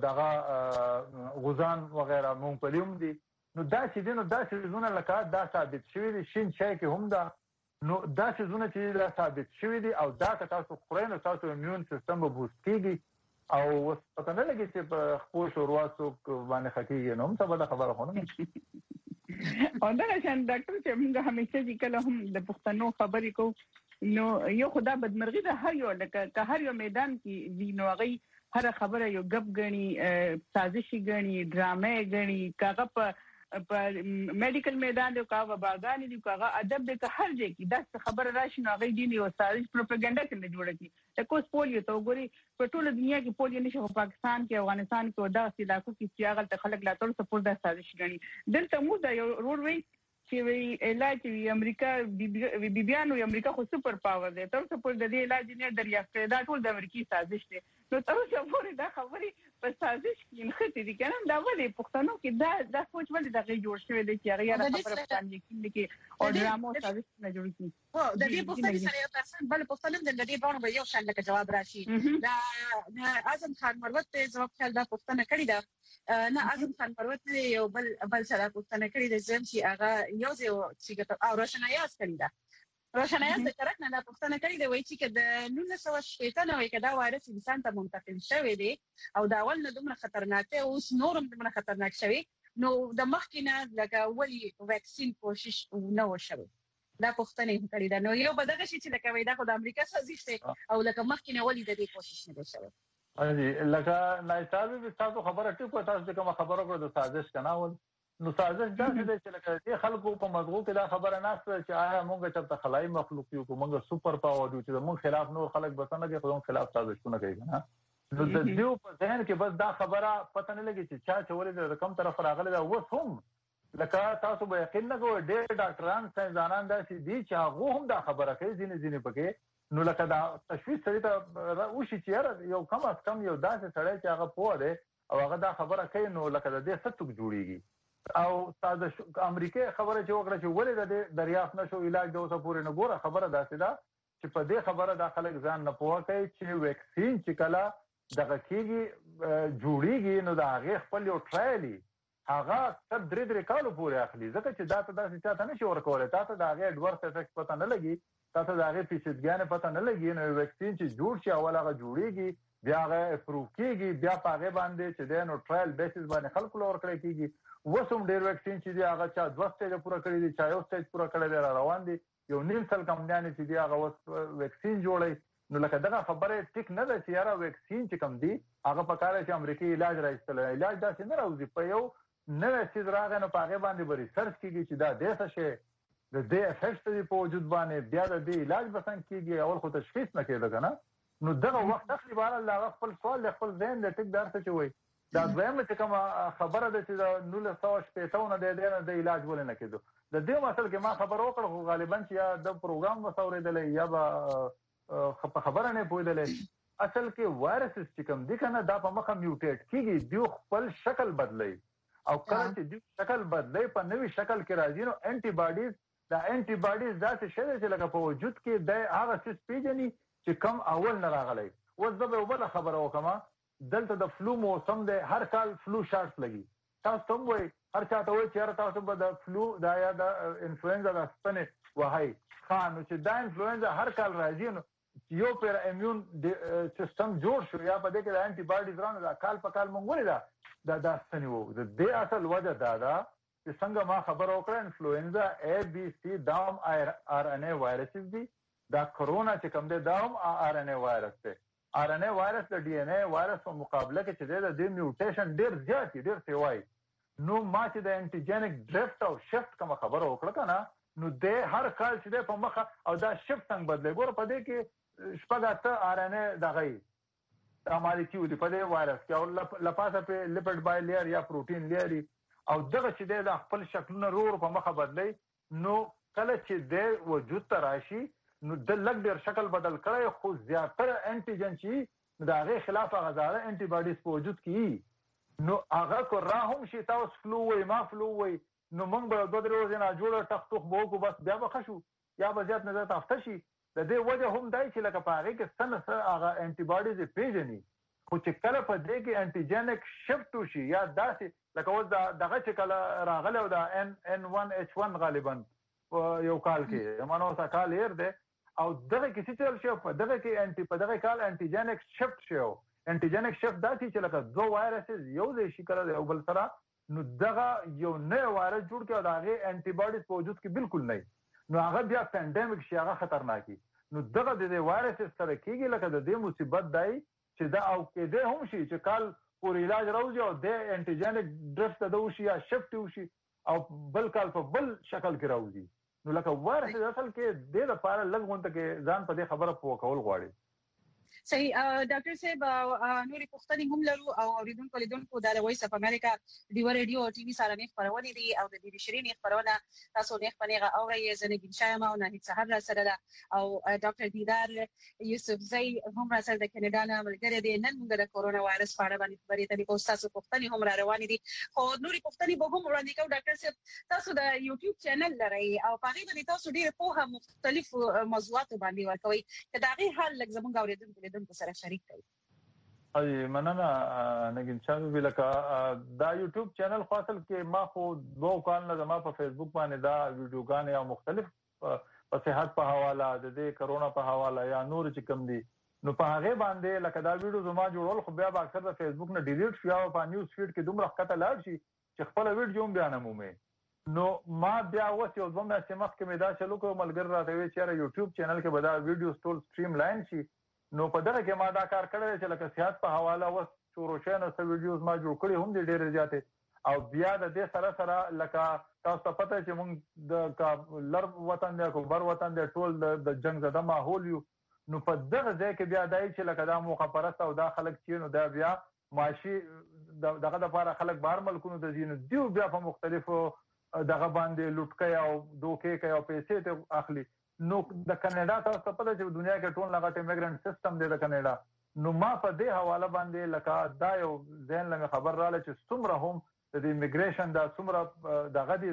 دغه غوزان وغیره مونګفلي هم دي. نو دا چې دي نو دا څیزونه لکه دا ثابت شوي دي. شین چای کې هم ده. نو دا څیزونه چې دا ثابت شوي دي او دا که تاسو خورئ نو تاسو ایمیون سیستم به بوست کېږي او اوس پته نه لګي چې په خپل شوروا څوک باندې خکېږي نو هم څه بده خبره خو نه. او دا شان ډاکټر چې موږ همیشه چې کله هم د پښتنو خبرې کوو نو یو خدا بدمرغي ده هر یو لکه هر یو میدان کې وی نو هغه هر خبره یو غب غني سازشي غني ډرامه غني کاغه په میډیکل میدان دی کاغه باغان دی کاغه ادب دی که هر ځای کې دا خبره راشي نو هغه دي یو سازش پروپاګاندا کې جوړه کی. لکه پولیو ته وګوري په ټوله دنیا کې پولیو نشي په پاکستان کې افغانستان کې دا علاقو کې چې هغه خلک لا ټول سپورټ د سازش غني. دلته مو دا یو رول وی چې وی علاج وی امریکا بیبيانو امریکا خو سپر پاور دی تر څو پر د دې علاج نه دریافت دا ټول د امریکای سازش دی. نو تر څو پورې دا خبرې په سازش کې نخته دي کنه. دا ولې پښتنو کې دا سوچ ولې دغه جوړ شوی دی چې هغه خبره باندې کې او ډرامو سازش نه جوړ کی. هو د دې پښتني سره یو تاسو بل پښتنم د دې باندې به یو شان لکه جواب راشي. دا اعظم خان مروت ته جواب خل دا پښتنه کړی دا نه اعظم خان مروت یو بل سره پښتنه کړی د زم چې هغه یو چې او روشنایاز کړی دا روشنایاز د کرک نه دا پښتنه کړی دی وایي چې د 1980 نو کې دا وایرس انسان ته منتقل شوی دی او دا ول نه دومره خطرناک دی او اوس نورم دومره خطرناک شوی نو د مخکینه لکه ولی ویکسین کوشش نه وشوي. دا پښتنه کړی دا نو یو بدغه شي چې لکه وای دا خو د امریکا سازش دی او لکه مخکینه ولی د دې کوشش نه وشوي. اجي لکه نایتابي تاسو خبره ټکو تاسو کوم خبره کړو د سازش کناول نو سازش دا چې لکه دې خلکو په مغزو کې دا خبره نشته چې آیا موږ چې د خلای مخلوق یو موږ سپر پاور یو چې موږ خلاف نور خلک بسنه کې خپل خلاف سازشونه کوي نه. نو د دې په ذهن کې بس دا خبره پته نه لګي چې چا چولې د رقم طرف راغله دا وس هم لکه تاسو به یقین نه کوئ ډېر ډاکټران ساينسدانان دا چې دي چې هغه هم دا خبره کوي ځینې پکې نو لکه دا تشویش سره ته وشي چې یو کم از کم یو داسې سړی چې هغه پوه دی او هغه دا خبره کوي نو لکه د دې ستوک جوړیږي. او تاسو امریکای خبره چې وکړه چې ولې د دریافت نشو علاج د اوسه پورې نه ګوره خبره داسې ده چې په دې خبره د خلک ځان نه پوه کوي چې ویکسین چې کله دغه کېږي جوړیږي نو د هغه خپل یو ټرایل هغه تر 3 کالو پورې اخلي ځکه چې دا ته داسې چاته نشي ورکولای تاسو د هغه اډورس افیکټ پته نه لګي تاسو د هغه پیچیدګیانه پته نه لګي نو ویکسین چې جوړ شي اول هغه جوړیږي بیا هغه اپروو کیږي بیا په هغه باندې چې د نو ټرایل بیسس باندې خلکو لور کړی کیږي. وسوم ډیر ویکسین چې دی هغه چا 2 سټیج پوره کړی دي چا یو سټیج پوره کړی دی روان دي یو نیم سل کمپنیانې چې دی هغه وس ویکسین جوړي نو لکه دغه خبره ټیک نه ده چې یاره ویکسین چې کم دی هغه په کار چې امریکایي علاج راځي علاج داسې نه راوځي په یو نوې څه راغی نو په هغه باندې به ریسرچ کیږي چې دا د څه شي د دې افیکټ دی په وجود باندې بیا د دې علاج بسنګ کیږي اول خو تشخیص نه کېده کنه نو دغه وخت اخلي بهر الله خپل سوال خپل ذهن د ټیک درته چوي دا دویمه چې کوم خبره ده چې د 1980 نه د علاج ولې نه کېدو د دې مسل کې ما خبر وکړ خو غالبا چې یا د پروګرام وسورېدل یا به خبره نه پوهېدل اصل کې وایرس چې کوم دي کنه دا په مخه میوټیټ کیږي دوی خپل شکل بدلي او کله چې دوی شکل بدلي په نوې شکل کې راځي نو انټي باډیز دا انټي باډیز دا څه شی چې لکه په وجود کې د هغه څه پیژني چې کم اول نه راغلی اوس زه به بل خبره وکم دلته د فلو موسم دی هر کال فلو شارټ لګي تاسو ته وایي هر چاته وایي چې تاسو به د فلو دا یا د انفلوئنزا د سپنې وهاي خان چې دا انفلوئنزا هر کال راځي نو یو پر ایمیون سیستم جوړ شو یا په دې کې د انټي باډیز رانه دا کال په کال مونږ ولې دا سنیو د دې اصل وجه دا چې څنګه ما خبر وکړه انفلوئنزا A B C دام RNA وایرسز دي دا کرونا چې کوم دی دام RNA وایرس دی RNA وایرس د DNA وایرس په مقابله کې چې د میوټیشن ډیر زیات ډیر سیوای نو ما چې د انټيجنیک ډرفټ او شفت کوم خبر وکړه کنه نو د هر کال چې په مخه او دا شفت څنګه بدلې ګور په دې کې شپږه RNA دغه مالیکول په دې وایرس کې او لپاسه په لیپټ بای لیر یا پروتین لیر او دغه چې د خپل شکلونه رور په مخه بدلې نو کله چې د وجود ته راشي نو د لګ ډیر شکل بدل کړي خو زیاتره انټيجن چې د هغه خلاف غزاله انټي باډیز په وجود کې نو هغه کو راهم شي تاسو فلو وي ما فلو وي نو موږ به دوه درې ورځې نه جوړه ټخ بو کو بس بیا به خشو یا به زیات نه تافته شي د دې وجه هم دای چې لکه پاره کې سره هغه انټي باډیز پیژني خو چې کله په دې کې انټيجنیک شفت شي یا داسې لکه اوس دغه چې کله راغله او د N1H1 غالبا یو کال کې مانو سکال هر ده او دغه کې چې چل شو په دغه کې په دغه کال انټيجنیک شفت شو انټيجنیک شفت داسې چې لکه دوه وایرسز یو ځای شي کړل او بل سره نو دغه یو نه وایرس جوړ کړي او دغه انټي باډیز په وجود کې بالکل نه نو هغه بیا پاندیمیک شي هغه خطرناکي نو دغه د وایرس سره کېږي لکه د دې مصیبت دی چې دا او کې ده هم شي چې کال پور علاج راوځي او د انټيجنیک ډرفت د وشي یا شفت وشي او بل کال په بل شکل کې راوځي نو لکه وایرس اصل کې د لپاره لږونته کې ځان په دې خبره پوه کول غواړي صحیح ډاکټر صاحب نورې پوښتنې هم لرو او اوریدونکو لیدونکو د وایس اف امریکا ډیو رادیو او ټي وي سره نه خبرونه دي او د دې شریرین خبرونه تاسو نه خبرونه اوري زنه شایم او نه سحر را سره او ډاکټر دیدار یوسف زئی هم را سره د کینیډا نه ملګری دي نن موږ د کورونا وایرس په اړه باندې خبرې ته کوو تاسو پوښتنې هم را روانې دي خو نورې پوښتنې به هم وړاندې کوو ډاکټر صاحب تاسو د یوټیوب چینل لرئ او په هغه باندې تاسو ډېر په مختلف موضوعات باندې ورکوي دا غي حل لږ زموږ اوریدونکو لیدونکو سره شریک کړئ اي مننه نګین شاه ویلکا دا یوټیوب چینل خاصل کې ما خو 2 کال نه زما په فیسبوک باندې دا ویډیوګانې او مختلف په صحت په حواله د دې کرونا په حواله یا نور چې کوم دي نو په هغه باندې لکه دا ویډیو زما جوړول خو بیا اکثر د فیسبوک نه ډیلیټ شو او په نیوز فیډ کې دومره خطه لاړ شي چې خپل ویډیو هم بیان مومه نو ما بیا اوس یو ځم چې مخ کې مې دا چلو کوم ملګر راته وی چې یوټیوب چینل کې به دا ویډیو ټول سټریم لاین شي نو په دغه کې ما دا کار کړی چې لکه صحت په حواله وس شروع شنه سو ویډیوز ما جوړ کړی هم ډېر زیاتې او بیا د دې سره لکه تاسو ته پته چې موږ د لر وطن دی کو بر وطن دی ټول د جنگ زده ماحول یو نو په دغه ځای کې بیا دای چې لکه دا مخابرت او دا خلک چې نو دا بیا ماشي دغه د لپاره خلک بهر ملکونو د زینو دیو بیا په مختلفو دغه باندې لوټکي او دوکې کوي او پیسې ته اخلي نو د کاناډا تاسو ته پته چې دنیا کې ټول لغه ایمګرانت سیستم دی د کاناډا نو ما په دې حواله باندې لکه دا یو ځین لږ خبر رااله چې څومره هم د ایمګریشن دا څومره دغه دی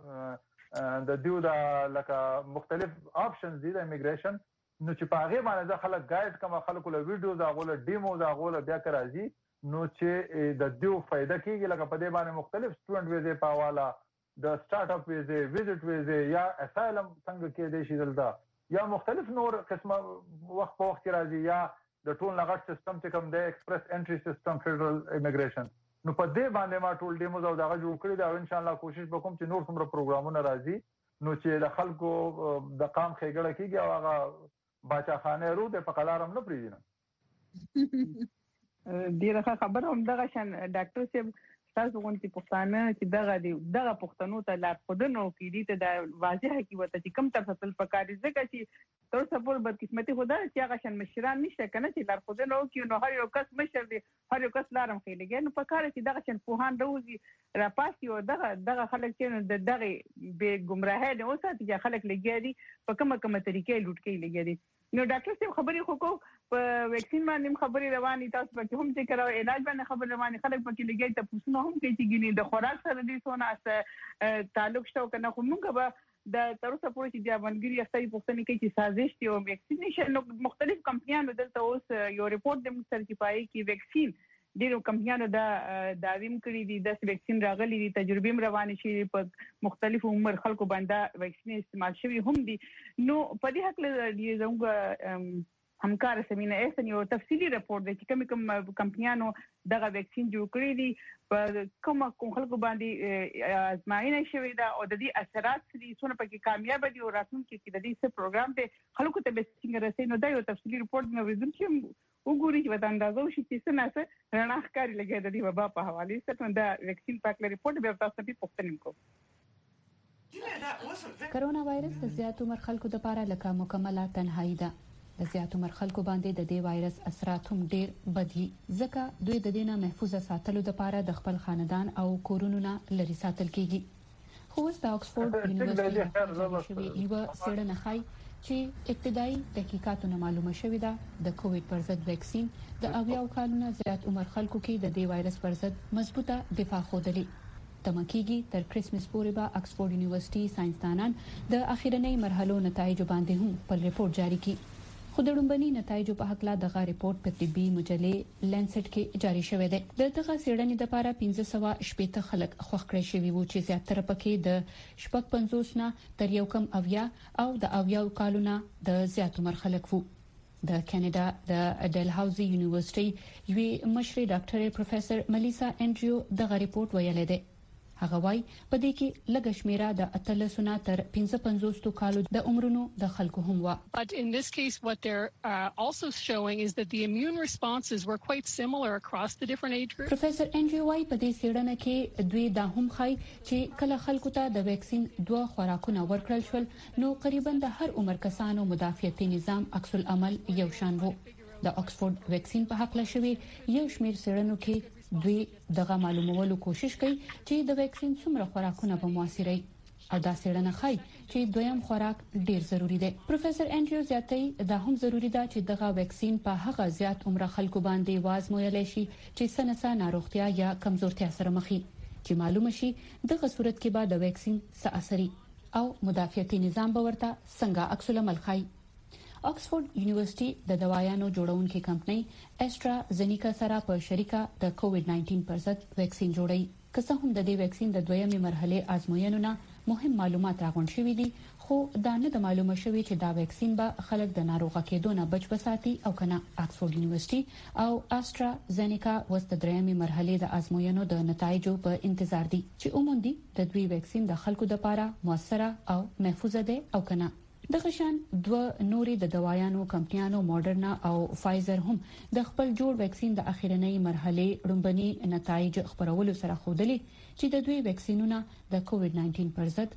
د دیو دا لکه مختلف آپشنز دي د ایمګریشن نو چې په هغه باندې د خلک ګایډ کوم خلکو له ویډیو دا غوله ډیمو دا غوله بیا کرازي نو چې د دیو فائدہ کیږي لکه په دې باندې مختلف سټوډنټ ویزه په حواله د سٹارټ اپ ویزه وزټ ویزه یا اسایلم څنګه کې دي شي دلته یا مختلف نور قسمه وخت په وخت راځي یا د ټول لغت سیستم چې کوم د ایکسپریس انټری سیستم فدرل ایمګریشن نو په دې باندې ما ټول ډیموز او دغه جوړ کړی دا ان شاء الله کوشش وکوم چې نور څومره پروګرامونه راځي نو چې د خلکو د قام خېګړه کیږي او هغه باچاخانه رو د پقلارم نه پریږدي ډیره خبره هم دغه شان ډاکټر صاحب تاسو غونډې پښتانه چې دغه پښتنو ته لار خودنو کې دي ته د واضحه کې وته چې کم تفصیل پکاري ځکه چې تر څو بل قسمتي خدا چې هغه شان مشران نشته کنه چې لار خودنو کې نو هر یو کس مشر دی هر یو کس لارم خېلګي نو پکاره چې دغه شان پوهان روزي را پاسي او دغه خلک چې دغه به گمراهه نه اوسه چې خلک لګي دي په کومه طریقې لوټ کې لګي دي نو ډاکټر صاحب خبرې خو په ویکسین باندې خبرې روانې تاسو په هم چې کراو علاج باندې خبرې روانې خلک پکې لګي ته پوښتنه هم کوي چې ګینه د خوراک سره دي سونه تعلق شته کنه خو موږ به د تر اوسه پورې چې د افغانګری اختیاري پوښتنه کوي چې سازش دی او ویکسینیشن مختلف کمپنیانو دلته اوس یو ریپورت د مستر کې پایي کې ویکسین ډیرو کمپنیانو دا داویم کړی دي د ویکسین راغلي دي تجربې روانې شي په مختلف عمر خلکو باندې ویکسین استعمال شوی هم دي نو په دې حق له زموږ همکار سمینه اسن یو تفصیلی راپور دی چې کوم کمپنیانو دغه ویکسین جوړ کړی دي په کوم خلکو باندې ازمایښت شوی دا او د دې اثرات دي څونه پکې کامیاب دي او راتلونکي کې د دې څه پروګرام دی خلکو ته به څنګه رسېږي نو دا یو تفصیلی راپور نو ورزون چې وګوري چې ودا اندازو شي چې څه نه رڼا ښکاری لګي د دې وبا په حواله سره دا ویکسین پاک لري به تاسو په پوښتنه کوم کرونا وایرس د زیاتو عمر خلکو لپاره لکه مکمله تنهایی ده. د زیاتو عمر خلکو باندې د دې وایرس اثرات هم ډیر بدی ځکه دوی د دینه محفوظه ساتلو لپاره د خپل خاندان او کورونو نه لري ساتل کیږي. خو اوس د آکسفورد یونیورسيټي یو څېړنه ښيي چې ابتدایي تحقیقاتونه معلومه شوې ده د کووډ پر ضد ویکسین د 80 کالونو زیات عمر خلکو کې د دې وایرس پر ضد مضبوطه دفاع خوده تمکیږي. تر کریسمس پورې به آکسفورد یونیورسيټي ساينسدانان د اخیرنۍ مرحلو نتایج باندې هم خپل ریپورت جاری کړي. خو د لومبني نتایجو په حق لا دغه ریپورت په طبي مجله لینسټ کې جاری شوی دی. دغه څېړنې لپاره 1580 خلک خوښ کړی شوی وو چې زیاتره پکې د 55 نه تر یو کم 80 او د 80 کالونو د زیات عمر خلک وو. د کاناډا د ډلهاوزي یونیورسيټي یوې مشرې ډاکټر پروفیسور ملیسا انډریو دغه ریپورت ویلی دی. هغه وايي په دې کې لږ شمیره د 13 تر 55 کالو د عمرونو د خلکو هم و. But in this case what they're also showing is that the immune responses were quite similar across the different age groups. پروفیسور انډریو وايي په دې څېړنه کې دوی دا هم ښيي چې کله خلکو ته د ویکسین 2 خوراکونه ورکړل شول نو تقریبا د هر عمر کسانو مدافعتي نظام عکس العمل یو شان وو. د آکسفورد ویکسین په حق لشوي یو شمیر څېړنو کې دوی دغه معلومولو کوشش کوي چې د ویکسین څومره خوراکونه په موثري او دا څېړنه ښيي چې دویم خوراک ډیر ضروری دی. پروفیسور انډریو زیاتوي دا هم ضروری ده چې دغه ویکسین په هغه زیات عمر خلکو باندې وازمویل شي چې سنسا ناروغتیا یا کمزورتیا سره مخ شي چې معلومه شي دغه صورت کې به د ویکسین څه اثري او مدافعتي نظام به ورته څنګه عکس العمل ښيي. آکسفورد یونیورسيټي د دوايانو جوړونکې کمپنۍ اسټرازینیکا سره په شریکه د کووډ 19 پر ضد ویکسین جوړي. که څه هم د دې ویکسین د دویمې مرحله آزموینو نه مهم معلومات راغونډ شوي دي خو دا نه د معلومه شوي چې دا ویکسین به خلک د ناروغه کېدو نه بچ بساتي او کنه. آکسفورد یونیورسيټي او اسټرازینیکا اوس د درېمې مرحله د آزموینو د نتایجو په انتظار دي چې اوموندي د دوی ویکسین د خلکو لپاره موثره او محفوظه ده او کنه. دغه شان دوه نوري د دوايانو کمپنیانو ماډرنا او فایزر هم د خپل جوړ ویکسین د اخیرنۍ مرحله لومبني نتایج خبرولو سره خوده چې د دوی ویکسینونه د کووډ 19 پر ضد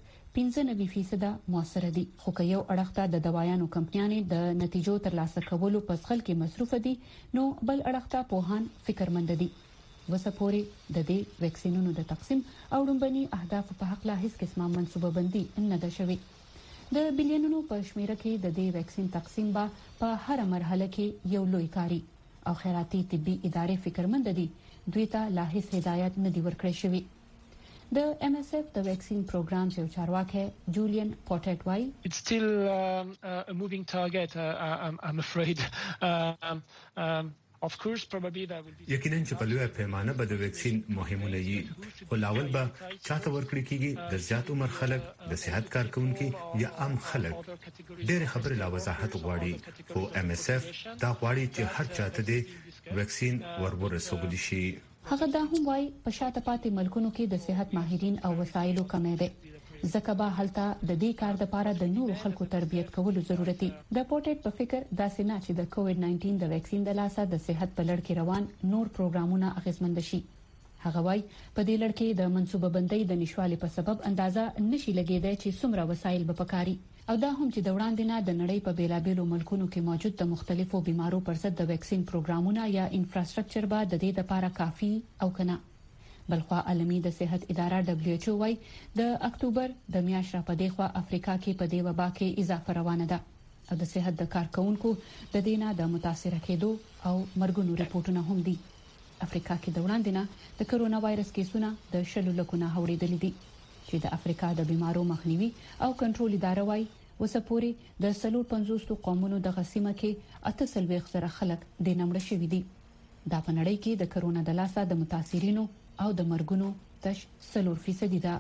95% موثر دي. خو که یو اړخته د دوايانو کمپنیانې د نتیجو ترلاسه کولو په ځخل کې مصروف دي نو بل اړخته پوهان فکرمند دي. وسپوري د دې ویکسینونو د تقسیم او لومبني اهداف په حق لا هیڅ قسمه منسوبه بندي نه ده شوې. د بلیونونو په شمیره کې د دې ویکسین تقسیم به په هر مرحله کې یو لوی کاری او خیراتي طبي ادارې فکرمند دي دوی ته لا هیڅ هدایت نه دی ورکړی شوی. د ام اس اف د ویکسین پروګرام یو چارواکي جولین پورټټ وايي It's still a moving target I'm afraid Of course, probably there will be. یقینا چې په لویه پیمانه به د ویکسین مهمونه وي خو لاول به چاته ورکړي کیږي د زیات عمر خلک د صحت کارکونکو یا عام خلک ډېر خبره لا وضاحت غواړي خو ام اس اف دا غواړي چې هر چاته د ویکسین ورسول شي. هغه دا هم وايي په شاته پاتې ملکونو کې د صحت ماهرین او وسایلو کمی ده ځکه به هلته د دې کار لپاره د نورو خلکو تربیت کولو ضرورت دی. د پورټټ په فکر دا سينه چې د کووډ 19 د ویکسین د لاسه د صحت په لړ کې روان نور پروګرامونه اغیزمند شي. هغه وايي په دې لړ کې د منسوبه بندۍ د نشوالي په سبب اندازه نشي لګیدای چې څومره وسایل به پکاري او دا هم چې د وړاندې نه د نړۍ په بیلابېلو ملکونو کې موجود د مختلفو بيمارو پر ضد د ویکسین پروګرامونه یا انفراستراکچر به د دې لپاره کافي او کنه. بلخوا عالمي د صحت اداره WHO وايي د اکتوبر د میاشتې په دیخوا افریقا کې په دې وبا کې اضافه روانه ده او د صحت د کارکونکو د دینه د متاثر کېدو او مرګونو ریپورتونه هم دي. افریقا کې د وړاندې نه د کرونا وایرس کیسونه د 100 لکونه اوریدل دي چې د افریقا د بيمارو مخنیوي او کنټرول اداره وايي وسپوري د 50 قومونو د غسیمه کې 38 زره خلک د نمړ شوي دي. دا په نړۍ کې د کرونا د لاسه د متاثرینو او د مرګونو تش 4% ده.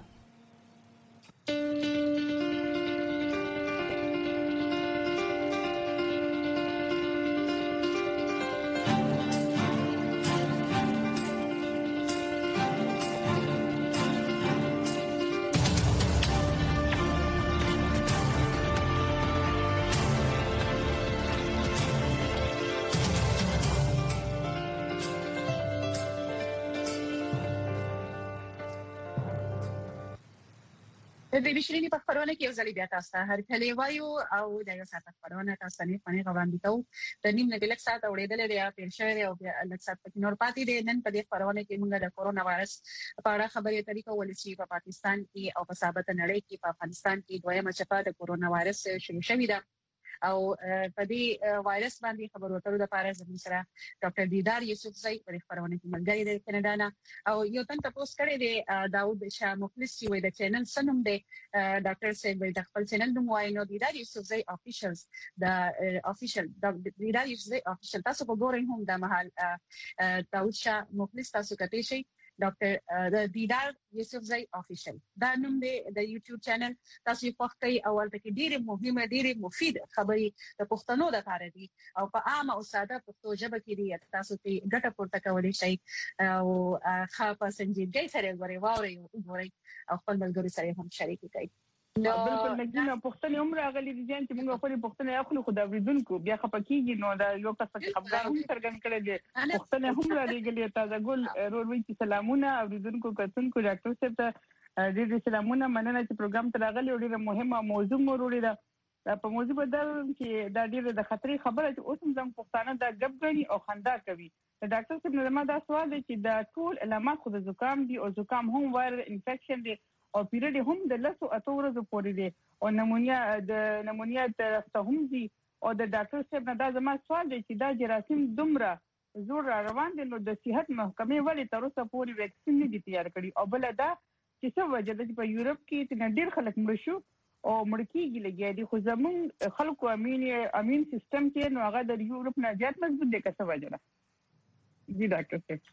د بشرینی په خبرونه کې یو ځل بیا تاسو هر کله وایو او د یو ساعت خبرونه تاسو نه پني غواړم ته د نیم نه لک ساعت اورېدل دی پیر شوی او بیا لک ساعت پکې نور پاتې دي نن په دې خبرونه کې موږ د کورونا وایرس په اړه خبرې طریقه ولسی په پاکستان کې او په ثابت نړۍ کې په افغانستان کې دویمه چپه د کورونا وایرس شروع شوې ده او په دې وایرس باندې خبرو اترو د پاره زموږ سره ډاکټر دیدار یوسف زئی په خبرونه کې ملګری دی کینیډا نه او یو تن تاسو کړی دی داود شاه مخلص چې وای د چینل سنوم دی ډاکټر سیب د خپل چینل نوم وای نو دیدار یوسف زئی افیشلز د افیشل د دیدار یوسف زئی افیشل تاسو په ګورئ هم د محل داود شاه مخلص تاسو کته شي ډاکټر د دیدار یوسف زئی افیشل دا نوم دی د یوټیوب چینل تاسو یې پخکې اول ته ډېر مهمه ډېر مفید خبرې د پښتنو د لپاره دي او په عامه او ساده پښتو ژبه کې دي تاسو ته ګټه پورته کولی شئ او خاصه سنجیدګۍ سره وګورئ او خپل ملګرو سره هم شریک کړئ بالکل نګینه پښتنې عمر غلي دي چې موږ خپل پښتنې اخلو خو د وریدونکو بیا خپکیږي نو دا یو کس چې خبردار هم څرګند کړی دی پښتنې هم را لګلې تازه ګل روروي چې سلامونه اوریدونکو کتونکو ډاکټر صاحب ته ډېر سلامونه مننه چې پروګرام ته راغلي ډېره مهمه موضوع مو وروړي دا په موضوع بدل چې دا ډېر د خطرې خبره چې اوس هم زموږ پښتانه دا ګب غني او خندا کوي ډاکټر صاحب نو ما دا سوال دی چې دا ټول علامات خو د زکام دي او زکام هم وایرل انفیکشن دی او پیریډ هم د لاسو اتو ورځې پورې دی او نمونیا ته هم دي او د ډاکټر صاحب نه دا زما سوال دی چې دا جراثیم دومره زور روان دي نو د صحت محکمې ولې تر اوسه پورې ویکسین نه دي تیار کړی او بل دا چې څه وجه ده چې په یورپ کې چې ډېر خلک مړ شو او مړ کېږي لګیا دي خو زموږ خلکو امین سیستم کې نو هغه د یورپ نه زیات مضبوط دی که څه وجه ده جی ډاکټر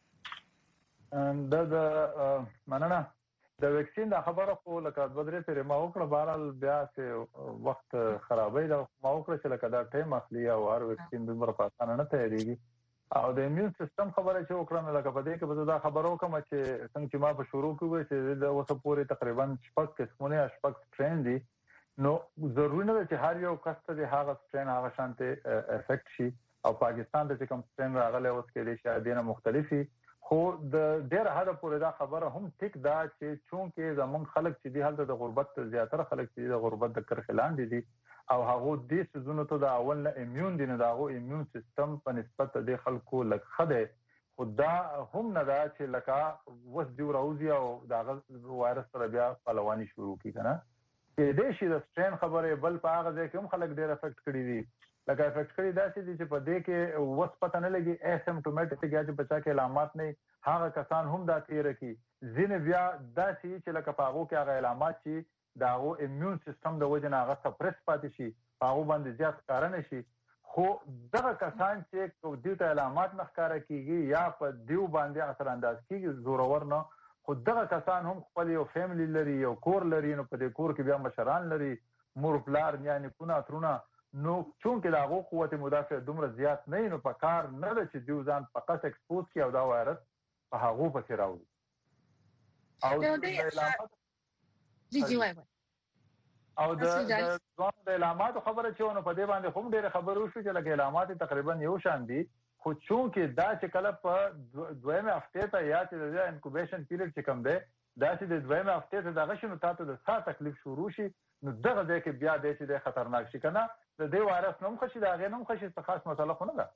صاحب دا مننه د ویکسین د خبره خو لکه د بدرې سره ما وکړه بهرال بیا چې وخت خرابې دا ما وکړه چې لکه دا ټیم اخلي او هر ویکسین د بر پاسانه نه تیاریږي او د ایمیون سیستم خبره چې وکړم لکه په دې کې به دا خبرو کوم چې څنګه چې ما په شروع کې وې چې د اوسه پورې تقریبا 6 قسمونه 6 سټرین دي نو ضروري نه چې هر یو کس ته هغه سټرین هغه شانته افیکټ شي او پاکستان ته کوم سټرین راغلی اوس کې د شادینه مختلفي خو د ډېر حدا پورې دا خبره هم ټیک دا چې چونکې زمون خلک چې دی حالت د غربت زیاتره خلک چې د غربت د کرخلان دي او هغه د سيزونو ته د اول نه ایمیون دي نه دا هغه ایمیون سیستم په نسبت د خلکو لک خده خدا هم نه دا چې لکه وس دی راوځي او دا وایرس سره بیا پلوانی شروع کی کنه کې د شي د سټرین خبره بل په هغه ځای کې هم خلک ډېر افیکټ کړي دي لکه افیکټ کړي دا چې په دې کې وس پته نه لګي اسیمپټومټیک یا چې بچا کې علامات نه هغه کسان هم دا تیر کی ځینې بیا دا چې لکه په هغه کې هغه علامات چې دا هغه ایمیون سیستم د وجه نه هغه سپریس پاتې شي هغه باندې زیات کار نه شي خو دغه کسان چې کوم د علامات نه ښکارا کیږي یا په دیو باندې اثر انداز کیږي زورور نه خو دغه کسان هم خپل یو فیملی لري یو کور لري نو په دې کور کې بیا مشران لري مور پلار یعنی کونه ترونه نو چونکې دا هغه قوت مدافع دومره زیات نه نو په کار نه ده چې دیو ځان فقط ایکسپوز کی او دا وایرس په هغه پسې راوړي او جی وای او د علامات خبره چې ونه په دې باندې هم ډېر خبرو شو چې لکه علامات تقریبا یو شان دي خو چونکې دا چې کله په دویمه هفته ته یا چې د انکوبیشن پیریډ چې کم دی دا چې د دویمه هفته ته دغه شنو تاسو د سات تکلیف شروع شي نو دغه ځکه کې بیا د چې خطرناک شي کنه د دې وایرس نوم خشي دا غي نوم خشي څه خاص مسله خو نه ده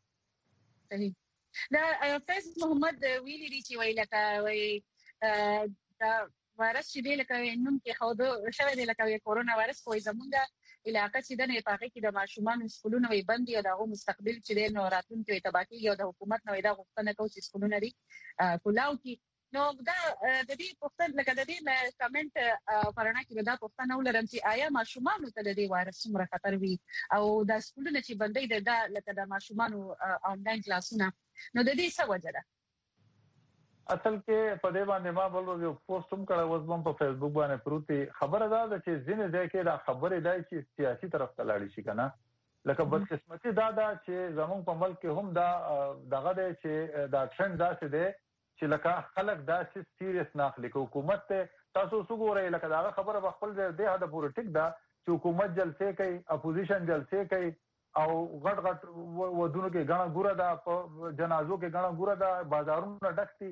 صحیح دا فیس محمد ویلی دی چې ویلکه وی دا وایرس چې دی لکه نوم کې خو شوی دی لکه کورونا وایرس کوی زمونږه علاقه چې د نه پاکي کې د ماشومان سکولونه وي بندي او دغه مستقبل چې د نو راتلونکي تباکی او د حکومت نو دا غوښتنه کوي چې سکولونه لري کولاو کی نو دا د دې پښتن لکه د دې کمنټ پرانا کې دا پښتنه ولرم چې آیا ماشومان ته د دې وایرس څومره خطر وي او د سکولونه چې بندي دا لکه د ماشومان آنلاین کلاسونه نو د دې څه وجه ده اصل کې په دې باندې ما بل یو پوسټ هم کړو وزبم په فیسبوک باندې پروتي خبره ده چې ځینې ځای کې دا خبره ده چې سیاسي طرف ته لاړ شي کنه لکه بدقسمتي دا چې زمون په ملک کې هم دا دغه ده چې دا ټرند دا څه ده چې لکه خلک دا چې سیریس ناخلي حکومت ته تاسو وګورئ لکه دا خبره په خپل ځای ده پوره ټیک ده چې حکومت جلسه کوي اپوزیشن جلسه کوي او غټ ودونو کې غاڼه ګوره ده په جنازو کې غاڼه ګوره ده بازارونو ډکتي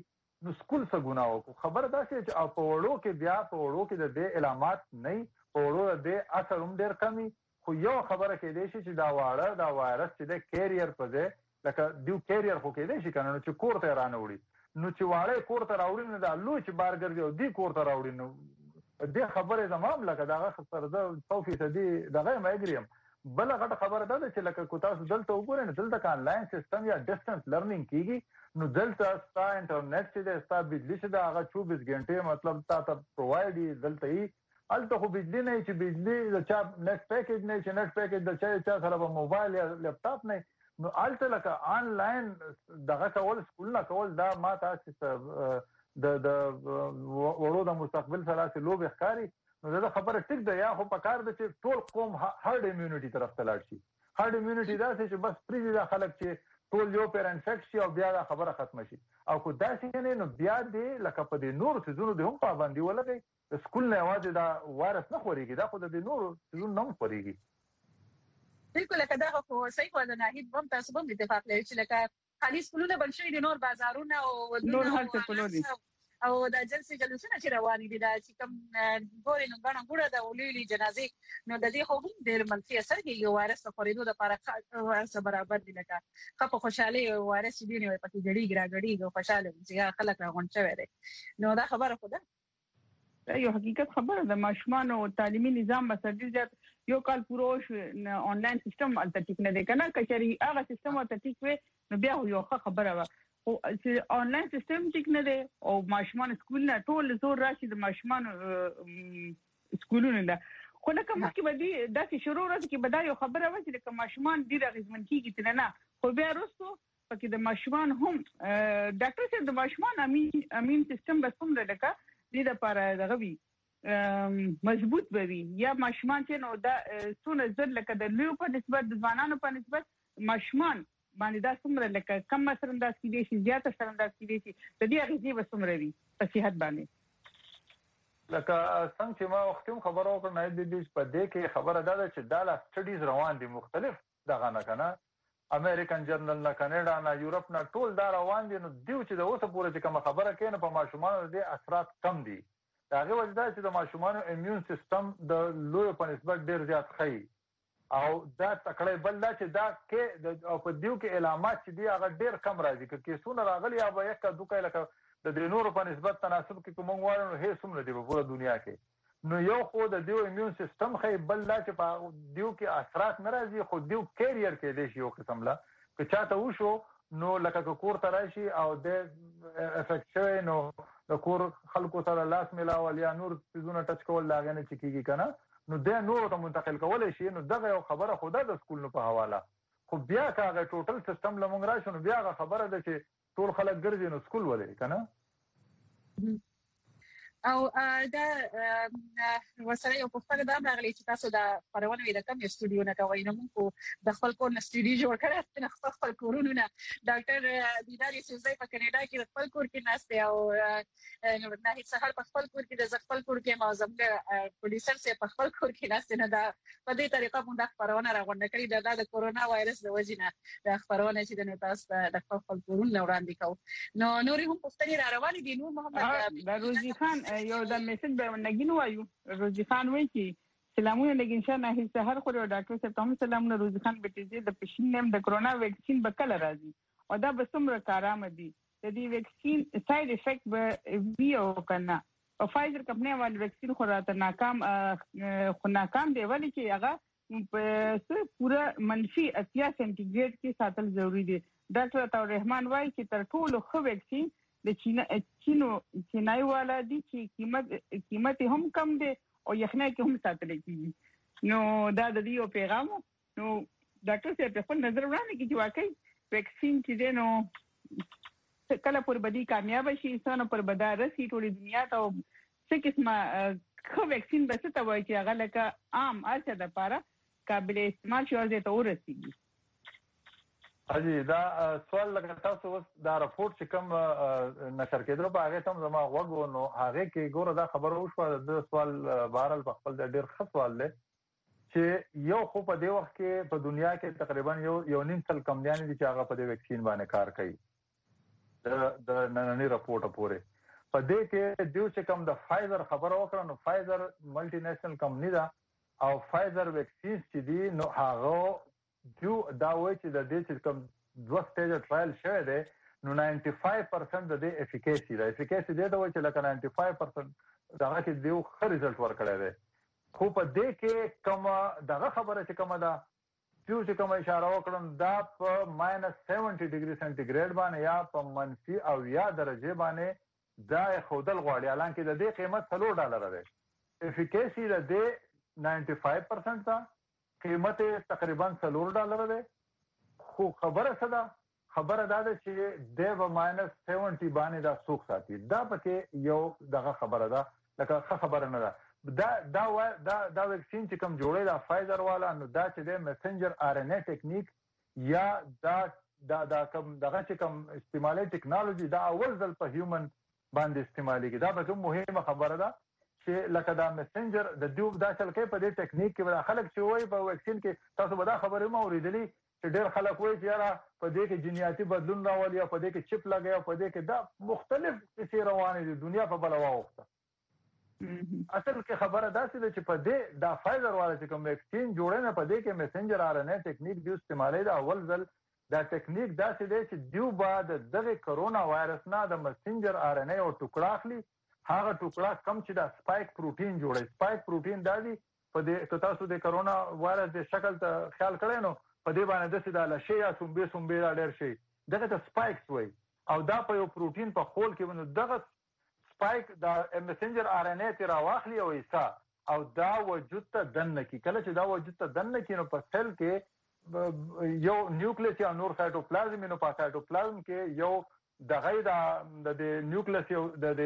نو سکول څه ګناه وکړو خبر دا چې په وړو کې بیا په وړو کې د دې علامات نه په وړو د اثر هم ډېر کمی خو یو خبره کې دی چې دا واړه دا وایرس چې د کیریئر په ځای لکه دیو کیریئر خو کې دی چې کنه چې کور ته رانه وړي نو چې واړه کور ته راوړي نه دا لوی چې بار ګرځي او دی کور ته راوړي نو دې خبره زمام لکه دا خبره ده 100% دغه مېګریم بل غټ خبره ده چې لکه کو تاسو دلته وګورئ نو دلته آنلاین سیستم یا ډیسټنس لرنینګ کیږي نو دلته ستا انټرنیټ چې د ستا بجلی چې دا هغه 24 غنټه مطلب تاسو پرووایډ دلته یې الته خو بجلی نه چې بجلی د چا نت پیکیج نه چې نت پیکیج د چا سره په موبایل یا لپټاپ نه نو الته لکه آنلاین دغه کول سکول نه کول دا ما تاسو د وړو د مستقبل سره چې لوب ښکاری نو دا خبره ټیک ده یا خو په کار ده چې ټول قوم هارد ایمونټي طرف ته لاړ شي هارد ایمونټي دا چې بس پریږي دا خلک چې ټول یو پر انفیکشن او بیا دا خبره ختم شي او کو دا څنګه نو بیا دې لکه په دې نور سيزونو د هم پابندي ولګي د سکول نه واځي دا وایرس نه خوريږي دا خو د دې نور سيزونو نه خوريږي بالکل لکه دا خو صحیح ولا نه هم تاسو هم اتفاق لري چې لکه خالي سکولونه بل شوی د نور بازارونه او نور هر څه کولونی او د جلسې جلوسونه چې روان دي دا چې کوم ګوري نو غاڼه ګوره د ولېلي جنازې نو د دې خو هم ډېر منفي اثر کوي وایرس خورېدو د لپاره وایرس برابر دي لکه خپ خوشاله وایرس دی نو پکې جړی ګراګړی او خوشاله چې خلک راغون شوی دي نو دا خبره خو ده یو حقیقت خبره ده ماشومان او تعلیمي نظام مسجد زیات یو کال پورو آنلاین سیستم الته ټیک نه دی کنه کچري هغه سیستم ته ټیک وي نو بیا یو خبره و او چې آنلاین سیستم ټیک نه دی او ماشومان سکول نه ټول زور راشي د ماشومان سکولونه ده خو لکه مخکې بدی دا چې شروع راځي کې بدای یو خبره و چې لکه ماشومان ډیر غیزمن کیږي نه خو بیا وروسته پکې د ماشومان هم ډاکټر صاحب د ماشومان امین سیستم بس هم لکه دې لپاره دغه وی مضبوط وي یا ماشومان چې نو دا څونه زر لکه د لیو په نسبت د ځوانانو په نسبت ماشومان باندې دا څومره لکه کم مثلا انداز کې دي چې زیات سره انداز کې دي د دې اغیزې وسمره وي په صحت باندې لکه څنګه چې ما وختم خبرو کړ نه د دې په دې کې خبره ده چې دا لا سټډیز روان دي مختلف دغه نه کنه امریکن جرنل نه کاناډا نه یورپ نه ټول دا روان دي نو دیو چې د اوسه پورې چې کوم خبره کینې په ماشومان د اثرات کم دي دا غوښتل دا چې د ماشومان ایمیون سیستم د لوی په نسبت ډیر زیات خي او دا تکړه بل دا چې دا کې او په دیو کې علامات چې دی هغه ډیر کم راځي کې څونه راغلي یا به یک دوکای لکه د نورو په نسبت تناسب کې کوم وایو نو هي څومره دی په پوره دنیا کې نو یو خو د دیو ایمیون سیستم خې بل دا چې په دیو کې اثرات ناراضي خو دیو کیریئر کې دی یو قسم لا که چاته وشو نو لکه کور ته راشي او د افیکټ شوی نو د کور خلکو سره لاس ملاول یا نور څه ټچ کول لاغې نه چکیږي کنه نو د نور ته منتقل کولای شي نو دغه یو خبره خو د سکول نو په حواله خو بیا کاغه ټوټل سیستم لمونږ راشو نو بیا خبره ده چې ټول خلک ګرځي نو سکول ولې کنه او دا وسره یو پوښتنه دا راغلی چې تاسو دا خبرونه د کوم استودیو نه کوي نو موږ د خپل کور نه استودیو جوړ کړی نه خپل کورونه ډاکټر دیدار یوسفزئی په کینیډا کې خپل کور کې ناشته او نو نه هیڅ سهار په خپل کور کې د خپل کور کې موزم پولیسر سره په خپل کور کې ناشته نه دا په دې طریقه موږ د خبرونه راغونډ کړی د کورونا وایرس د وجې نه د خبرونه چې د تاسو د خپل کورونه وړاندې کوو نو نورې هم پوښتنې را روانې دي نور محمد د روزي خان یو د میسج به نګین وایو روزي خان وایي چې سلامونه نګین شاه نه هیڅ هر خو ډاکټر صاحب ته سلامونه روزي خان بیٹې د پښین نیم د کرونا ویکسین به کله راځي او دا به څومره کارآمد دي د دې ویکسین ساید افیکټ به ویو کنه او فایزر کمپنی باندې ویکسین خو راته ناکام دی ولی چې هغه په پورا منفي 80 سنټیګریډ کې ساتل ضروری دي ډاکټر عطا الرحمن وایي چې تر ټولو خو ویکسین د چینای والا دي چې قیمت هم کم دي او یخنۍ کې هم ساتل کیږي نو دا د دې یو پیغام نو ډاکټر صاحب په نظر وړاندې کې چې واقعي ویکسین چې دی نو کله پر بدی کامیاب شي انسان پر بدار رسي ټول دنیا ته څه قسمه خو ویکسین به څه ته وایي چې هغه لکه عام ارڅه د لپاره قابل استعمال شي او ته ورسیږي اجي دا سوال لکه تاسو اوس دا راپورټ چې کوم نشر کېدو په هغه تم زما وګو نو هغه کې ګوره دا خبر وشو د سوال بهرال په خپل ډېر ښه سوال دی چې یو خو په دې وخت کې په دنیا کې تقریبا یو نیم سل کمپنیانې دي چې هغه په دې ویکسین باندې کار کوي د نننی راپورټ پورې په دې کې دیو چې کوم د فایزر خبره وکړه نو فایزر ملټي نېشنل کمپنی ده او فایزر ویکسین چې دی نو هغه دیو دا وایي چې د دې چې کوم 2 سټیج ټرایل شوی دی نو 95% د دې افیکاسي ده افیکاسي دی دا وایي چې لکه 95% دغه کې دیو ښه رزلټ ورکړی دی خو په دې کې کوم دغه خبره چې کومه ده چې کوم اشاره وکړم دا په -70 ډیګري سنټیګریډ باندې یا په منفي او یا درجه باندې دا خودل غواړي حالانکه د دې قیمت $4 دی افیکاسي د دې 95% ده قیمت تقریبا $4 دی خو خبره څه ده خبره دا ده چې د -70 باندې دا سوق ساتي دا پکې یو دغه خبره ده لکه خبره نه ده دا ویکسین چې کوم جوړی دا فایزر والا نو دا چې د میسنجر آر ان اے ټیکنیک یا دا کوم دغه چې کوم استعمالي ټیکنالوژي دا اول ځل په هیومن باندې استعمالي کی دا به مهمه خبره ده چې لکه دا میسنجر د دیو دا چل کې په دې ټیکنیک کې خلک چې وایي په ویکسین کې تاسو به دا خبره مو اوریدلی چې ډېر خلک وایي چې یاره په دې کې جنیاتي بدلون راولي او په دې کې چپ لګي او په دې کې دا مختلف څه روانې دي دنیا په بل واوخته اصل کې خبره دا چې په دې دا فایزر والا چې کوم ویکسین جوړنه په دې کې میسنجر آر ان اے ټیکنیک دی استعمالي دا اول ځل دا ټیکنیک دا چې دیو بعد دغه کرونا وایرس نه د میسنجر آر ان اے او ټوکړه اخلي هغه ټوکړه کم چې دا سپایک پروتین جوړي سپایک پروتین دا دی په دې تاسو د کرونا وایرس د شکل ته خیال کړئ نو په دې باندې د لشي یا سومبه ډېر شي دغه ته سپایکس وای او دا په یو پروتین په خول کې ونه دغه سپایک دا میسنجر آر ان اے تیرا واخلي او ایسا او دا وجود ته دنه کی کله چې دا وجود ته دنه کی نو په سیل کې یو نیوکلیس یا نور سایټوپلازم نو په سایټوپلازم کې یو د نیوکلیس یو د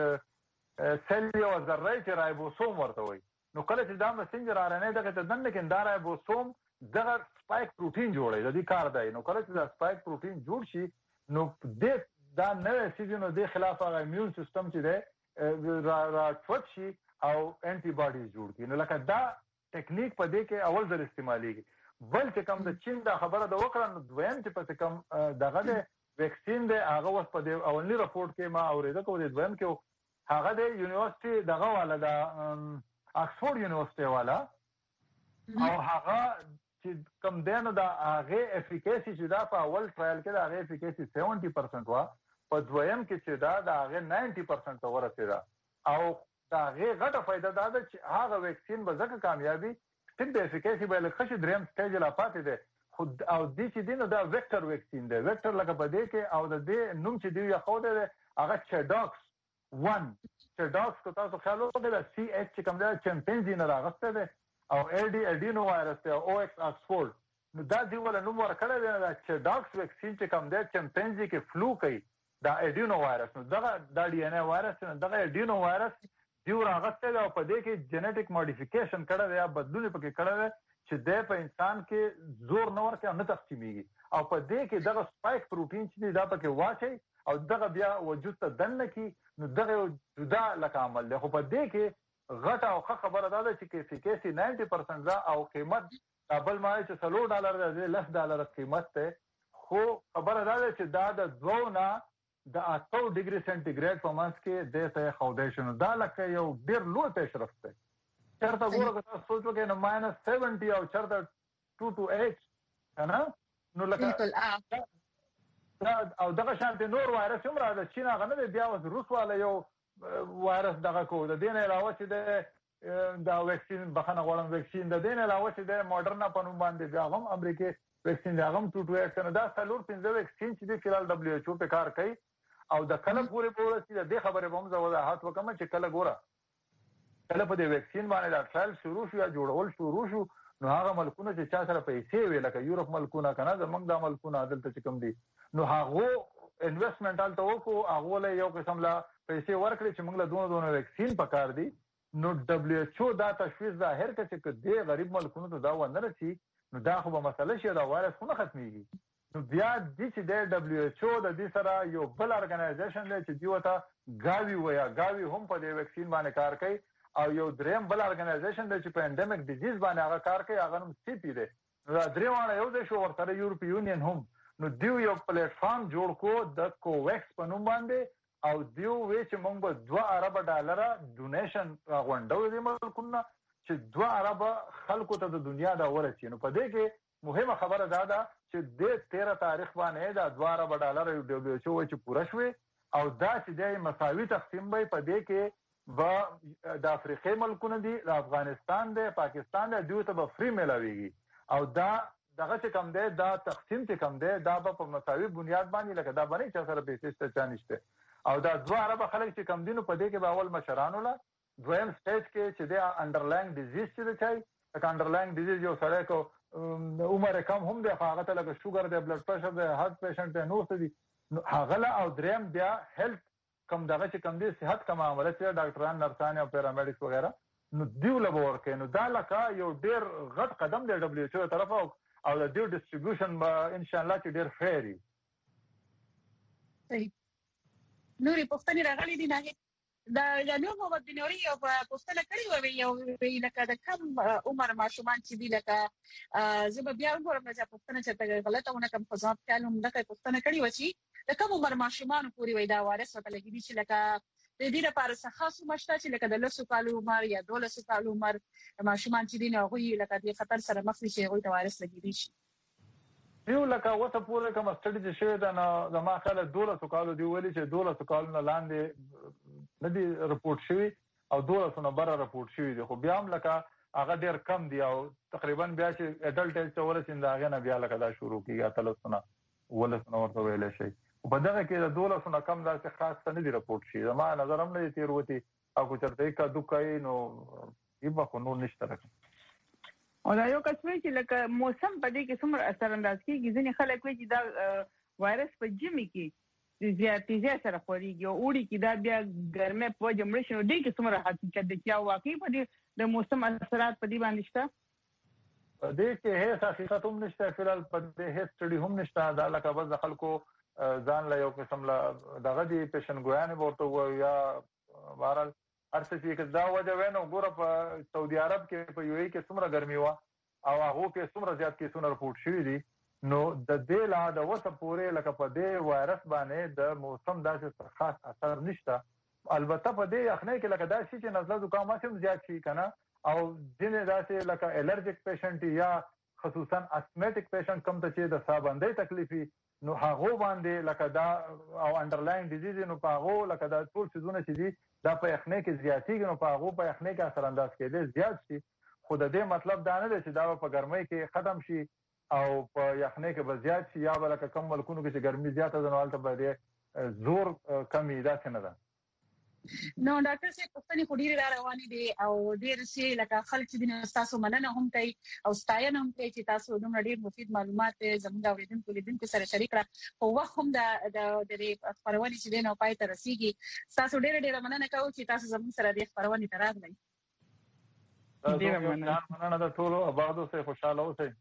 سیل یو ذره چې رایبوسوم ورته وي نو کله چې دا میسنجر آر ان اے دغه ته دنه کې دا رایبوسوم دغه سپایک پروتین جوړي د دې کار دی نو کله چې دا سپایک پروتین جوړ شي نو د دا نوې سیزن د خلاف هغه ایمیون سیستم چې دی را ټوټ شي او انټي باډیز جوړ کړي نو لکه دا ټیکنیک په دې کې اول ځل استعماليږي بل چې کوم د چین دا خبره د وکړه نو دویم چې په کوم دغه د ویکسین دی هغه اوس په دې اولنی راپورټ کې ما اوریده کوم د دویم کې هغه د یونیورسيټي دغه والا د اکسفورد یونیورسيټي والا او هغه چې کوم دینو دا هغه افیکاسي چې دا په اول ټرایل کې دا هغه افیکاسي 70% وا په دویم کې چې دا هغه 90% ورسېده او دا هغه غټه فائدہ دا ده چې هغه ویکسین به ځکه کامیابی ټیک د افیکاسي به له خښ دریم سټیج لا پاتې ده خود او د چې دینو دا ویکټر ویکسین ده ویکټر لکه په دې کې او د دې نوم چې دی یو خو ده هغه چډاکس 1 چډاکس کو تاسو خیال وکړئ دا سی ایچ چې کوم دا چمپینزي نه راغسته ده او اډینو وایرس ته او ایکس اکسفورد نو دا دی ول نو ورکړه دا چې ډاکس ویکسین چې کوم دی چمپینزي کې فلو کوي دا اډینو وایرس نو دا ډي ان اے وایرس نه دا اډینو وایرس دی راغسته او په دې کې جنټیک ماډیفیکیشن کړه دی یا بدلون پکې کړه دی چې د په انسان کې زور نه ورکه نه تقسیمېږي او په دې کې دغه سپایک پروتین چې دا پکې واچي او دغه بیا وجود ته دنه کې نو دغه جدا لکه عمل دی خو په دې کې غټه او خبره ده چې افیکاسي 90% ده او قیمت ډبل ما چې $4 ده $10 قیمت ته خو خبره ده چې دا د 2 نه د 8 ډیګري سنټیګریډ په منځ کې د ته خودیشن دا لکه یو ډیر لوی پیشرفت دی چرته ګوره که تاسو سوچ وکړئ نو -70 او چرته 2 to 8 کنه نو لکه او دغه شانتي نور وایرس هم را ده چین هغه نه بیا اوس روس والا یو وایرس دغه کو د دې نه علاوه چې د ویکسین بخنه غوړم ویکسین د دې نه علاوه چې د ماډرنا په نوم باندې بیا هم امریکای ویکسین دا هم 2 to 8 کنه دا څلور 15 ویکسین چې د فلال دبليو ایچ او په کار کوي او د کله پورې چې د خبره به هم زه وضاحت وکم چې کله ګوره کله په دې ویکسین باندې دا ټرایل شروع شو یا جوړول شروع شو نو هغه ملکونه چې چا سره پیسې وی لکه یورپ ملکونه کنه زمونږ د ملکونه دلته چې کوم دي نو هغه انویسټمنټ الته وکړو هغه له یو قسم لا پیسې ورکړي چې موږ له دوه ویکسین پکار دي نو دبليو ایچ او دا تشویش ظاهر کړي چې د غریب ملکونو ته دا ونه رسي نو دا خو به مسله شي دا وایرس خو نه ختميږي نو بیا د چې د دبليو ایچ او د دې سره یو بل ارګنایزیشن دی چې دیو ته گاوی هم په دې ویکسین باندې کار کوي او یو دریم بل ارګنایزیشن دی چې په انډیمیک ډیزیز باندې هغه کار کوي هغه نوم سی پی دی نو دا درېواړه یو د شو ورته یورپی یونین هم نو دیو یو پلیټ فارم جوړ کو د کوویکس په نوم باندې او دیو وی چې موږ به 2 ارب ډالر ډونیشن غونډو د ملکونه چې 2 ارب خلکو ته د دنیا دا ورسي. نو په دې کې مهمه خبره دا ده چې د 13 تاریخ باندې دا 2 ارب ډالر WHO چې پوره شوي او دا چې د مساوي تقسیم به په دې کې د افریقای ملکونه دي، د افغانستان دی، پاکستان دی، دوی ته به فری ملاويږي او دا دغه چې کم دی دا تقسیم چې کم دی دا به په مساوي بنیاد باندې لکه دا باندې چې سره پیسې ستچا نشته او دا 2 ارب خلک چې کم دي نو په دې کې به اول مشرانو لا دویم سټیج کې چې د انډرلاین ډیزیز چې دی چې انډرلاین ډیزیز یو سره کو عمر کم هم دی، هغه ته لکه شوګر دی، بلډ پريشر دی، هارت پیشنټ دی، نو څه دي هغه او دریم بیا هیلث کم دغه چې کم دي صحت کم عمله چې ډاکټران نرسان او پیرامډیکس وغیرہ نو دیو لبور کې نو دا لکه یو ډیر غټ قدم دی WHO طرف او د دیو ډیسټریبیوشن به ان شاء الله چې ډیر فیری. صحیح. نوري پښتني راغلي دي نه دا نو محمد بنوري او پښتنه کړی یو لکه د کم عمر ماشومان چې دی لکه زه بیا وګورم چې پښتنه چې غلطه ونه کوم خو ځاب کالم دغه پښتنه کړی و چې د کوم عمر ماشومان پوری وای دا وارث وته لګی چې لکه د دې لپاره څه خاص مشته چې لکه د 10 کالو عمر یا 12 کالو عمر ماشومان چې دي نه غوي لکه د خطر سره مخ شي غوي د وارث لګی شي. یو لکه وته پوره کوم سټډي چې شوی دا نو زما خاله 12 کالو دی ویلي چې 12 کالو نه لاندې نه دی رپورټ شوی او 12 نه بره رپورټ شوی دی، خو بیا هم لکه هغه ډیر کم دی او تقریبا بیا چې اډلټ ایج ته ورسېند هغه نه بیا لکه دا شروع کیږي تلسونه ولسنه ورته ویل شي په دغه کې د 12 نه کم دا خاص نه دی رپورټ شي. زما نظر هم نه تیر وتی او کو چرته کا دوکای نو یبه کو نور نشته راځي او دا یو کس وی چې لکه موسم په دې کې څومره اثر انداز کوي. ځینې خلک وی چې دا وایرس په جمی کې زیاتې سره خوريږي او اوړي کې دا بیا ګرمه په جمړ شنو دي کې څومره حقیقت دی چې واقعي په دې د موسم اثرات په دې باندې شته. په دې کې هیڅ حقیقت هم نشته، فلال په دې هیڅ سټډي هم نشته. دا لکه بس د خلکو ځان له یو قسم له دغه دی پیشنګویان ورته و یا بهرحال ارڅ چې دا وجه وینو ګوره په سعودي عرب کې په یو ای کې څومره ګرمي و او هغه کې څومره زیات کیسونه رپورټ شوي دي نو د دې لا د وسه پورې لکه په دې وایرس باندې د موسم داسې خاص اثر نشته. البته په دې اخنه کې لکه دا شي چې نزله زکام هم زیات شي کنه او ځینې داسې لکه الرجیک پیشنټ یا خصوصا اسمیټیک پیشنټ کم ته چې د سابندې تکلیفي نو هغه باندې لکه دا او انډرلاین ډیزیز نو په هغه لکه دا ټول څه چې دي دا په اخنه کې زیاتېږي نو په هغه په اخنه کې اثر انداز کېږي زیات شي. خو د دې مطلب دا نه دی چې دا په ګرمۍ کې ختم شي او په یخنۍ کې به زیات شي یا بلکه کم ملکونو کې چې ګرمي زیاته ده نو هلته به زور کمی دا څه نه ده. نو ډاکټر صاحب پښتني خوري را روانې دي او ډېر سي لکه خلک چې تاسو مننه هم کوي او ستاینه هم کوي چې تاسو دومره ډېر مفید معلومات زموږ اوریدونکو لیدونکو سره شریک کړه او وخت هم د خبرونه چې دینه پای ته رسیږي. تاسو ډېر مننه کوم چې تاسو زموږ سره د خبرونه تراغلئ. ډېر مننه د ټولو آبادو سره خوشاله اوسئ.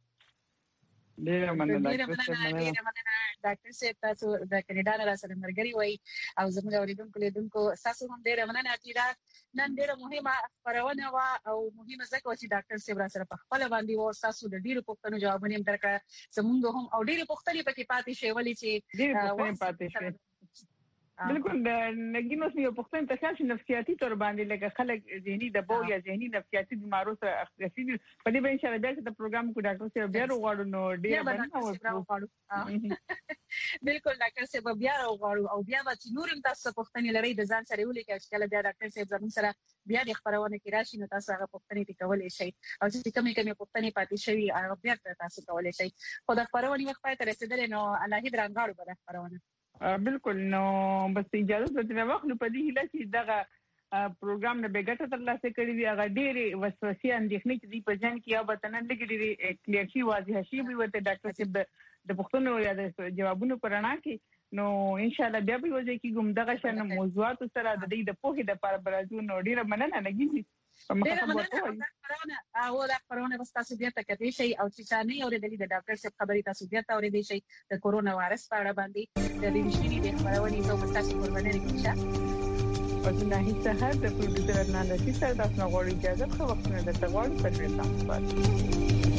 ډېر مننه ډاکټر صاحب تاسو د کینیډا نه سره مرګري وای او زموږ اوریدونکو لیدونکو تاسو هم ډېر مننه چې دا نن ډېر مهمه خبرونه وا او مهمه ځکه چې ډاکټر صاحب را سره په خپل باندې و تاسو د ډېر پوښتنو جوابونه هم درکړه. زموږ هم او ډېر پوښتنې پکې پاتې شي ولې چې ډېر پوښتنې پاتې شي. بالکل د نګینوس یو پښتون ته چې نفسیاتي تور باندې لکه خلک ذهني دباو یا ذهني نفسیاتي بیمارو سره اختصاصي په دې باندې شاله د پروګرام کو ډاکټر صاحب بیا وغواړو نو ډیر باندې بالکل ډاکټر صاحب بیا وغواړو او بیا چې نورم تاسو پښتني لري د ځان سره ولې کې چې بیا ډاکټر صاحب زموږ سره بیا د خبرونه کې راشي نو تاسو هغه پښتني کولای شئ او چې کمی پښتني پاتې شوی هغه بیا تاسو کولای شئ. خو د خبرونه وخت پاتې رسیدل نو الله دې رنګاړو به خبرونه بالکل نو بس اجازه ته واخلو په دې هله چې دغه پروګرام نه بیګټه تر لاسه کړی دی هغه ډېری وسوسې اندېښنې چې دی په ځان کې یا به تنن لګړي کلیر شي واضح شي به ورته ډاکټر صاحب د پښتنو یا د جوابونو پرانا کې نو ان شاء الله بیا به وځي کې ګم دغه شنه موضوعات سره د دې د پوهې د پر برازو نو ډېر مننه نګیږي. او دا خبرونه بس تاسو بیا تکتی شي او چې نه اورېدلې د ډاکټر صاحب خبرې تاسو بیا اورېدې شي د کورونا وایرس په اړه باندې د دې د خبرونه زو تاسو قرباني کیږي. او د نهي سهار د پروډوسر نن د سره تاسو غوړي اجازه خو وخت نه د تغوړ په تاسو